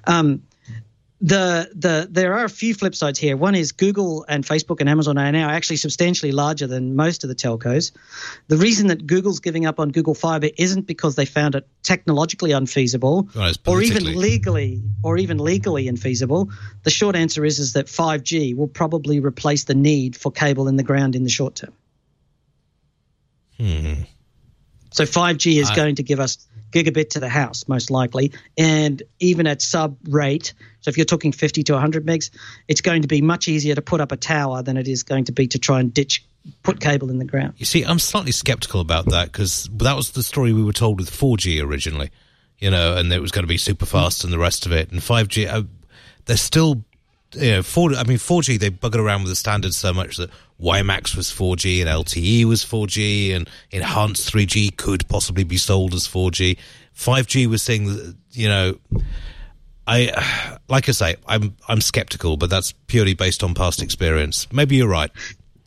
There are a few flip sides here. One is Google and Facebook and Amazon are now actually substantially larger than most of the telcos. The reason that Google's giving up on Google Fiber isn't because they found it technologically unfeasible or even legally infeasible. The short answer is that 5G will probably replace the need for cable in the ground in the short term. So 5G is going to give us gigabit to the house, most likely, and even at sub rate. So if you're talking 50 to 100 megs, it's going to be much easier to put up a tower than it is going to be to try and put cable in the ground. You see, I'm slightly skeptical about that because that was the story we were told with 4G originally, and it was going to be super fast and the rest of it. And 5G, they're still, 4G, they buggered around with the standards so much that WiMAX was 4G and LTE was 4G and enhanced 3G could possibly be sold as 4G. 5G was saying that, like I say, I'm skeptical, but that's purely based on past experience. Maybe you're right.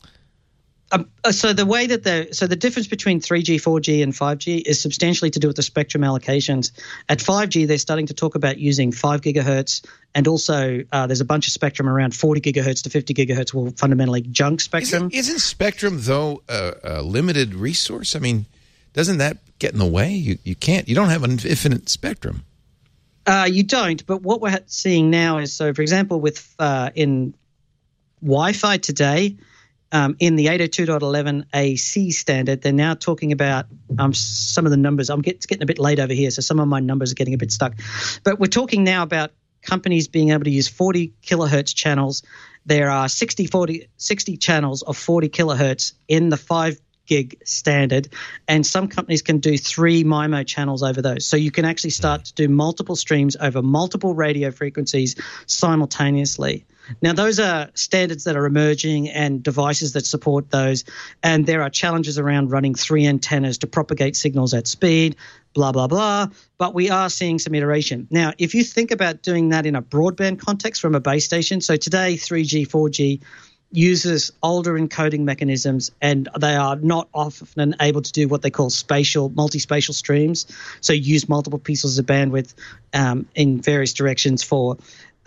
So the difference between 3G, 4G, and 5G is substantially to do with the spectrum allocations. At 5G, they're starting to talk about using 5 gigahertz, and also there's a bunch of spectrum around 40 gigahertz to 50 gigahertz, will fundamentally junk spectrum. Isn't spectrum, though, a limited resource? I mean, doesn't that get in the way? You don't have an infinite spectrum. You don't, but what we're seeing now is, so for example, with in Wi-Fi today, in the 802.11 AC standard, they're now talking about some of the numbers. It's getting a bit late over here, so some of my numbers are getting a bit stuck. But we're talking now about companies being able to use 40 kilohertz channels. There are 60 channels of 40 kilohertz in the 5 gig standard, and some companies can do 3 MIMO channels over those. So you can actually start to do multiple streams over multiple radio frequencies simultaneously. Now, those are standards that are emerging and devices that support those, and there are challenges around running 3 antennas to propagate signals at speed, blah, blah, blah, but we are seeing some iteration. Now, if you think about doing that in a broadband context from a base station, so today 3G, 4G uses older encoding mechanisms, and they are not often able to do what they call multi-spatial streams. So use multiple pieces of bandwidth in various directions for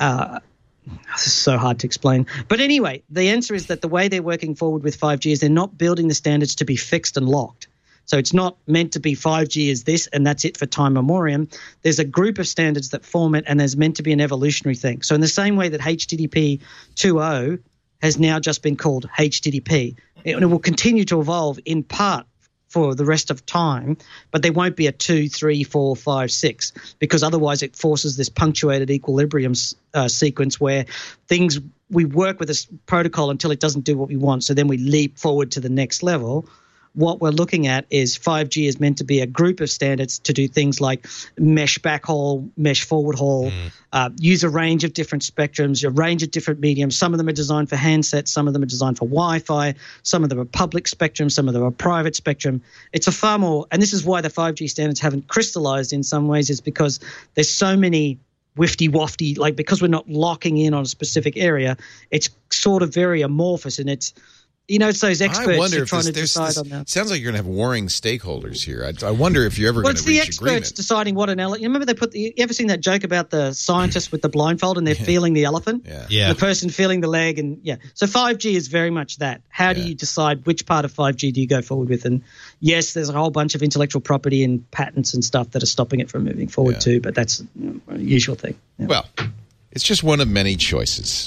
this is so hard to explain. But anyway, the answer is that the way they're working forward with 5G is they're not building the standards to be fixed and locked. So it's not meant to be 5G is this and that's it for time memoriam. There's a group of standards that form it, and there's meant to be an evolutionary thing. So in the same way that HTTP 2.0 has now just been called HTTP, it will continue to evolve in part for the rest of time, but there won't be a 2, 3, 4, 5, 6, because otherwise it forces this punctuated equilibrium sequence where we work with this protocol until it doesn't do what we want, so then we leap forward to the next level. What we're looking at is 5G is meant to be a group of standards to do things like mesh backhaul, mesh forward haul, use a range of different spectrums, a range of different mediums. Some of them are designed for handsets, some of them are designed for Wi-Fi, some of them are public spectrum, some of them are private spectrum. It's a far more, and this is why the 5G standards haven't crystallized in some ways, is because there's so many wifty-wafty, like because we're not locking in on a specific area, it's sort of very amorphous, and it's, it's those experts who are trying to decide on that. Sounds like you're going to have warring stakeholders here. I wonder if you're ever going to reach agreement. It's the experts deciding what an elephant. You remember you ever seen that joke about the scientist with the blindfold and they're feeling the elephant? Yeah. The person feeling the leg, and So 5G is very much that. How do you decide which part of 5G do you go forward with? And yes, there's a whole bunch of intellectual property and patents and stuff that are stopping it from moving forward too. But that's a usual thing. Yeah. Well, it's just one of many choices.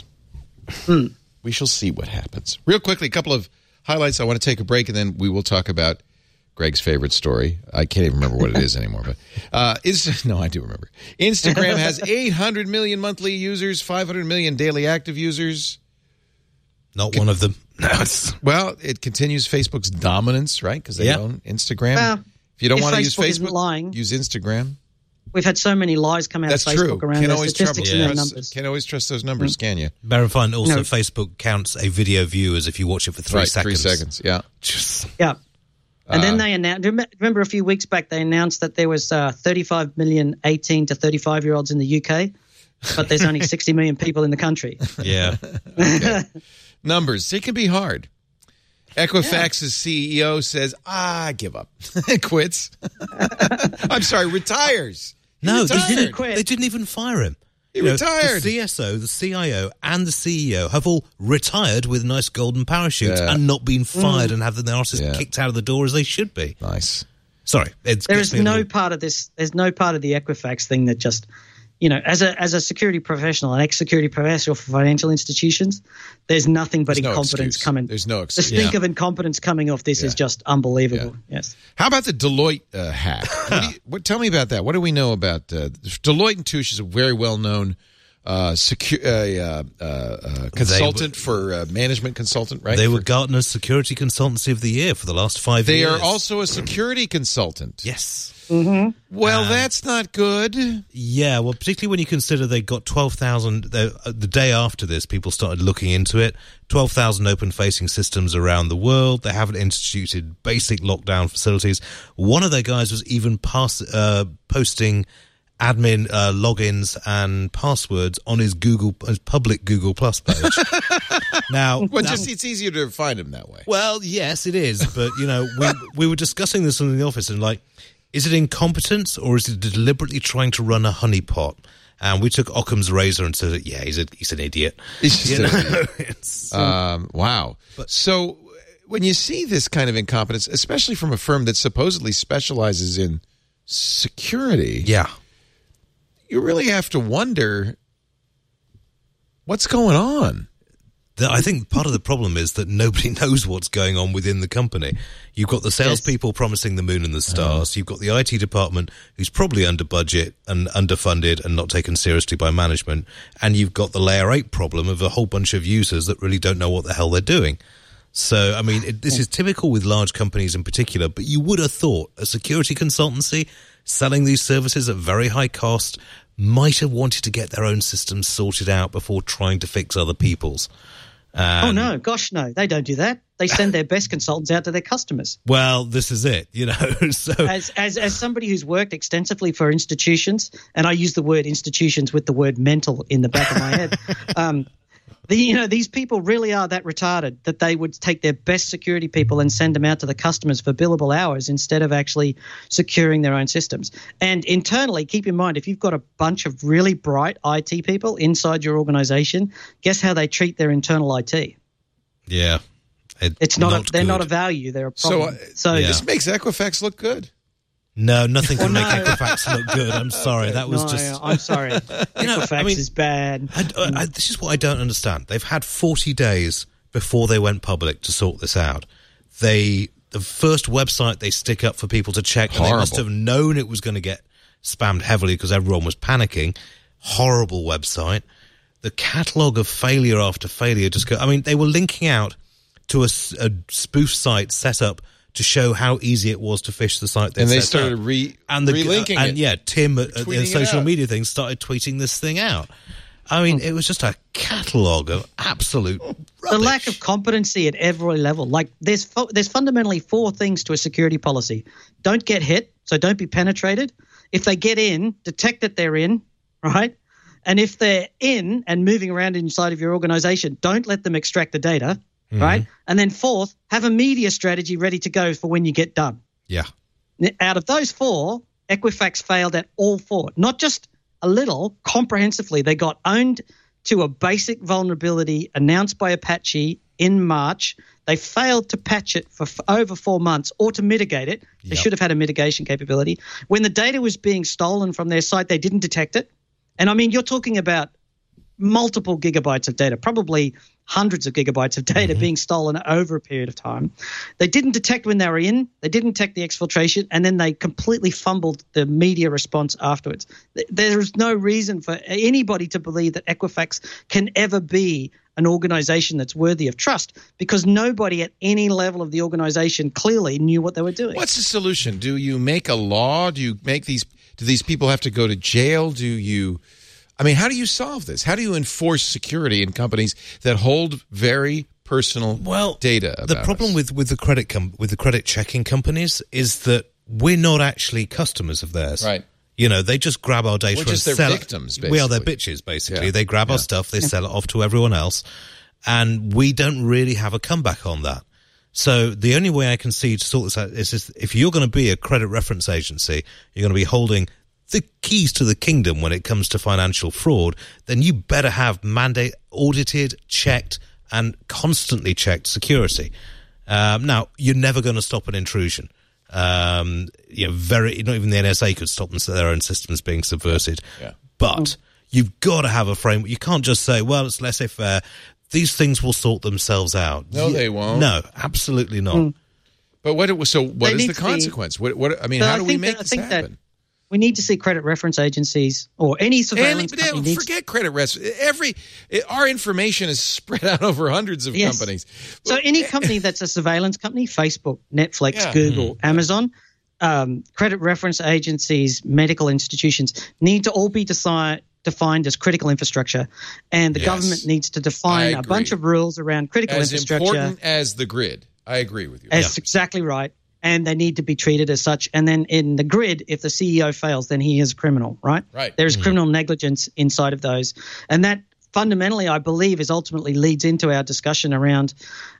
We shall see what happens. Real quickly, a couple of highlights. I want to take a break, and then we will talk about Greg's favorite story. I can't even remember what it is anymore. But no, I do remember. Instagram has 800 million monthly users, 500 million daily active users. Not one of them. Well, it continues Facebook's dominance, right? Because they own Instagram. Well, if you don't want to use Facebook, use Instagram. We've had so many lies come out of Facebook around the statistics and their numbers. Can't always trust those numbers, can you? Bear in mind also Facebook counts a video view as if you watch it for 3 seconds. 3 seconds, yeah. Yeah. And then they announced, remember a few weeks back they announced that there was 35 million 18 to 35-year-olds in the UK, but there's only 60 million people in the country. Yeah. Okay. Numbers, it can be hard. Equifax's CEO says, give up. Quits. I'm sorry, retires. No, they didn't even fire him. He retired. The CSO, the CIO, and the CEO have all retired with nice golden parachutes and not been fired and have their asses kicked out of the door as they should be. Nice. Sorry. There is no part of this, there's no part of the Equifax thing that just, as a security professional, an ex-security professional for financial institutions, there's nothing but incompetence coming. There's no excuse. The stink of incompetence coming off this is just unbelievable. Yeah. Yes. How about the Deloitte hack? Tell me about that. What do we know about Deloitte & Touche is a very well-known consultant for management consultant, right? They were Gartner's Security Consultancy of the Year for the last 5 years. They are also a security consultant. Yes. Mm-hmm. Well, that's not good. Yeah, well, particularly when you consider they got 12,000, the day after this, people started looking into it, 12,000 open-facing systems around the world. They haven't instituted basic lockdown facilities. One of their guys was even posting admin logins and passwords on his public Google Plus page. Now, it's easier to find him that way. Well, yes, it is. But, we were discussing this in the office and is it incompetence or is it deliberately trying to run a honeypot? And we took Occam's razor and said, he's an idiot. He's just an idiot. Wow. So when you see this kind of incompetence, especially from a firm that supposedly specializes in security, you really have to wonder what's going on. I think part of the problem is that nobody knows what's going on within the company. You've got the salespeople promising the moon and the stars. You've got the IT department who's probably under budget and underfunded and not taken seriously by management. And you've got the layer 8 problem of a whole bunch of users that really don't know what the hell they're doing. So, this is typical with large companies in particular, but you would have thought a security consultancy selling these services at very high cost might have wanted to get their own systems sorted out before trying to fix other people's. No, gosh, no, they don't do that. They send their best consultants out to their customers. Well, this is it, So, as somebody who's worked extensively for institutions, and I use the word institutions with the word mental in the back of my head, These people really are that retarded that they would take their best security people and send them out to the customers for billable hours instead of actually securing their own systems. And internally, keep in mind, if you've got a bunch of really bright IT people inside your organization, guess how they treat their internal IT? Yeah. They're not a value, they're a problem. So this makes Equifax look good. No, nothing can make Equifax look good. I'm sorry. That was I'm sorry. Equifax is bad. This is what I don't understand. They've had 40 days before they went public to sort this out. The first website they stick up for people to check, and they must have known it was going to get spammed heavily because everyone was panicking. Horrible website. The catalogue of failure after failure they were linking out to a spoof site set up to show how easy it was to phish the site. And they started relinking it. And yeah, Tim at the social media thing started tweeting this thing out. I mean, it was just a catalogue of absolute rubbish. The lack of competency at every level. Like, there's fundamentally 4 things to a security policy. Don't get hit, so don't be penetrated. If they get in, detect that they're in, right? And if they're in and moving around inside of your organization, don't let them extract the data. Right? And then 4th, have a media strategy ready to go for when you get done. Yeah. Out of those 4, Equifax failed at all 4. Not just a little, comprehensively. They got owned to a basic vulnerability announced by Apache in March. They failed to patch it for over 4 months or to mitigate it. They should have had a mitigation capability. When the data was being stolen from their site, they didn't detect it. And, I mean, you're talking about multiple gigabytes of data, probably hundreds of gigabytes of data being stolen over a period of time. They didn't detect when they were in, they didn't detect the exfiltration, and then they completely fumbled the media response afterwards. There's no reason for anybody to believe that Equifax can ever be an organization that's worthy of trust because nobody at any level of the organization clearly knew what they were doing. What's the solution? Do you make a law? Do these people have to go to jail? How do you solve this? How do you enforce security in companies that hold very personal data about the problem us? with the credit checking companies is that we're not actually customers of theirs. Right. They just grab our data and sell it. Victims, basically. We are their bitches, basically. Yeah. They grab our stuff, they sell it off to everyone else, and we don't really have a comeback on that. So the only way I can see to sort this out is if you're going to be a credit reference agency, you're going to be holding the keys to the kingdom when it comes to financial fraud, then you better have audited, checked, and constantly checked security. Now, you're never going to stop an intrusion. Not even the NSA could stop their own systems being subverted. Yeah. But you've got to have a framework. You can't just say, well, it's laissez-faire. These things will sort themselves out. No, they won't. No, absolutely not. But what is the consequence? How do we make this happen? We need to see credit reference agencies or any surveillance company. Forget credit reference. Our information is spread out over hundreds of companies. So any company that's a surveillance company, Facebook, Netflix, Google, Amazon, credit reference agencies, medical institutions need to all be defined as critical infrastructure, and the government needs to define a bunch of rules around critical infrastructure. As important as the grid. I agree with you. That's exactly right. And they need to be treated as such. And then in the grid, if the CEO fails, then he is a criminal, right? Right. There is criminal negligence inside of those. And that fundamentally, I believe, ultimately leads into our discussion around,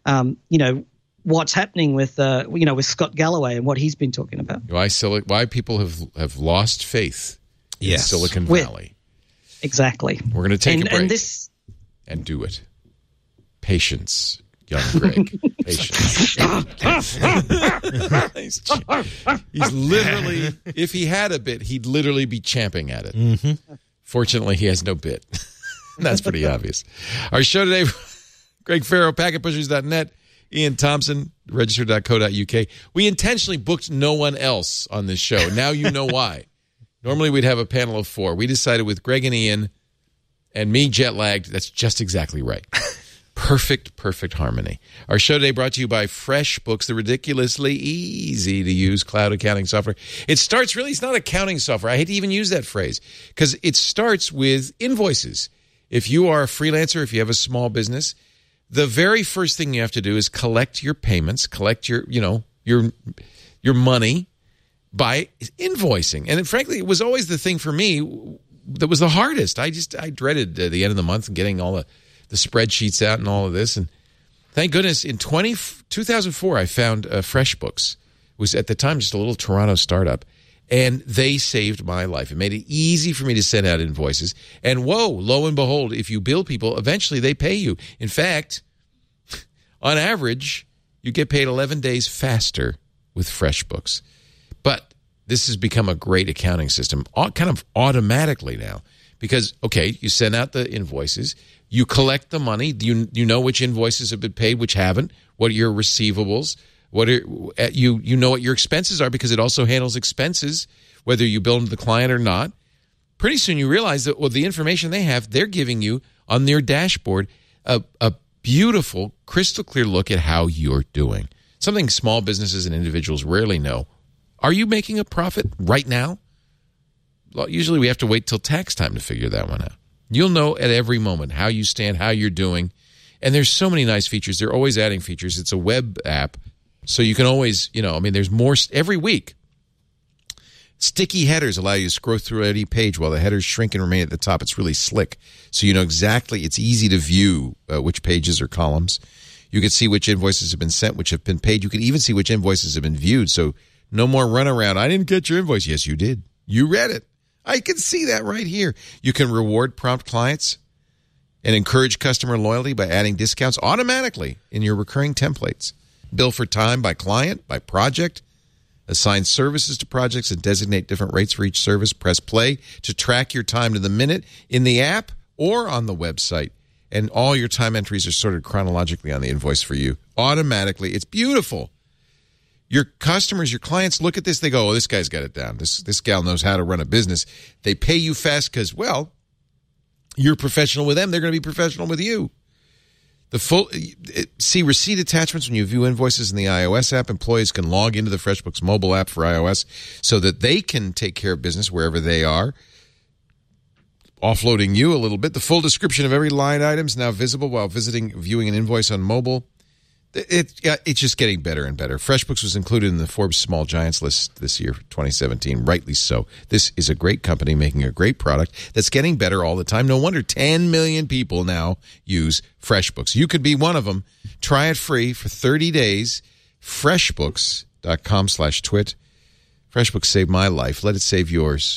what's happening with Scott Galloway and what he's been talking about. Why people have lost faith in Silicon Valley. Exactly. We're going to take a break and do it. Patience. Young Greg. Patience. He's literally, if he had a bit, he'd literally be champing at it. Mm-hmm. Fortunately, he has no bit. That's pretty obvious. Our show today, Greg Farrow, PacketPushers.net, Ian Thompson, register.co.uk. We intentionally booked no one else on this show. Now you know why. Normally we'd have a panel of 4. We decided with Greg and Ian and me jet-lagged, that's just exactly right. Perfect harmony. Our show today brought to you by FreshBooks, the ridiculously easy-to-use cloud accounting software. It's not accounting software. I hate to even use that phrase because it starts with invoices. If you are a freelancer, if you have a small business, the very first thing you have to do is collect your payments, collect your money by invoicing. And frankly, it was always the thing for me that was the hardest. I dreaded the end of the month and getting all the the spreadsheets out and all of this. And thank goodness in 2004, I found FreshBooks. It was at the time just a little Toronto startup. And they saved my life. It made it easy for me to send out invoices. And whoa, lo and behold, if you bill people, eventually they pay you. In fact, on average, you get paid 11 days faster with FreshBooks. But this has become a great accounting system, kind of automatically now. Because, okay, you send out the invoices, you collect the money, you know which invoices have been paid, which haven't, what are your receivables, you know what your expenses are because it also handles expenses, whether you bill them to the client or not. Pretty soon you realize that the information they have, they're giving you on their dashboard a beautiful, crystal clear look at how you're doing. Something small businesses and individuals rarely know. Are you making a profit right now? Well, usually we have to wait till tax time to figure that one out. You'll know at every moment how you stand, how you're doing. And there's so many nice features. They're always adding features. It's a web app. So you can always, there's more every week. Sticky headers allow you to scroll through any page while the headers shrink and remain at the top. It's really slick. So you know exactly, it's easy to view which pages or columns. You can see which invoices have been sent, which have been paid. You can even see which invoices have been viewed. So no more runaround. I didn't get your invoice. Yes, you did. You read it. I can see that right here. You can reward prompt clients and encourage customer loyalty by adding discounts automatically in your recurring templates. Bill for time by client, by project. Assign services to projects and designate different rates for each service. Press play to track your time to the minute in the app or on the website. And all your time entries are sorted chronologically on the invoice for you. Automatically. It's beautiful. Your customers, your clients look at this. They go, oh, this guy's got it down. This gal knows how to run a business. They pay you fast because, well, you're professional with them. They're going to be professional with you. See receipt attachments when you view invoices in the iOS app. Employees can log into the FreshBooks mobile app for iOS so that they can take care of business wherever they are. Offloading you a little bit. The full description of every line item is now visible while viewing an invoice on mobile. It's just getting better and better. FreshBooks was included in the Forbes Small Giants list this year, 2017, rightly so. This is a great company making a great product that's getting better all the time. No wonder 10 million people now use FreshBooks. You could be one of them. Try it free for 30 days. FreshBooks.com/twit. FreshBooks saved my life. Let it save yours.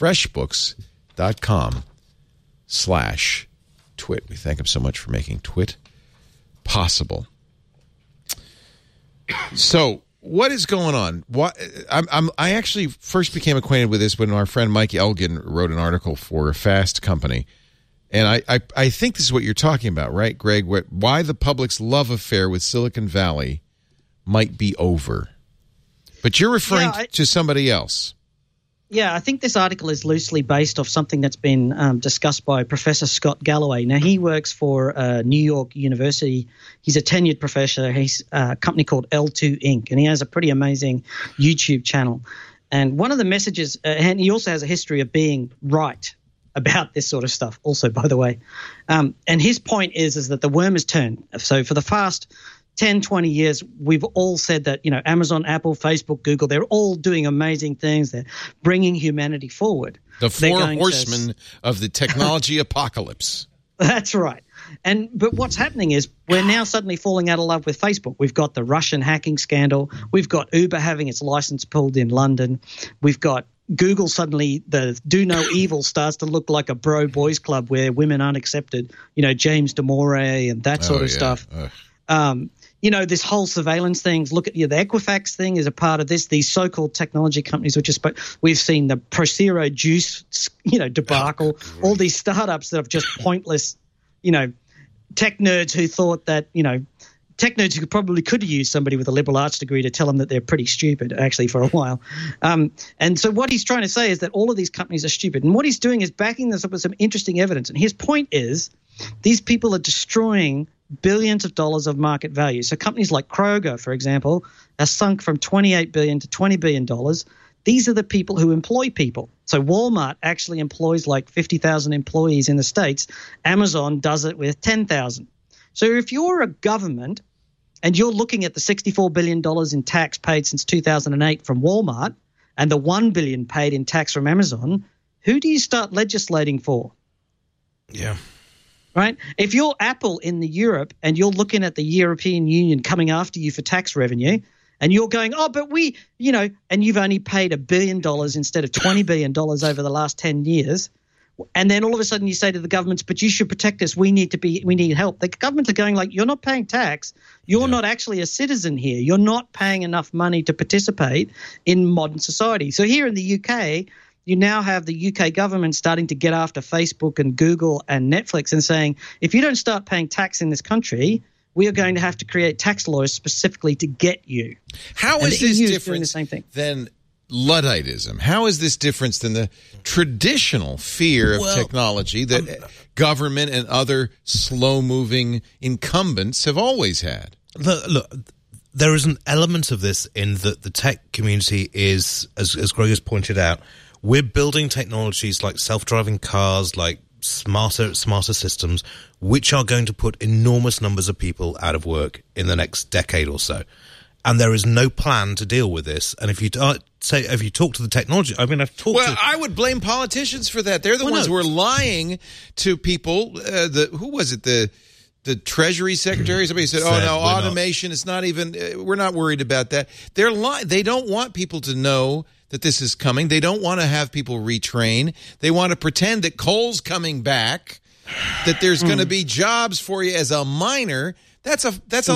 FreshBooks.com/twit. We thank him so much for making Twit possible. So, what is going on? I actually first became acquainted with this when our friend Mike Elgin wrote an article for Fast Company. And I think this is what you're talking about, right, Greg? Why the public's love affair with Silicon Valley might be over. But you're referring to somebody else. Yeah, I think this article is loosely based off something that's been discussed by Professor Scott Galloway. Now, he works for New York University. He's a tenured professor. He's a company called L2 Inc., and he has a pretty amazing YouTube channel. And one of the messages and he also has a history of being right about this sort of stuff also, by the way. And his point is that the worm has turned. So for the past 10, 20 years, we've all said that, Amazon, Apple, Facebook, Google, they're all doing amazing things. They're bringing humanity forward. The four horsemen of the technology apocalypse. That's right. But what's happening is we're now suddenly falling out of love with Facebook. We've got the Russian hacking scandal. We've got Uber having its license pulled in London. We've got Google suddenly, the do no evil starts to look like a bro boys club where women aren't accepted. James Damore and that sort of stuff. This whole surveillance thing. Look at the Equifax thing is a part of this. These so-called technology companies, we've seen the Procero juice, debacle. All these startups that are just pointless, tech nerds who thought that, tech nerds who probably could use somebody with a liberal arts degree to tell them that they're pretty stupid, actually, for a while. And so what he's trying to say is that all of these companies are stupid. And what he's doing is backing this up with some interesting evidence. And his point is these people are destroying billions of dollars of market value. So companies like Kroger, for example, are sunk from $28 billion to $20 billion. These are the people who employ people. So Walmart actually employs like 50,000 employees in the States. Amazon does it with 10,000. So if you're a government and you're looking at the $64 billion in tax paid since 2008 from Walmart and the $1 billion paid in tax from Amazon, who do you start legislating for? Yeah. right? If you're Apple in Europe and you're looking at the European Union coming after you for tax revenue, and you're going, oh, but we, and you've only paid $1 billion instead of $20 billion over the last 10 years. And then all of a sudden you say to the governments, but you should protect us. We need help. The governments are going like, you're not paying tax. You're not actually a citizen here. You're not paying enough money to participate in modern society. So here in the UK, you now have the UK government starting to get after Facebook and Google and Netflix and saying, if you don't start paying tax in this country, we are going to have to create tax laws specifically to get you. How is this different than Ludditism? How is this different than the traditional fear of technology that government and other slow-moving incumbents have always had? Look, there is an element of this in that the tech community is, as Greg has pointed out, we're building technologies like self-driving cars, like smarter systems, which are going to put enormous numbers of people out of work in the next decade or so. And there is no plan to deal with this. And if you talk to the technology, I mean, I would blame politicians for that. They're the ones who are lying to people. Who was it? The Treasury Secretary? Somebody said, automation is not even, we're not worried about that. They're lying. They don't want people to know that this is coming. They don't want to have people retrain. They want to pretend that coal's coming back, that there's going to be jobs for you as a miner. That's a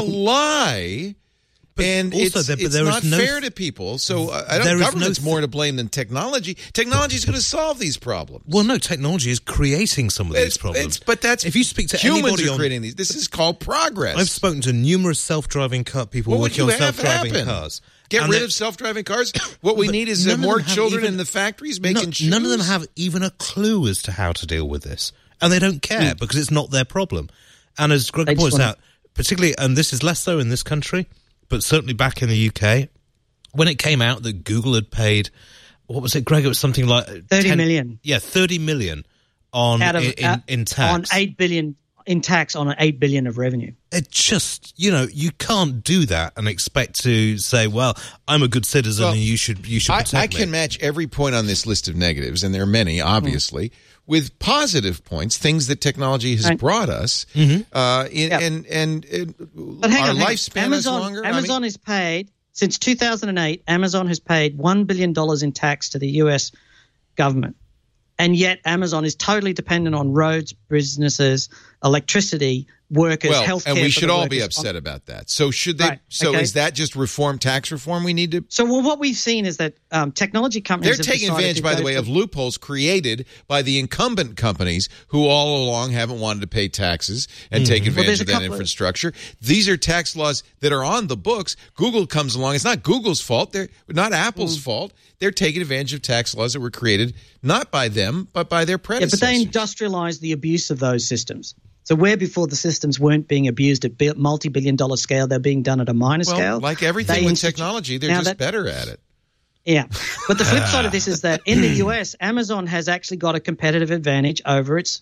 lie. But and also, it's not fair to people. So I don't. Government's more to blame than technology. Technology is going to solve these problems. Well, no, technology is creating some of these problems. But that's if you speak to humans anybody are creating these. This is called progress. I've spoken to numerous self-driving people working on self-driving cars. Get rid of self-driving cars. What we need is more children in the factories making shoes. None of them have even a clue as to how to deal with this, and they don't care because it's not their problem. And as Greg points out, particularly, and this is less so in this country, but certainly back in the UK, when it came out that Google had paid, what was it, Greg? It was something like 30 million. Yeah, 30 million in tax. On 8 billion in tax on an 8 billion of revenue. It just, you can't do that and expect to say, well, I'm a good citizen and you should protect me. I can match every point on this list of negatives, and there are many, obviously, with positive points, things that technology has brought us. And our lifespan is longer. Amazon has paid, since 2008, Amazon has paid $1 billion in tax to the U.S. government. And yet Amazon is totally dependent on roads, businesses, electricity, workers, healthcare. And we should all be upset about that. So should they? Is that just tax reform we need to? So what we've seen is that technology companies they're taking advantage, by the way, of loopholes created by the incumbent companies who all along haven't wanted to pay taxes and take advantage of that infrastructure. These are tax laws that are on the books. Google comes along. It's not Google's fault. They're not Apple's fault. They're taking advantage of tax laws that were created not by them but by their predecessors. Yeah, but they industrialized the abuse of those systems. So where before the systems weren't being abused at multi-billion-dollar scale, they're being done at a minor scale. Like everything with technology, they're just better at it. Yeah. But the flip side of this is that in the US, Amazon has actually got a competitive advantage over its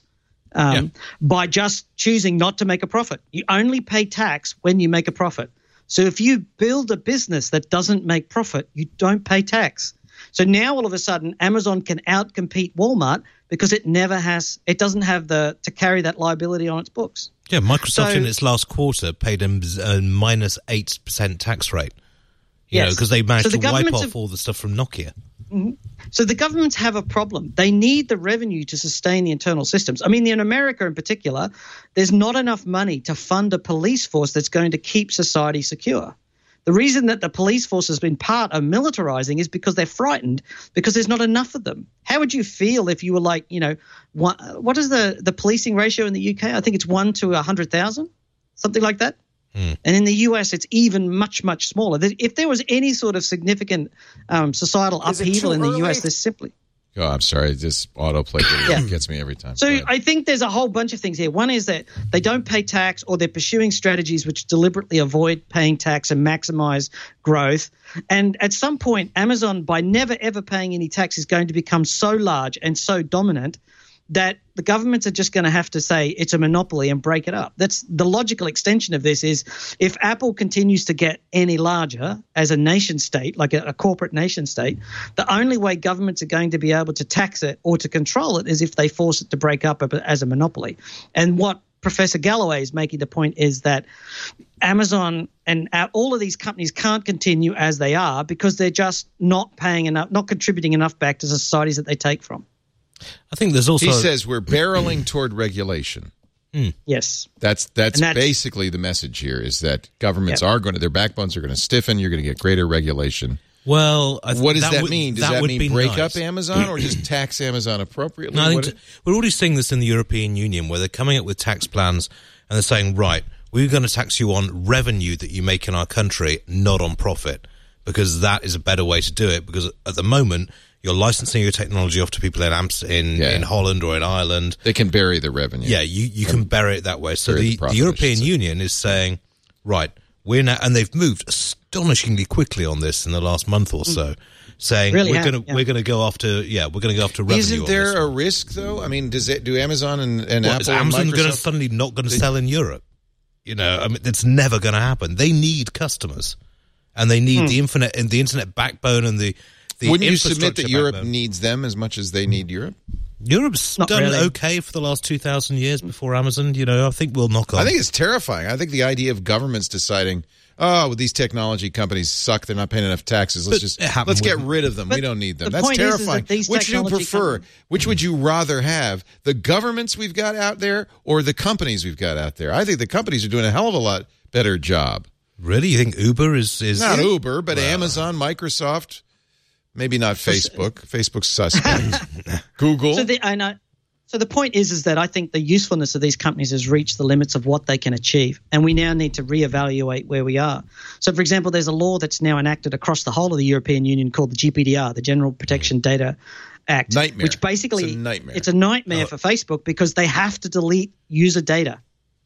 by just choosing not to make a profit. You only pay tax when you make a profit. So if you build a business that doesn't make profit, you don't pay tax. So now all of a sudden Amazon can outcompete Walmart because it doesn't have to carry that liability on its books. Yeah, Microsoft in its last quarter paid them a minus 8% tax rate. Because they managed to wipe off all the stuff from Nokia. Mm-hmm. So the governments have a problem. They need the revenue to sustain the internal systems. I mean, in America in particular, there's not enough money to fund a police force that's going to keep society secure. The reason that the police force has been part of militarizing is because they're frightened because there's not enough of them. How would you feel if you were like, what is the policing ratio in the UK? I think it's 1 to 100,000, something like that. And in the US, it's even much, much smaller. If there was any sort of significant societal upheaval in the US, there's simply... Oh, I'm sorry. This autoplay gets me every time. So I think there's a whole bunch of things here. One is that they don't pay tax or they're pursuing strategies which deliberately avoid paying tax and maximize growth. And at some point, Amazon, by never, ever paying any tax, is going to become so large and so dominant that the governments are just going to have to say it's a monopoly and break it up. That's the logical extension of this is if Apple continues to get any larger as a nation state, like a corporate nation state, the only way governments are going to be able to tax it or to control it is if they force it to break up as a monopoly. And what Professor Galloway is making the point is that Amazon and all of these companies can't continue as they are because they're just not paying enough, not contributing enough back to societies that they take from. I think there's also... He says we're barreling toward regulation. Yes. That's basically the message here is that governments are going to, their backbones are going to stiffen. You're going to get greater regulation. Well, what does that mean? Does that mean break nice. up Amazon or just tax Amazon appropriately? No, I think we're already seeing this in the European Union where they're coming up with tax plans and they're saying, right, we're going to tax you on revenue that you make in our country, not on profit, because that is a better way to do it. Because at the moment, you're licensing your technology off to people in Holland or in Ireland. They can bury the revenue. Yeah, you can bury it that way. So the European Union is saying, right, we're now, and they've moved astonishingly quickly on this in the last month or so, saying we're going to go after revenue. Isn't there a risk though? I mean, do Amazon and Apple? Is Amazon and Microsoft suddenly not going to sell in Europe? You know, I mean, it's never going to happen. They need customers, and they need the internet backbone and the. Wouldn't you submit that Europe needs them as much as they need Europe? Europe's done okay for the last 2,000 years before Amazon. You know, I think we'll knock on. I think it's terrifying. I think the idea of governments deciding, oh, these technology companies suck, they're not paying enough taxes, let's get rid of them. We don't need them. That's terrifying. Which do you prefer? Which would you rather have? The governments we've got out there or the companies we've got out there? I think the companies are doing a hell of a lot better job. Really? You think Uber is not Uber, but Amazon, Microsoft. Maybe not Facebook. Facebook's suspect. Google. So the point is that I think the usefulness of these companies has reached the limits of what they can achieve, and we now need to reevaluate where we are. So, for example, there's a law that's now enacted across the whole of the European Union called the GDPR, the General Protection Data Act. Nightmare. Which basically it's a nightmare. It's a nightmare for Facebook because they have to delete user data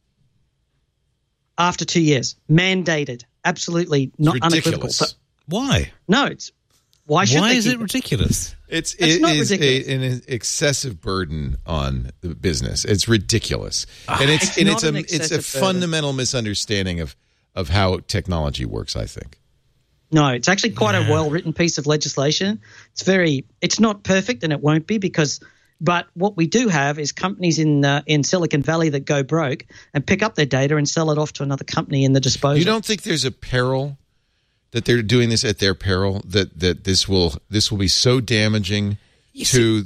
after 2 years. Mandated. Absolutely not unequivocal. So, why? No, it's... Why is it ridiculous? It is an excessive burden on the business. It's ridiculous, and it's a fundamental misunderstanding of how technology works. I think. No, it's actually quite a well-written piece of legislation. It's not perfect, and it won't be but what we do have is companies in Silicon Valley that go broke and pick up their data and sell it off to another company in the disposal. You don't think there's a peril that they're doing this at their peril, that this will be so damaging to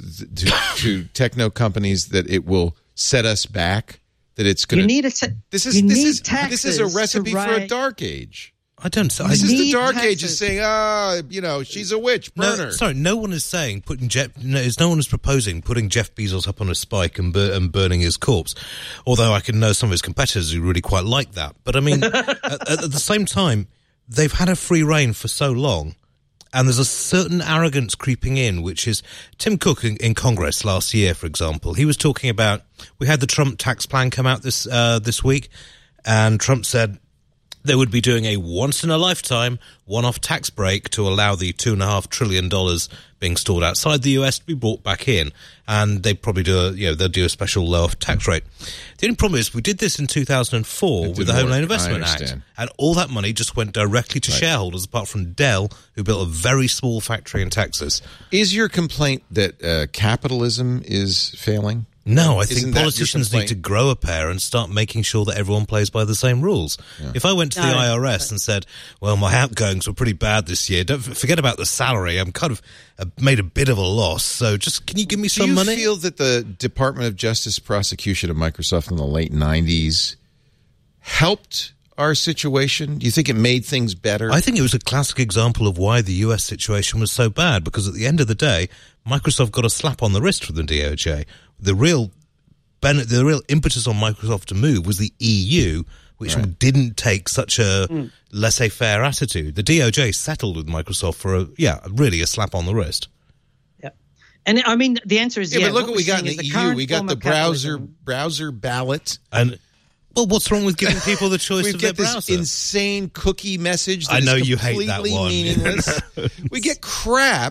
techno companies that it will set us back, that it's going to... This is a recipe for a dark age. This is the dark age is saying, she's a witch, burn her. Sorry, no one is saying no one is proposing putting Jeff Bezos up on a spike and burning his corpse. Although I can know some of his competitors who really quite like that. But I mean, at the same time, they've had a free reign for so long, and there's a certain arrogance creeping in, which is Tim Cook in Congress last year, for example. He was talking about, we had the Trump tax plan come out this week, and Trump said they would be doing a once-in-a-lifetime one-off tax break to allow the $2.5 trillion being stored outside the US to be brought back in. And they probably they'll do a special lower tax rate. The only problem is we did this in 2004 with the Home Loan Investment Act. And all that money just went directly to shareholders, apart from Dell, who built a very small factory in Texas. Is your complaint that capitalism is failing? No, I think politicians need to grow a pair and start making sure that everyone plays by the same rules. Yeah. If I went to the IRS and said, well, my outgoings were pretty bad this year, don't forget about the salary, I'm kind of made a bit of a loss, so just can you give me some money? Do you feel that the Department of Justice prosecution of Microsoft in the late 90s helped our situation? Do you think it made things better? I think it was a classic example of why the US situation was so bad, because at the end of the day, Microsoft got a slap on the wrist from the DOJ. The real impetus on Microsoft to move was the EU, which didn't take such a laissez-faire attitude. The DOJ settled with Microsoft for really a slap on the wrist. Yeah, and I mean the answer is but look what we got in the EU. We got the browser ballot. And well, what's wrong with giving people the choice of their browser? We get this insane cookie message that I know is you hate that one. Meaningless. We get crap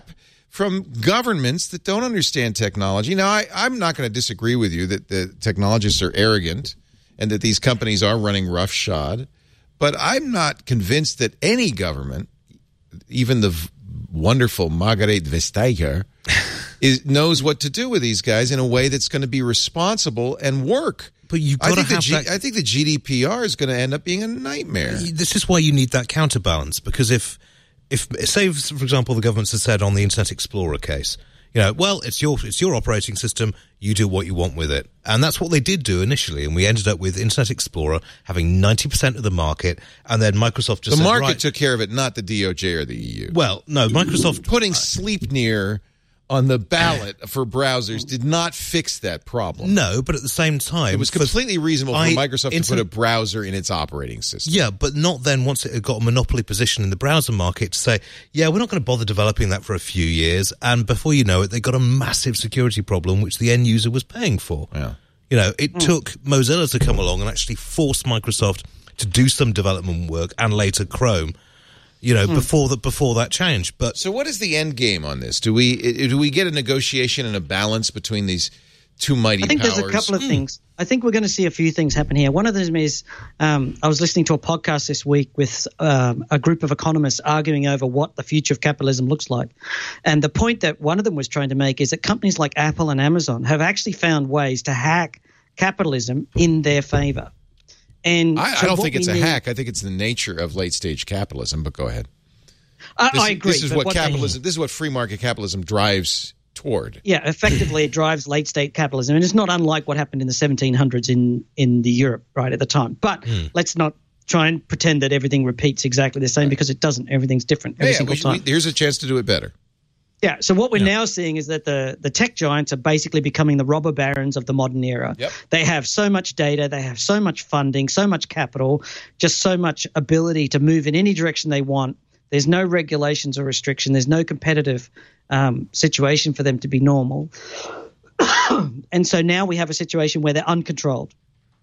from governments that don't understand technology. Now, I'm not going to disagree with you that the technologists are arrogant and that these companies are running roughshod, but I'm not convinced that any government, even the wonderful Margrethe Vestager, knows what to do with these guys in a way that's going to be responsible and work. But you've got to have I think the GDPR is going to end up being a nightmare. This is why you need that counterbalance, because if say, for example, the governments have said on the Internet Explorer case, well, it's your operating system, you do what you want with it. And that's what they did do initially, and we ended up with Internet Explorer having 90% of the market, and then Microsoft just said, the market took care of it, not the DOJ or the EU. Well, no, Microsoft... Putting Sleipnir on the ballot for browsers did not fix that problem. No, but at the same time... It was completely reasonable for Microsoft to put a browser in its operating system. Yeah, but not then once it had got a monopoly position in the browser market to say, yeah, we're not going to bother developing that for a few years, and before you know it, they got a massive security problem which the end user was paying for. Yeah. It took Mozilla to come along and actually force Microsoft to do some development work, and later Chrome, before that change. But so, what is the end game on this? Do we get a negotiation and a balance between these two mighty powers? I think there's a couple of things. I think we're going to see a few things happen here. One of them is I was listening to a podcast this week with a group of economists arguing over what the future of capitalism looks like. And the point that one of them was trying to make is that companies like Apple and Amazon have actually found ways to hack capitalism in their favor. And I don't think it's a hack. I think it's the nature of late-stage capitalism, but go ahead. I agree. This is what capitalism. This is what free market capitalism drives toward. Yeah, effectively, it drives late-stage capitalism, and it's not unlike what happened in the 1700s in the Europe right at the time. But let's not try and pretend that everything repeats exactly the same, because it doesn't. Everything's different every single time. Here's a chance to do it better. Yeah, so what we're now seeing is that the tech giants are basically becoming the robber barons of the modern era. Yep. They have so much data, they have so much funding, so much capital, just so much ability to move in any direction they want. There's no regulations or restriction. There's no competitive situation for them to be normal. And so now we have a situation where they're uncontrolled.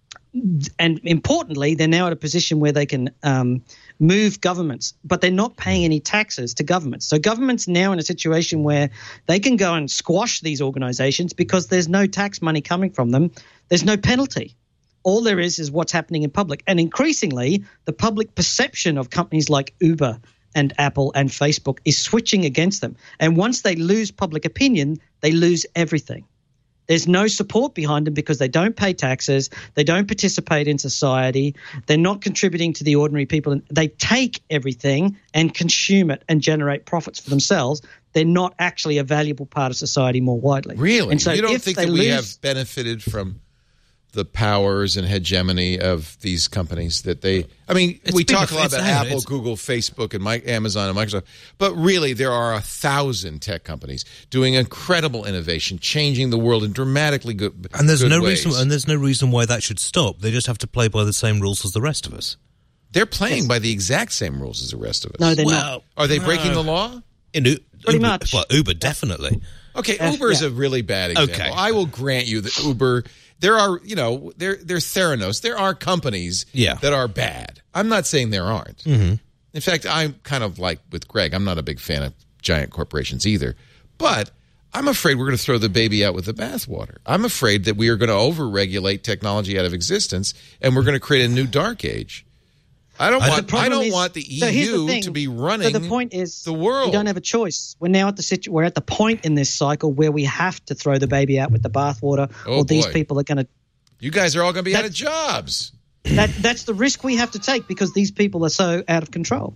And importantly, they're now at a position where they can move governments, but they're not paying any taxes to governments. So government's now in a situation where they can go and squash these organizations because there's no tax money coming from them. There's no penalty. All there is what's happening in public. And increasingly, the public perception of companies like Uber and Apple and Facebook is switching against them. And once they lose public opinion, they lose everything. There's no support behind them because they don't pay taxes. They don't participate in society. They're not contributing to the ordinary people. They take everything and consume it and generate profits for themselves. They're not actually a valuable part of society more widely. Really? And so you don't think that we have benefited from the powers and hegemony of these companies that they – I mean, we talk a lot about Apple, Google, Facebook, and Amazon and Microsoft, but really there are 1,000 tech companies doing incredible innovation, changing the world in dramatically good and there's good no ways. reason, and there's no reason why that should stop. They just have to play by the same rules as the rest of us. They're playing by the exact same rules as the rest of us. No, they're not. Are they breaking the law? Pretty much. Well, Uber, definitely. Okay, Uber is a really bad example. Okay. I will grant you that Uber – there are, they're Theranos. There are companies that are bad. I'm not saying there aren't. Mm-hmm. In fact, I'm kind of like with Greg. I'm not a big fan of giant corporations either. But I'm afraid we're going to throw the baby out with the bathwater. I'm afraid that we are going to over-regulate technology out of existence, and we're going to create a new dark age. I don't want the EU to be running the point is, the world. We don't have a choice. We're now at we're at the point in this cycle where we have to throw the baby out with the bathwater, or these people are going to. You guys are all going to be out of jobs. That's the risk we have to take because these people are so out of control.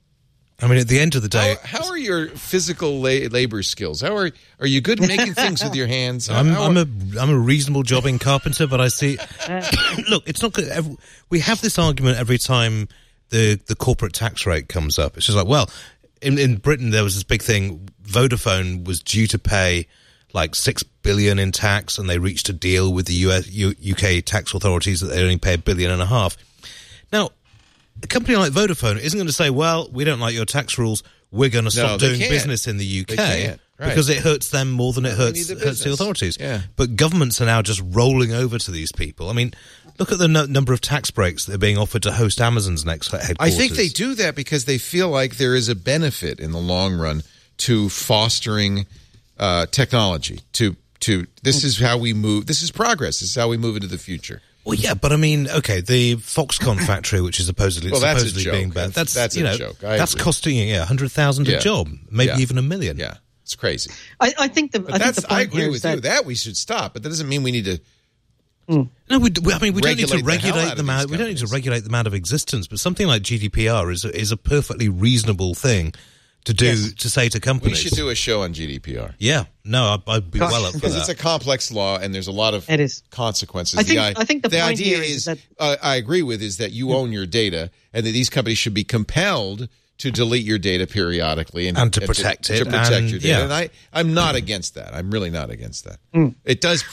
I mean, at the end of the day, how are your physical labor skills? How are you good at making things with your hands? I'm a reasonable jobbing carpenter, but I see. Look, it's not good. We have this argument every time the corporate tax rate comes up. It's just like, well, in Britain there was this big thing. Vodafone was due to pay like $6 billion in tax, and they reached a deal with the UK tax authorities that they only pay $1.5 billion. Now, a company like Vodafone isn't going to say, well, we don't like your tax rules, we're going to stop doing business in the UK because it hurts them more than it hurts the authorities. Yeah. But governments are now just rolling over to these people. I mean, look at the number of tax breaks that are being offered to host Amazon's next headquarters. I think they do that because they feel like there is a benefit in the long run to fostering technology. This is how we move. This is progress. This is how we move into the future. Well, yeah, but I mean, okay, the Foxconn factory, which is supposedly that's a joke. being banned, that's a joke. That's costing $100,000 a job, maybe even $1 million. Yeah, it's crazy. I think the I agree with you that we should stop, but that doesn't mean we need to. No, we don't need to regulate them out. We don't need to regulate them out of existence. But something like GDPR is a perfectly reasonable thing to do, to say to companies. We should do a show on GDPR. Yeah, no, I'd be well up for that. Because it's a complex law and there's a lot of consequences. I think the idea point is that I agree with is that you own your data and that these companies should be compelled to delete your data periodically and to protect it. To protect your data. Yeah. And I'm not against that. I'm really not against that. It does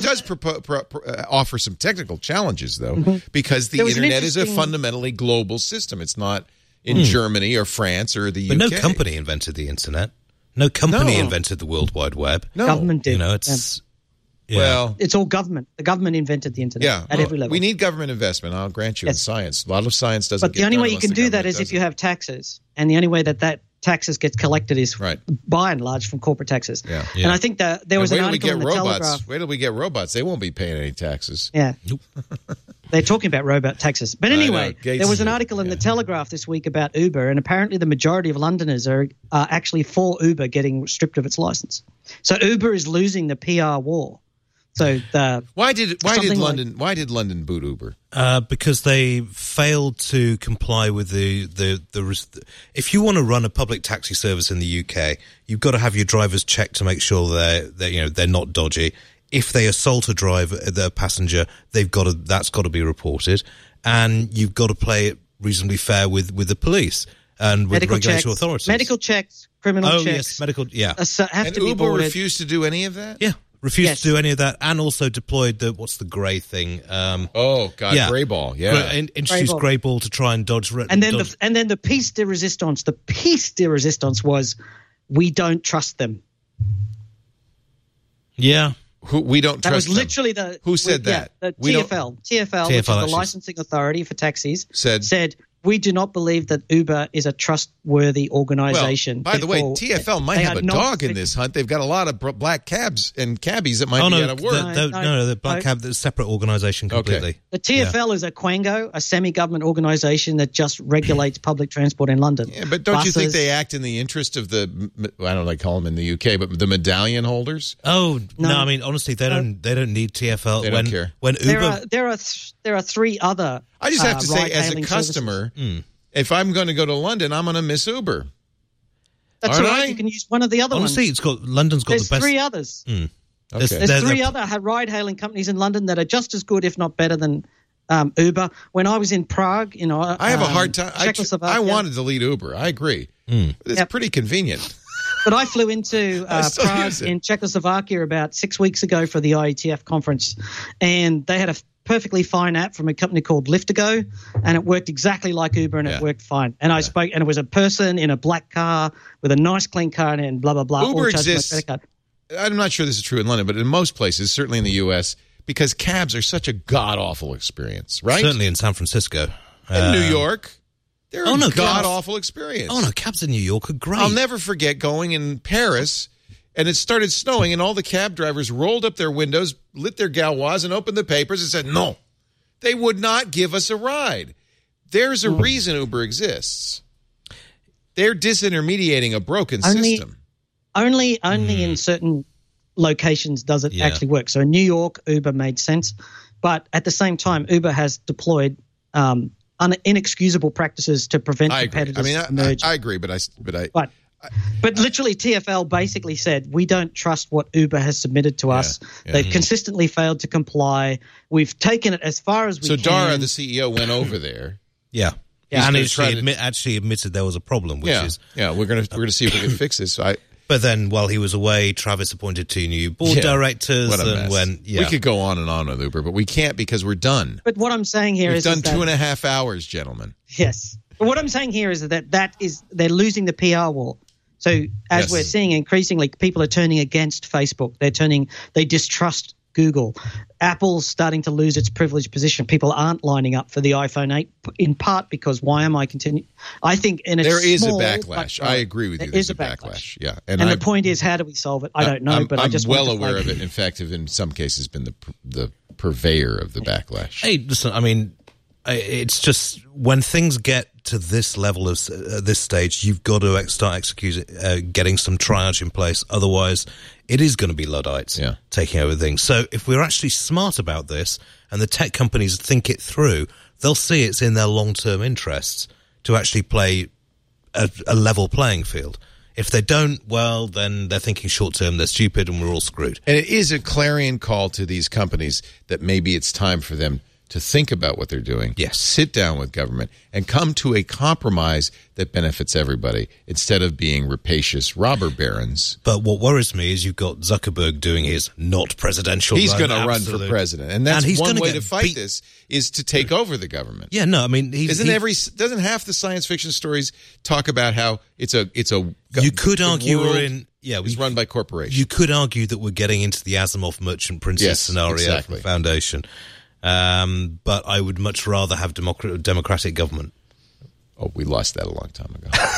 offer some technical challenges, though, because the internet is a fundamentally global system. It's not in Germany or France or the UK. But no company invented the internet. No company invented the World Wide Web. No. Government did. It's... Yeah. Well, it's all government. The government invented the internet at every level. We need government investment, I'll grant you, in science. A lot of science doesn't But the only way you can do that is if you have taxes. And the only way that taxes gets collected is by and large from corporate taxes. Yeah. And I think that there was an article in the Telegraph. Wait till we get robots. They won't be paying any taxes. Yeah. Nope. They're talking about robot taxes. But anyway, there was an article in the Telegraph this week about Uber, and apparently the majority of Londoners are actually for Uber getting stripped of its license. So Uber is losing the PR war. So why did London boot Uber? Because they failed to comply with the if you want to run a public taxi service in the UK, you've got to have your drivers checked to make sure they're not dodgy. If they assault a passenger, that's got to be reported, and you've got to play it reasonably fair with the police and with regulatory authorities. Medical checks, criminal checks. Yes, medical. Yeah, have to be Uber boarded. refused to do any of that. Yeah. Refused to do any of that, and also deployed what's the grey thing? Grey ball. Yeah, introduced grey ball to try and dodge. And then the piece de resistance. The piece de resistance was, we don't trust them. Yeah, we don't trust them. That was literally who said that? The TfL, which is the licensing authority for taxis, said. We do not believe that Uber is a trustworthy organization. Well, by the way, TfL might have a dog in this hunt. They've got a lot of black cabs and cabbies that might be out of work. No, the black cab is a separate organization completely. Okay. The TfL is a Quango, a semi-government organization that just regulates public transport in London. Yeah, but don't you think they act in the interest of I don't know what they call them in the UK, but the medallion holders? Oh, no, I mean, honestly, they don't need TfL. They don't care. When Uber... There are three other... I just have to say, as a customer, if I'm going to go to London, I'm going to miss Uber. That's all right. You can use one of the other ones. Honestly, London's got the best... There's three others. Okay. There's three other ride-hailing companies in London that are just as good, if not better, than Uber. When I was in Prague, I have a hard time. Czechoslovakia. I want to delete Uber. I agree. It's pretty convenient. But I flew into Prague in Czechoslovakia about 6 weeks ago for the IETF conference, and they had a perfectly fine app from a company called Liftago, and it worked exactly like Uber, and it worked fine. And I spoke, and it was a person in a black car with a nice clean car and blah blah blah. Uber exists. I'm not sure this is true in London, but in most places, certainly in the U.S., because cabs are such a god awful experience, right? Certainly in San Francisco, in New York, they're a god awful experience. Oh no, cabs in New York are great. I'll never forget going in Paris. And it started snowing, and all the cab drivers rolled up their windows, lit their galois, and opened the papers and said, no, they would not give us a ride. There's a reason Uber exists. They're disintermediating a broken system. Only in certain locations does it actually work. So in New York, Uber made sense. But at the same time, Uber has deployed inexcusable practices to prevent competitors from merging. I agree, But literally, TfL basically said, we don't trust what Uber has submitted to us. They've consistently failed to comply. We've taken it as far as we can. So Dara, the CEO, went over there. Yeah. And actually admitted there was a problem, which is... Yeah, we're gonna see if we can fix this. But then, while he was away, Travis appointed 2 new board directors. What a mess. We could go on and on with Uber, but we can't because we're done. But what I'm saying here We've done 2.5 hours, gentlemen. Yes. But what I'm saying here is that they're losing the PR war. So as we're seeing increasingly, people are turning against Facebook. They distrust Google. Apple's starting to lose its privileged position. People aren't lining up for the iPhone 8, in part because why am I continuing? I think there is a backlash. I agree with you. There's a backlash. Yeah, and the point is, how do we solve it? I don't know, but I just well aware of it. In fact, have in some cases been the purveyor of the backlash. Hey, listen, I mean, it's just when things get to this level of this stage, you've got to start getting some triage in place. Otherwise, it is going to be Luddites taking over things. So if we're actually smart about this and the tech companies think it through, they'll see it's in their long-term interests to actually play a level playing field. If they don't, well, then they're thinking short-term, they're stupid, and we're all screwed. And it is a clarion call to these companies that maybe it's time for them to think about what they're doing, sit down with government, and come to a compromise that benefits everybody instead of being rapacious robber barons. But what worries me is you've got Zuckerberg doing his not presidential He's going to run for president. And that's one way to fight this is to take over the government. Yeah, no, I mean... doesn't half the science fiction stories talk about how it's a you could argue we're in... it's run by corporations. You could argue that we're getting into the Asimov Merchant Princess scenario from Foundation. But I would much rather have democratic government. Oh, we lost that a long time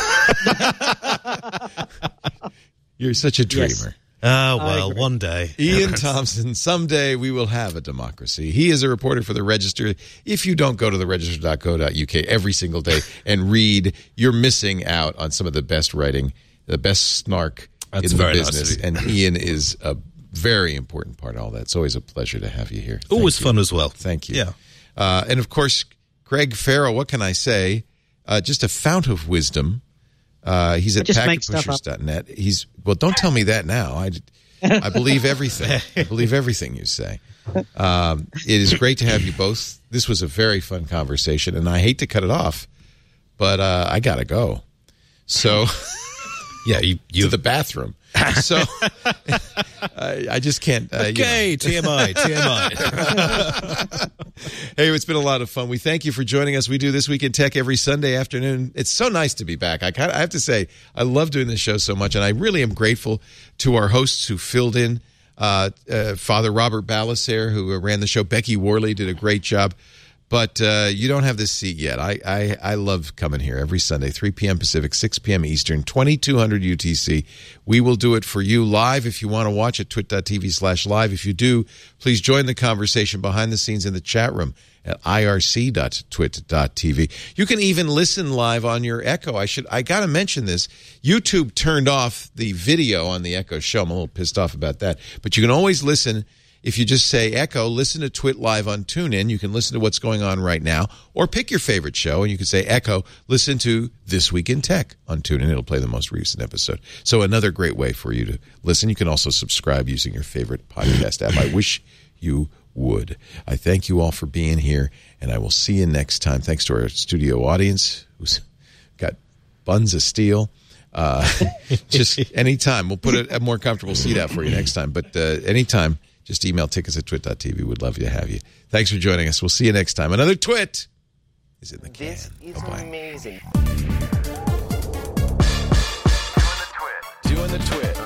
ago. You're such a dreamer. Yes. Oh, well, one day. Ian Thompson, someday we will have a democracy. He is a reporter for The Register. If you don't go to theregister.co.uk every single day and read, you're missing out on some of the best writing, the best snark in the business. And Ian is a very important part of all that. It's always a pleasure to have you here. Always fun as well. Thank you. Yeah. And of course, Greg Farrell, what can I say? Just a fount of wisdom. He's at packetpushers.net. Well, don't tell me that now. I believe everything. I believe everything you say. It is great to have you both. This was a very fun conversation, and I hate to cut it off, but I got to go. So, you to the bathroom. So I just can't. Okay, TMI. Hey, it's been a lot of fun. We thank you for joining us. We do This Week in Tech every Sunday afternoon. It's so nice to be back. I have to say, I love doing this show so much, and I really am grateful to our hosts who filled in. Father Robert Ballisaire, who ran the show. Becky Worley did a great job. But you don't have this seat yet. I love coming here every Sunday, 3 p.m. Pacific, 6 p.m. Eastern, 2200 UTC. We will do it for you live if you want to watch at twit.tv/live. If you do, please join the conversation behind the scenes in the chat room at irc.twit.tv. You can even listen live on your Echo. I got to mention this. YouTube turned off the video on the Echo show. I'm a little pissed off about that. But you can always listen. If you just say Echo, listen to Twit Live on TuneIn. You can listen to what's going on right now. Or pick your favorite show, and you can say Echo, listen to This Week in Tech on TuneIn. It'll play the most recent episode. So another great way for you to listen. You can also subscribe using your favorite podcast app. I wish you would. I thank you all for being here, and I will see you next time. Thanks to our studio audience who's got buns of steel. Just anytime. We'll put a more comfortable seat out for you next time. But anytime. Just email tickets at twit.tv. We'd love to have you. Thanks for joining us. We'll see you next time. Another Twit is in the can. This is amazing. Doing the Twit.